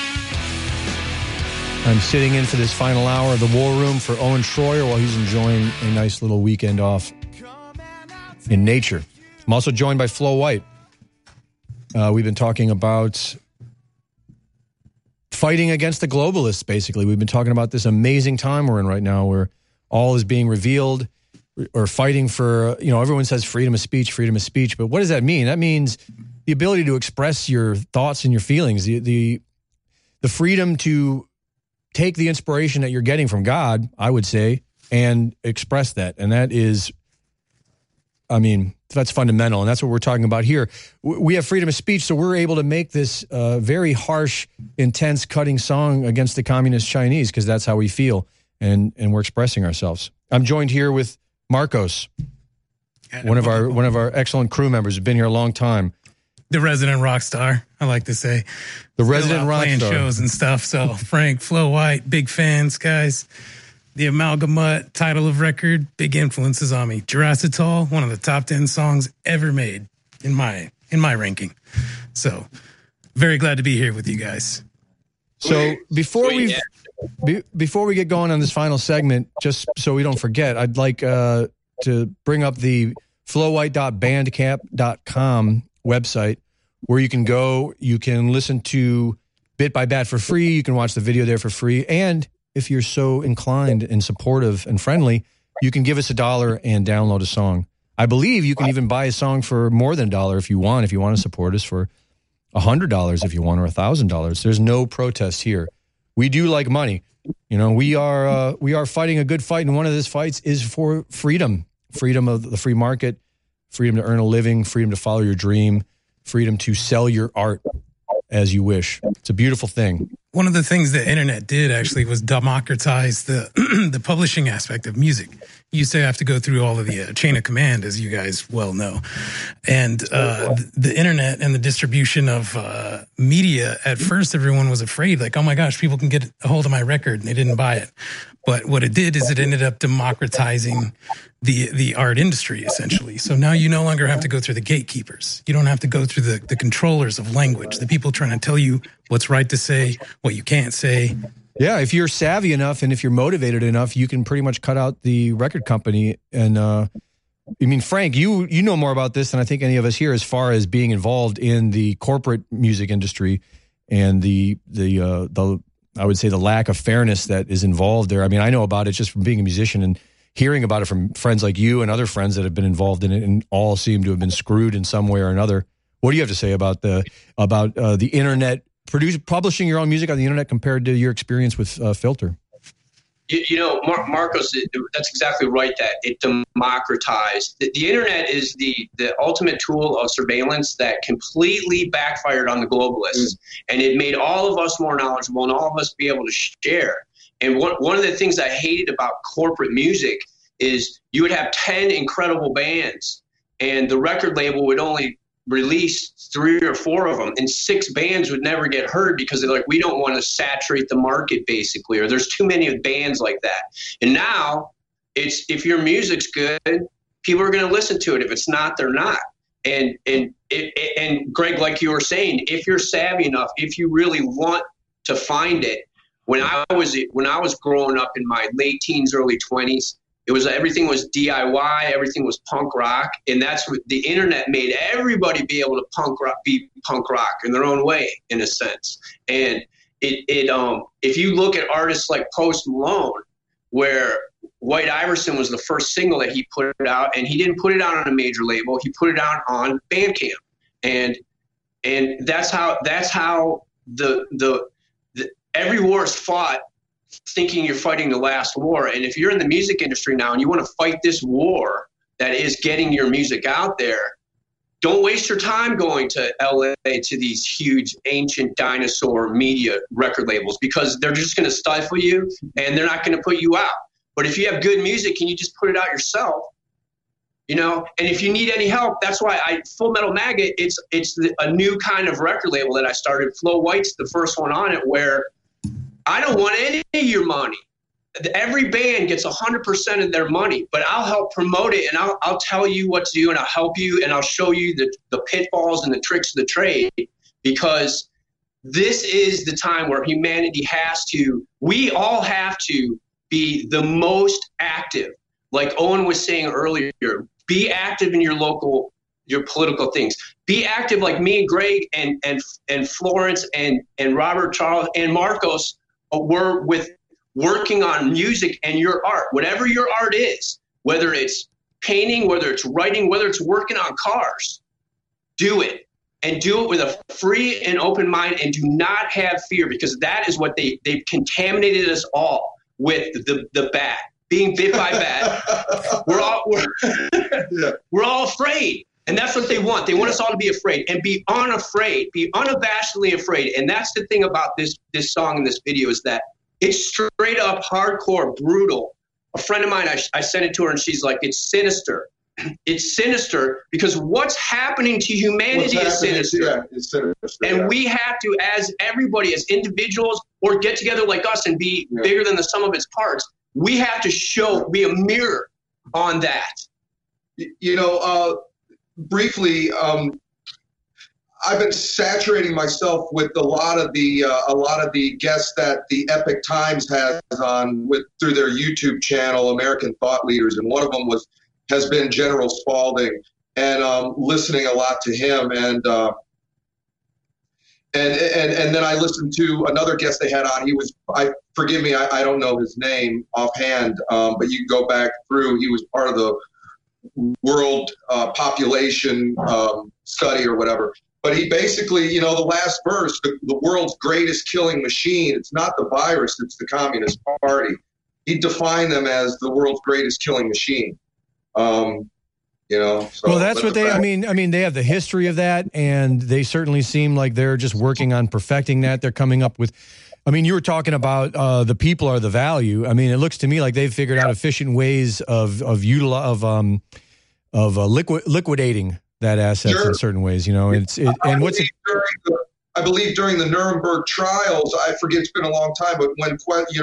I'm sitting in for this final hour of the War Room for Owen Schroyer while he's enjoying a nice little weekend off in nature. I'm also joined by Flo White. We've been talking about fighting against the globalists, basically. We've been talking about this amazing time we're in right now where all is being revealed. or fighting for, everyone says freedom of speech, but what does that mean? That means the ability to express your thoughts and your feelings, the freedom to take the inspiration that you're getting from God, I would say, and express that. And that is, that's fundamental. And that's what we're talking about here. We have freedom of speech, so we're able to make this very harsh, intense, cutting song against the communist Chinese because that's how we feel. And we're expressing ourselves. I'm joined here with Marcos, one of our excellent crew members, who's been here a long time. The resident rock star, I like to say. The resident rock playing star. Shows and stuff. So Frank, Flo White, big fans, guys. The Amalgamut title of record, big influences on me. Jurassitol, one of the top 10 songs ever made in my ranking. So very glad to be here with you guys. So before we get going on this final segment, just so we don't forget, I'd like to bring up the flowhite.bandcamp.com website where you can go, you can listen to Bit by Bat for free, you can watch the video there for free, and if you're so inclined and supportive and friendly, you can give us $1 and download a song. I believe you can even buy a song for more than $1 if you want to support us, for $100 if you want, or $1,000. There's no protest here. We do like money. We are fighting a good fight, and one of these fights is for freedom of the free market, freedom to earn a living, freedom to follow your dream, freedom to sell your art as you wish. It's a beautiful thing. One of the things the internet did actually was democratize the the publishing aspect of music. You used to have to go through all of the chain of command, as you guys well know. And the internet and the distribution of media, at first everyone was afraid, like, oh my gosh, people can get a hold of my record, and they didn't buy it. But what it did is it ended up democratizing the art industry, essentially. So now you no longer have to go through the gatekeepers. You don't have to go through the controllers of language, the people trying to tell you what's right to say, what you can't say. Yeah, if you're savvy enough and if you're motivated enough, you can pretty much cut out the record company. And Frank, you know more about this than I think any of us here, as far as being involved in the corporate music industry and the I would say the lack of fairness that is involved there. I know about it just from being a musician and hearing about it from friends like you and other friends that have been involved in it, and all seem to have been screwed in some way or another. What do you have to say about the internet, publishing your own music on the internet compared to your experience with Filter? Marcos, that's exactly right, that it democratized. The internet is the ultimate tool of surveillance that completely backfired on the globalists. And it made all of us more knowledgeable and all of us be able to share. And one of the things I hated about corporate music is you would have 10 incredible bands, and the record label would only release 3 or 4 of them, and 6 bands would never get heard because they're like, we don't want to saturate the market, basically, or there's too many bands like that. And now it's, if your music's good, people are going to listen to it. If it's not, they're not. And Greg, like you were saying, if you're savvy enough, if you really want to find it, when I was growing up in my late teens, early 20s, everything was DIY, everything was punk rock, and that's what the internet made everybody be able to be punk rock in their own way, in a sense. And if you look at artists like Post Malone, where White Iverson was the first single that he put out, and he didn't put it out on a major label, he put it out on Bandcamp, and that's how the every war is fought thinking you're fighting the last war. And if you're in the music industry now and you want to fight this war that is getting your music out there, don't waste your time going to LA to these huge ancient dinosaur media record labels, because they're just going to stifle you and they're not going to put you out. But if you have good music and you just put it out yourself, and if you need any help, that's why Full Metal Maggot, it's a new kind of record label that I started. Flo White's the first one on it, where I don't want any of your money. Every band gets 100% of their money, but I'll help promote it, and I'll tell you what to do, and I'll help you, and I'll show you the pitfalls and the tricks of the trade, because this is the time where humanity we all have to be the most active. Like Owen was saying earlier, be active in your political things. Be active like me and Greg and Florence and Robert, Charles, and Marcos were with working on music and your art. Whatever your art is, whether it's painting, whether it's writing, whether it's working on cars, do it. And do it with a free and open mind, and do not have fear, because that is what they've contaminated us all with, the bat, being bit by bat. We're all afraid. And that's what they want. They want us all to be afraid and be unafraid, be unabashedly afraid. And that's the thing about this song and this video, is that it's straight up hardcore, brutal. A friend of mine, I sent it to her, and she's like, it's sinister. It's sinister because what's happening to humanity is sinister. Yeah, it's sinister. And we have to, as everybody, as individuals, or get together like us and be bigger than the sum of its parts, we have to be a mirror on that. You know, briefly, I've been saturating myself with a lot of the guests that the Epoch Times has on through their YouTube channel, American Thought Leaders, and one of them has been General Spalding, and listening a lot to him, and then I listened to another guest they had on. Forgive me, I don't know his name offhand, but you can go back through. He was part of the world population study or whatever. But he basically, you know, the last verse, the world's greatest killing machine, it's not the virus, it's the Communist Party. He defined them as the world's greatest killing machine. You know, so, well, that's what they, I mean, they have the history of that, and they certainly seem like they're just working on perfecting that. They're coming up with, I mean, you were talking about the people are the value. I mean, it looks to me like they've figured out efficient ways of liquidating that assets in certain ways. You know, I believe during the Nuremberg trials, I forget, it's been a long time, but when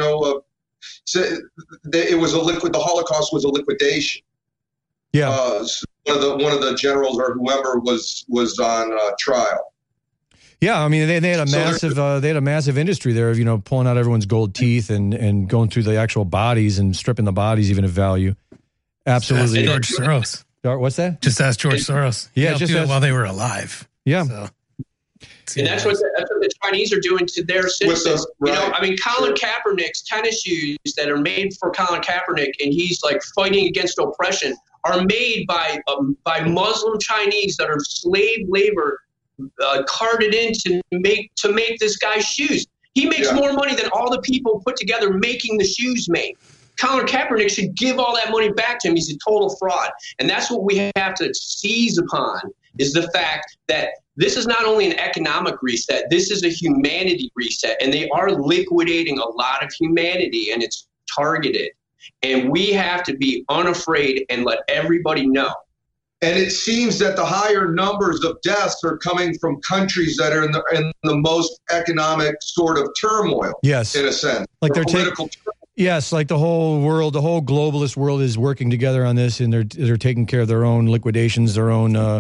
it was the Holocaust was a liquidation. Yeah, one of the generals or whoever was on trial. Yeah, I mean they had a massive industry there of, you know, pulling out everyone's gold teeth and going through the actual bodies and stripping the bodies even of value. Absolutely, George Soros. What's that? Just ask George Soros. Yeah, just do it while they were alive. Yeah. So. And that's what the Chinese are doing to their citizens. Right. You know, I mean, Colin Kaepernick's tennis shoes that are made for Colin Kaepernick, and he's like fighting against oppression, are made by Muslim Chinese that are slave labor carted in to make this guy's shoes. He makes more money than all the people put together making the shoes made. Colin Kaepernick should give all that money back to him. He's a total fraud. And that's what we have to seize upon, is the fact that this is not only an economic reset, this is a humanity reset. And they are liquidating a lot of humanity, and it's targeted. And we have to be unafraid and let everybody know. And it seems that the higher numbers of deaths are coming from countries that are in the most economic sort of turmoil. Yes, in a sense, like they're political. Yes, like the whole globalist world is working together on this, and they're taking care of their own liquidations, their own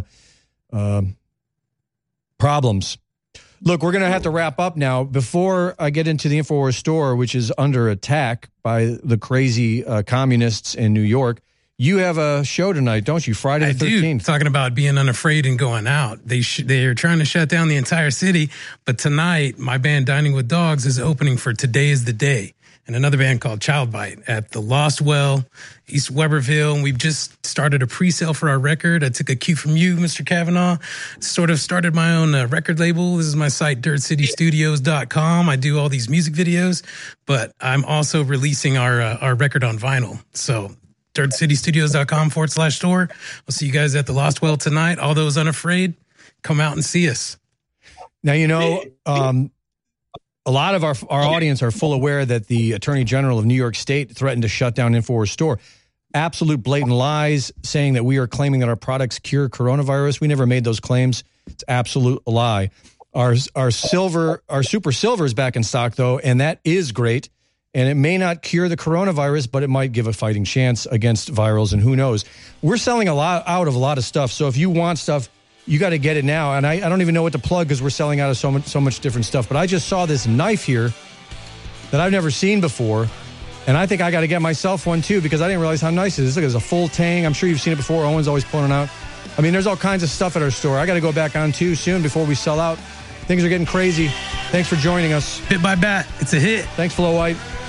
problems. Look, we're going to have to wrap up now. Before I get into the InfoWars store, which is under attack by the crazy communists in New York, you have a show tonight, don't you? Friday the 13th. Talking about being unafraid and going out. They're trying to shut down the entire city. But tonight, my band Dining with Dogs is opening for Today is the Day, and another band called Child Bite at the Lost Well, East Weberville. And we've just started a pre-sale for our record. I took a cue from you, Mr. Kavanaugh. Sort of started my own record label. This is my site, dirtcitystudios.com. I do all these music videos, but I'm also releasing our record on vinyl. So dirtcitystudios.com/store. We'll see you guys at the Lost Well tonight. All those unafraid, come out and see us. Now, you know, a lot of our audience are full aware that the Attorney General of New York State threatened to shut down InfoWars store. Absolute blatant lies, saying that we are claiming that our products cure coronavirus. We never made those claims. It's absolute lie. Our Super Silver is back in stock, though, and that is great. And it may not cure the coronavirus, but it might give a fighting chance against virals, and who knows. We're selling out of a lot of stuff, so if you want stuff, you got to get it now. And I don't even know what to plug because we're selling out of so much different stuff. But I just saw this knife here that I've never seen before, and I think I got to get myself one too because I didn't realize how nice it is. Look, it's a full tang. I'm sure you've seen it before. Owen's always pulling it out. I mean, there's all kinds of stuff at our store. I got to go back on too soon before we sell out. Things are getting crazy. Thanks for joining us. Hit by bat. It's a hit. Thanks, Flo White.